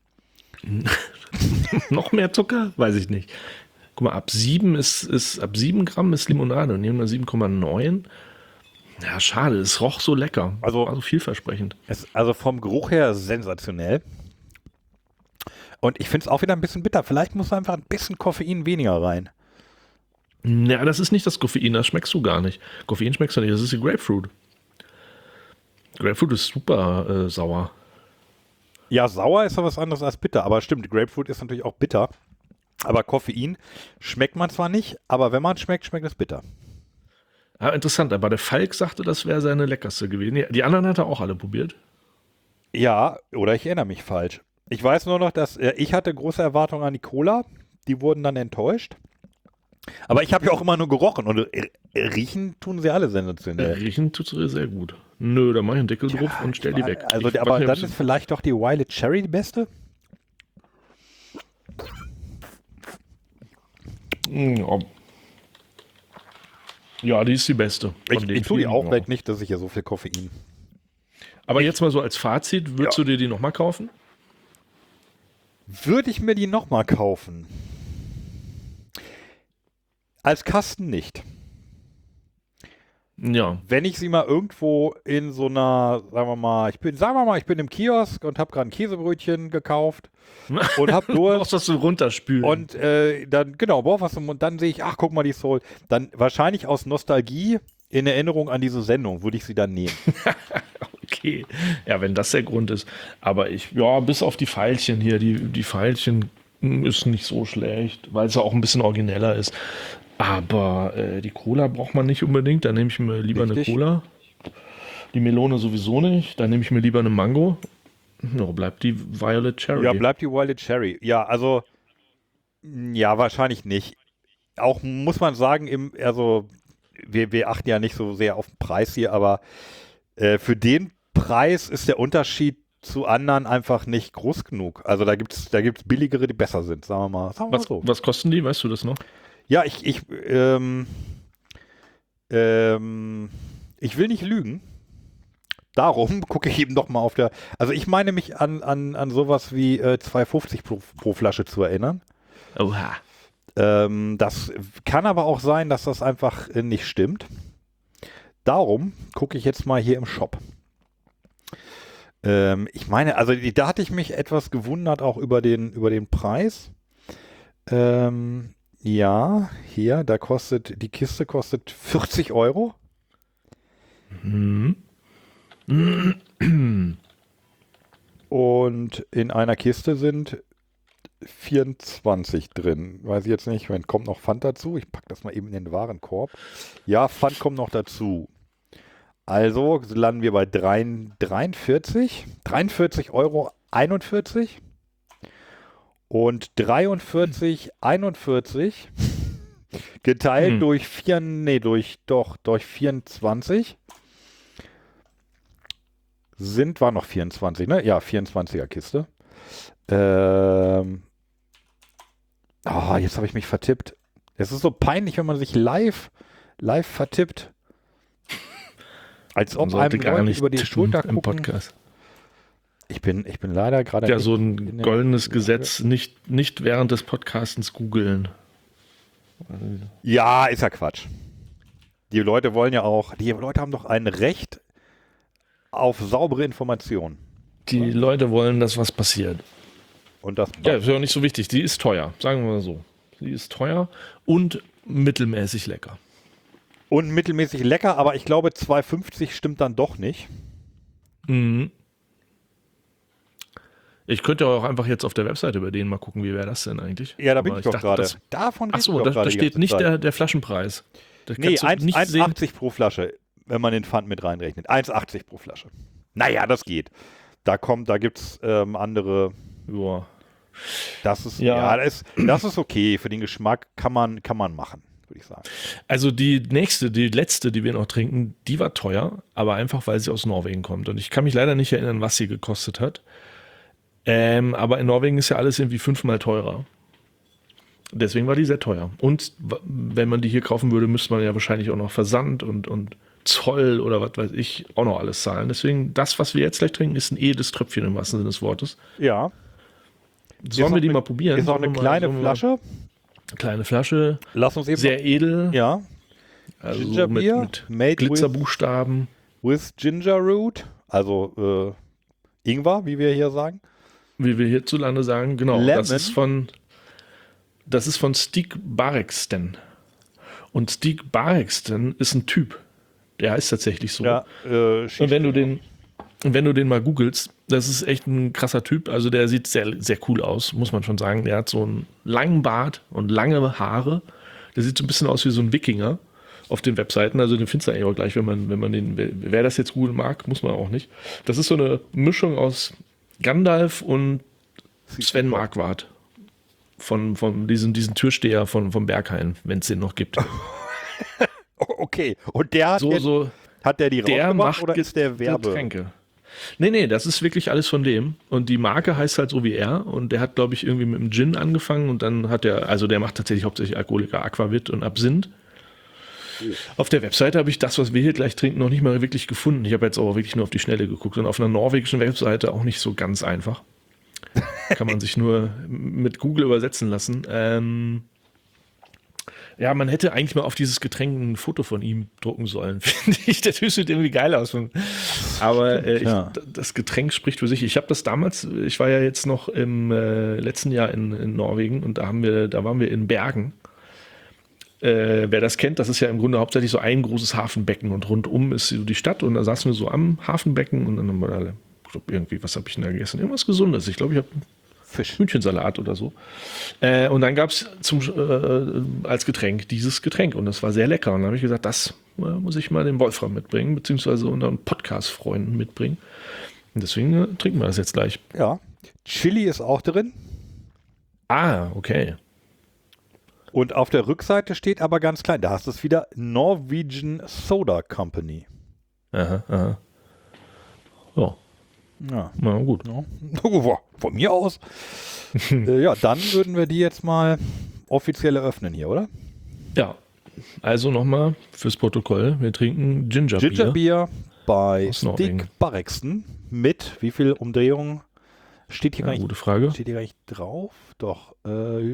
Noch mehr Zucker? Weiß ich nicht. Guck mal, ab sieben ist, ist ab sieben Gramm ist Limonade und nehmen wir sieben Komma neun. Ja, schade, es roch so lecker. Also- also vielversprechend. Es, also vom Geruch her sensationell. Und ich finde es auch wieder ein bisschen bitter. Vielleicht muss einfach ein bisschen Koffein weniger rein. Ja, das ist nicht das Koffein, das schmeckst du gar nicht. Koffein schmeckst du nicht, das ist die Grapefruit. Grapefruit ist super äh, sauer. Ja, sauer ist ja was anderes als bitter. Aber stimmt, Grapefruit ist natürlich auch bitter. Aber Koffein schmeckt man zwar nicht, aber wenn man schmeckt, schmeckt es bitter. Ja, interessant, aber der Falk sagte, das wäre seine leckerste gewesen. Die- Die anderen hat er auch alle probiert. Ja, oder ich erinnere mich falsch. Ich weiß nur noch, dass äh, ich hatte große Erwartungen an die Cola. Die wurden dann enttäuscht. Aber ich habe ja auch immer nur gerochen und äh, riechen tun sie alle Äh, sensationell. riechen tut sie sehr gut. Nö, da mach ich einen Deckel drauf und stell die weg. Also, Ich aber weiß nicht, ob dann sie- ist vielleicht doch die Wild Cherry die beste. Ja. Ja, die ist die beste. Ich, von den ich tue die vielen, auch ja. weg, nicht, dass ich ja so viel Koffein. Aber jetzt mal so als Fazit, würdest Ja. du dir die nochmal kaufen? Würde ich mir die nochmal kaufen? Als Kasten nicht. Ja. Wenn ich sie mal irgendwo in so einer, sagen wir mal, ich bin, sagen wir mal, ich bin im Kiosk und habe gerade ein Käsebrötchen gekauft und habe Du Durst. brauchst das so runterspülen. Und äh, dann, genau, brauch was im Mund, dann sehe ich, ach, guck mal, die Soul. Dann wahrscheinlich aus Nostalgie in Erinnerung an diese Sendung würde ich sie dann nehmen. Okay. Ja, wenn das der Grund ist. Aber ich, ja, bis auf die Pfeilchen hier, die, die Pfeilchen hm, ist nicht so schlecht, weil es ja auch ein bisschen origineller ist. Aber äh, die Cola braucht man nicht unbedingt. Da nehme ich mir lieber Richtig. eine Cola. Die Melone sowieso nicht. Da nehme ich mir lieber eine Mango. Ja, bleibt die Violet Cherry. Ja, bleibt die Wild Cherry. Ja, also, mh, ja, wahrscheinlich nicht. Auch muss man sagen, im, also, wir, wir achten ja nicht so sehr auf den Preis hier, aber äh, für den Preis ist der Unterschied zu anderen einfach nicht groß genug. Also da gibt es da gibt's billigere, die besser sind, sagen wir mal, sagen wir mal was, so. was kosten die? Weißt du das noch? Ja, ich, ich, ähm, ähm, ich will nicht lügen. Darum gucke ich eben doch mal auf der. Also ich meine mich an, an, an sowas wie äh, zwei fünfzig pro, pro Flasche zu erinnern. Oha. Ähm, das kann aber auch sein, dass das einfach äh, nicht stimmt. Darum gucke ich jetzt mal hier im Shop. Ähm, ich meine, also die- da hatte ich mich etwas gewundert auch über den, über den Preis. Ähm, ja, hier, da kostet, die Kiste kostet vierzig Euro. Mhm. Und in einer Kiste sind vierundzwanzig drin. Weiß ich jetzt nicht, wenn kommt noch Pfand dazu. Ich packe das mal eben in den Warenkorb. Ja, Pfand kommt noch dazu. Also landen wir bei dreiundvierzig, dreiundvierzig Euro einundvierzig und dreiundvierzig einundvierzig geteilt Hm. durch vier, nee, durch doch durch vierundzwanzig sind war noch vierundzwanzig, ne? Ja, vierundzwanziger Kiste. Ähm, oh, jetzt habe ich mich vertippt. Es ist so peinlich, wenn man sich live live vertippt. Als ob Man sollte einem gar Leute nicht über die tippen Schulter im gucken. Podcast. Ich bin, ich bin leider gerade. Ja, echt so in ein der- goldenes Gesetz, nicht, nicht während des Podcastens googeln. Ja, ist ja Quatsch. Die Leute wollen ja auch, die Leute haben doch ein Recht auf saubere Informationen. Die Leute wollen, dass was passiert. Und das Ja, ist ja auch nicht so wichtig. Die ist teuer, sagen wir mal so. Die ist teuer und mittelmäßig lecker. und mittelmäßig lecker, aber ich glaube zwei fünfzig stimmt dann doch nicht. Mhm. Ich könnte auch einfach jetzt auf der Webseite bei denen mal gucken, wie wäre das denn eigentlich? Ja, da bin Aber ich doch dachte, gerade. das- Davon Ach geht's so, doch da, gerade da die steht ganze nicht Zeit. der, der Flaschenpreis. Da Nee, kannst du nicht sehen. eins Komma achtzig pro Flasche, wenn man den Pfand mit reinrechnet. eins Komma achtzig pro Flasche. Naja, das geht. Da kommt, da gibt's ähm, andere. Joa. Das ist, ja, Ja. das, ist, das ist okay. Für den Geschmack kann man, kann man machen, würde ich sagen. Also die nächste, die letzte, die wir noch trinken, die war teuer, aber einfach, weil sie aus Norwegen kommt. Und ich kann mich leider nicht erinnern, was sie gekostet hat. Ähm, aber in Norwegen ist ja alles irgendwie fünfmal teurer. Deswegen war die sehr teuer. Und w- wenn man die hier kaufen würde, müsste man ja wahrscheinlich auch noch Versand und, und Zoll oder was weiß ich auch noch alles zahlen. Deswegen, das, was wir jetzt gleich trinken, ist ein edes Tröpfchen im wahrsten Sinne des Wortes. Ja. Sollen auch wir die eine- mal probieren? Ist auch Sollen eine wir mal- kleine sollen wir mal- Flasche. Kleine Flasche, Lass uns eben. sehr edel. ja. Also Ginger mit, Beer, mit made Glitzerbuchstaben. With Ginger Root. Also äh, Ingwer, wie wir hier sagen. Wie wir hierzulande sagen, genau. Lemon. Das ist von das ist von Stig Barreksten. Und Stig Barreksten ist ein Typ. Der heißt tatsächlich so. Ja. Äh, Und wenn du den und wenn du den mal googelst, das ist echt ein krasser Typ. Also der sieht sehr, sehr cool aus, muss man schon sagen. Der hat so einen langen Bart und lange Haare. Der sieht so ein bisschen aus wie so ein Wikinger auf den Webseiten. Also den findest du eigentlich auch gleich, wenn man, wenn man den, wer, wer das jetzt googeln mag, muss man auch nicht. Das ist so eine Mischung aus Gandalf und Sven Marquardt. Von, von diesem, diesen Türsteher von, vom Berghain, wenn es den noch gibt. Oh, okay. Und der hat, So, jetzt, so, hat der die der rausgebracht macht oder ist der Werbe? Getränke. Nee, nee, das ist wirklich alles von dem. Und die Marke heißt halt so wie er. Und der hat, glaube ich, irgendwie mit dem Gin angefangen. Und dann hat er, also der macht tatsächlich hauptsächlich Alkoholiker, Aquavit und Absinth. Auf der Webseite habe ich das, was wir hier gleich trinken, noch nicht mal wirklich gefunden. Ich habe jetzt aber wirklich nur auf die Schnelle geguckt. Und auf einer norwegischen Webseite auch nicht so ganz einfach. Kann man sich nur mit Google übersetzen lassen. Ähm, ja, man hätte eigentlich mal auf dieses Getränk ein Foto von ihm drucken sollen, finde ich. Der Typ sieht irgendwie geil aus. Aber äh, ich, ja. das Getränk spricht für sich. Ich habe das damals, ich war ja jetzt noch im äh, letzten Jahr in, in Norwegen und da haben wir, da waren wir in Bergen. Äh, wer das kennt, das ist ja im Grunde hauptsächlich so ein großes Hafenbecken und rundum ist so die Stadt und da saßen wir so am Hafenbecken und dann haben wir da, ich glaube, irgendwie, was habe ich denn da gegessen? Irgendwas Gesundes. Ich glaube, ich habe Fisch. Hühnchensalat oder so. Äh, und dann gab es äh, als Getränk dieses Getränk und das war sehr lecker. Und dann habe ich gesagt, das äh, muss ich mal dem Wolfram mitbringen, beziehungsweise unseren Podcast-Freunden mitbringen. Und deswegen äh, trinken wir das jetzt gleich. Ja. Chili ist auch drin. Ah, okay. Und auf der Rückseite steht aber ganz klein, da hast du es wieder, Norwegian Soda Company. Aha, aha. Ja, Ja. na gut. Ja. Von mir aus. äh, ja, dann würden wir die jetzt mal offiziell eröffnen hier, oder? Ja, also nochmal fürs Protokoll. Wir trinken Ginger, Ginger Beer. Beer bei Aus Norwegen. Stig Barreksten mit wie viel Umdrehungen steht hier Ja, gar nicht, gute Frage. steht hier gar nicht drauf? Doch. Äh,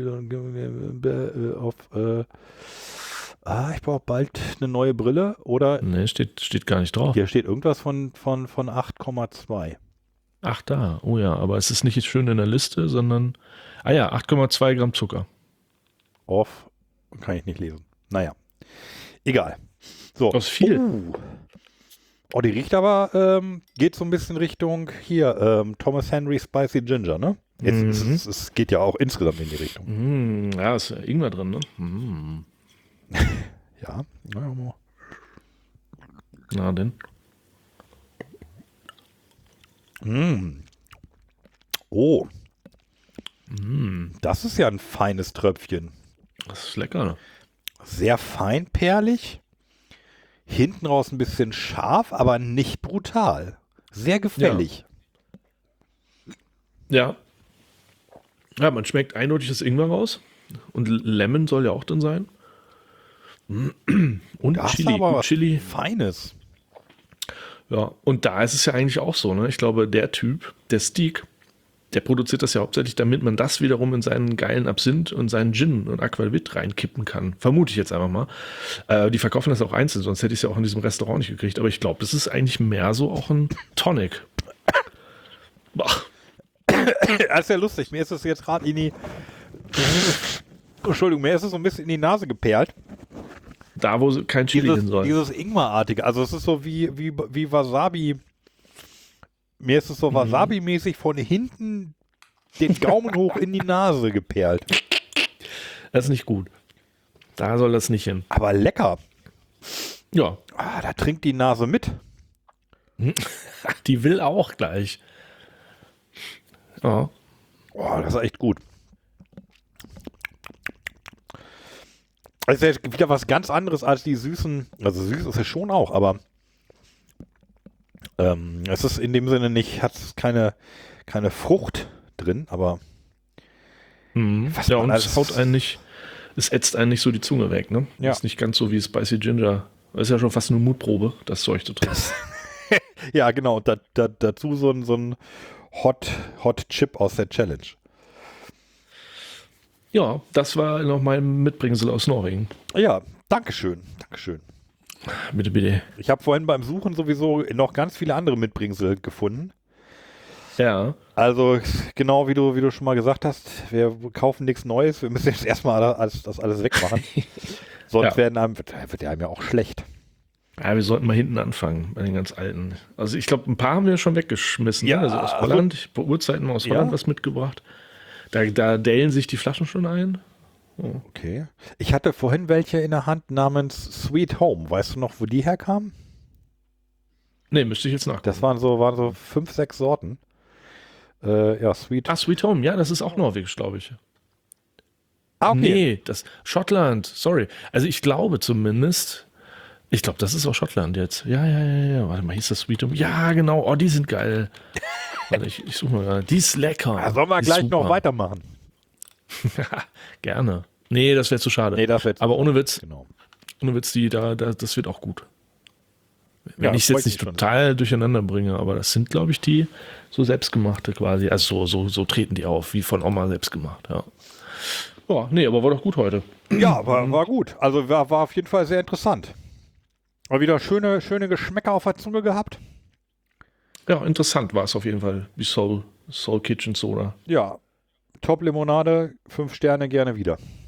auf, äh, ah, ich brauche bald eine neue Brille oder Ne, steht, steht gar nicht drauf. hier steht irgendwas von, von, von acht Komma zwei. Ach, da. Oh ja, aber es ist nicht schön in der Liste, sondern, ah ja, acht Komma zwei Gramm Zucker. Off kann ich nicht lesen. Naja, egal. So. Aus viel. Uh. Oh, die riecht aber, ähm, geht so ein bisschen Richtung hier, ähm, Thomas Henry Spicy Ginger, ne? Jetzt, Mhm. es, es, es geht ja auch insgesamt in die Richtung. Mm, ja, ist ja Ingwer drin, ne? Mm. Ja. Ja, mal. Na denn. Mm. Oh, Mm. das ist ja ein feines Tröpfchen. Das ist lecker, ne? Sehr feinperlig. Hinten raus ein bisschen scharf, aber nicht brutal. Sehr gefällig. Ja. Ja, man schmeckt eindeutig das Ingwer raus. Und Lemon soll ja auch drin sein. Und Das ist Chili. aber Gut was Chili. Feines. Ja, und da ist es ja eigentlich auch so, ne? Ich glaube, der Typ, der Steak, der produziert das ja hauptsächlich, damit man das wiederum in seinen geilen Absinth und seinen Gin und Aquavit reinkippen kann. Vermute ich jetzt einfach mal. Äh, die verkaufen das auch einzeln, sonst hätte ich es ja auch in diesem Restaurant nicht gekriegt. Aber ich glaube, das ist eigentlich mehr so auch ein Tonic. Boah. Das ist ja lustig. Mir ist es jetzt gerade in die... Entschuldigung, mir ist es so ein bisschen in die Nase geperlt. Da, wo kein Chili Dieses, hin soll. dieses Ingwerartige. Also es ist so wie, wie, wie Wasabi. Mir ist es so Wasabi-mäßig von hinten den Gaumen hoch in die Nase geperlt. Das ist nicht gut. Da soll das nicht hin. Aber lecker. Ja, Ah, da trinkt die Nase mit. die will auch gleich. Ja. Oh, das ist echt gut. Es ist ja wieder was ganz anderes als die süßen. Also süß ist es schon auch, aber ähm, es ist in dem Sinne nicht, hat es keine, keine Frucht drin, aber Mhm. Was Ja, man und alles- es haut einen nicht, es ätzt einen nicht so die Zunge weg, ne? Ja. Ist nicht ganz so wie Spicy Ginger. Das ist ja schon fast eine Mutprobe, das Zeug zu trinken. ja, genau. Und da, da, dazu so ein, so ein Hot, Hot Chip aus der Challenge. Ja, das war noch mein Mitbringsel aus Norwegen. Ja, Dankeschön. Dankeschön. Bitte, bitte. Ich habe vorhin beim Suchen sowieso noch ganz viele andere Mitbringsel gefunden. Ja. Also genau wie du, wie du schon mal gesagt hast, wir kaufen nichts Neues, wir müssen jetzt erstmal alles, das alles wegmachen. Sonst Ja. werden einem, wird, wird einem ja auch schlecht. Ja, wir sollten mal hinten anfangen, bei den ganz alten. Also ich glaube, ein paar haben wir schon weggeschmissen. Ja, ne? Also aus also- Holland, ich habe Urzeiten aus Holland Ja. was mitgebracht. Da, da dellen sich die Flaschen schon ein. Okay. Ich hatte vorhin welche in der Hand namens Sweet Home. Weißt du noch, wo die herkamen? Nee, müsste ich jetzt nachgucken. Das waren so, waren so fünf, sechs Sorten. Äh, ja, Sweet. Ah, Sweet Home, ja, das ist auch norwegisch, glaube ich. Ah, Nee, das Schottland, sorry. Also ich glaube zumindest, ich glaube, das ist auch Schottland jetzt. Ja, ja, ja, ja. Warte mal, hieß das Sweet Home? Ja, genau. Oh, die sind geil. Warte, ich, ich suche mal gerade. Die ist lecker. Ja, sollen wir Die ist gleich noch super. weitermachen? Gerne. Nee, das wäre zu schade. Nee, das wird. Aber ohne Witz, Genau. ohne Witz, die da, da, das wird auch gut. Wenn Ja, ich es freut jetzt nicht mich schon. total durcheinander bringe, aber das sind, glaube ich, die so selbstgemachte quasi. Also so, so, so treten die auf, wie von Oma selbst gemacht, ja. Ja, nee, aber war doch gut heute. Ja, war, war gut. Also war, war auf jeden Fall sehr interessant. War wieder schöne, schöne Geschmäcker auf der Zunge gehabt. Ja, interessant war es auf jeden Fall, die Soul, Soul Kitchen Soda. Ja. Top Limonade, fünf Sterne, gerne wieder.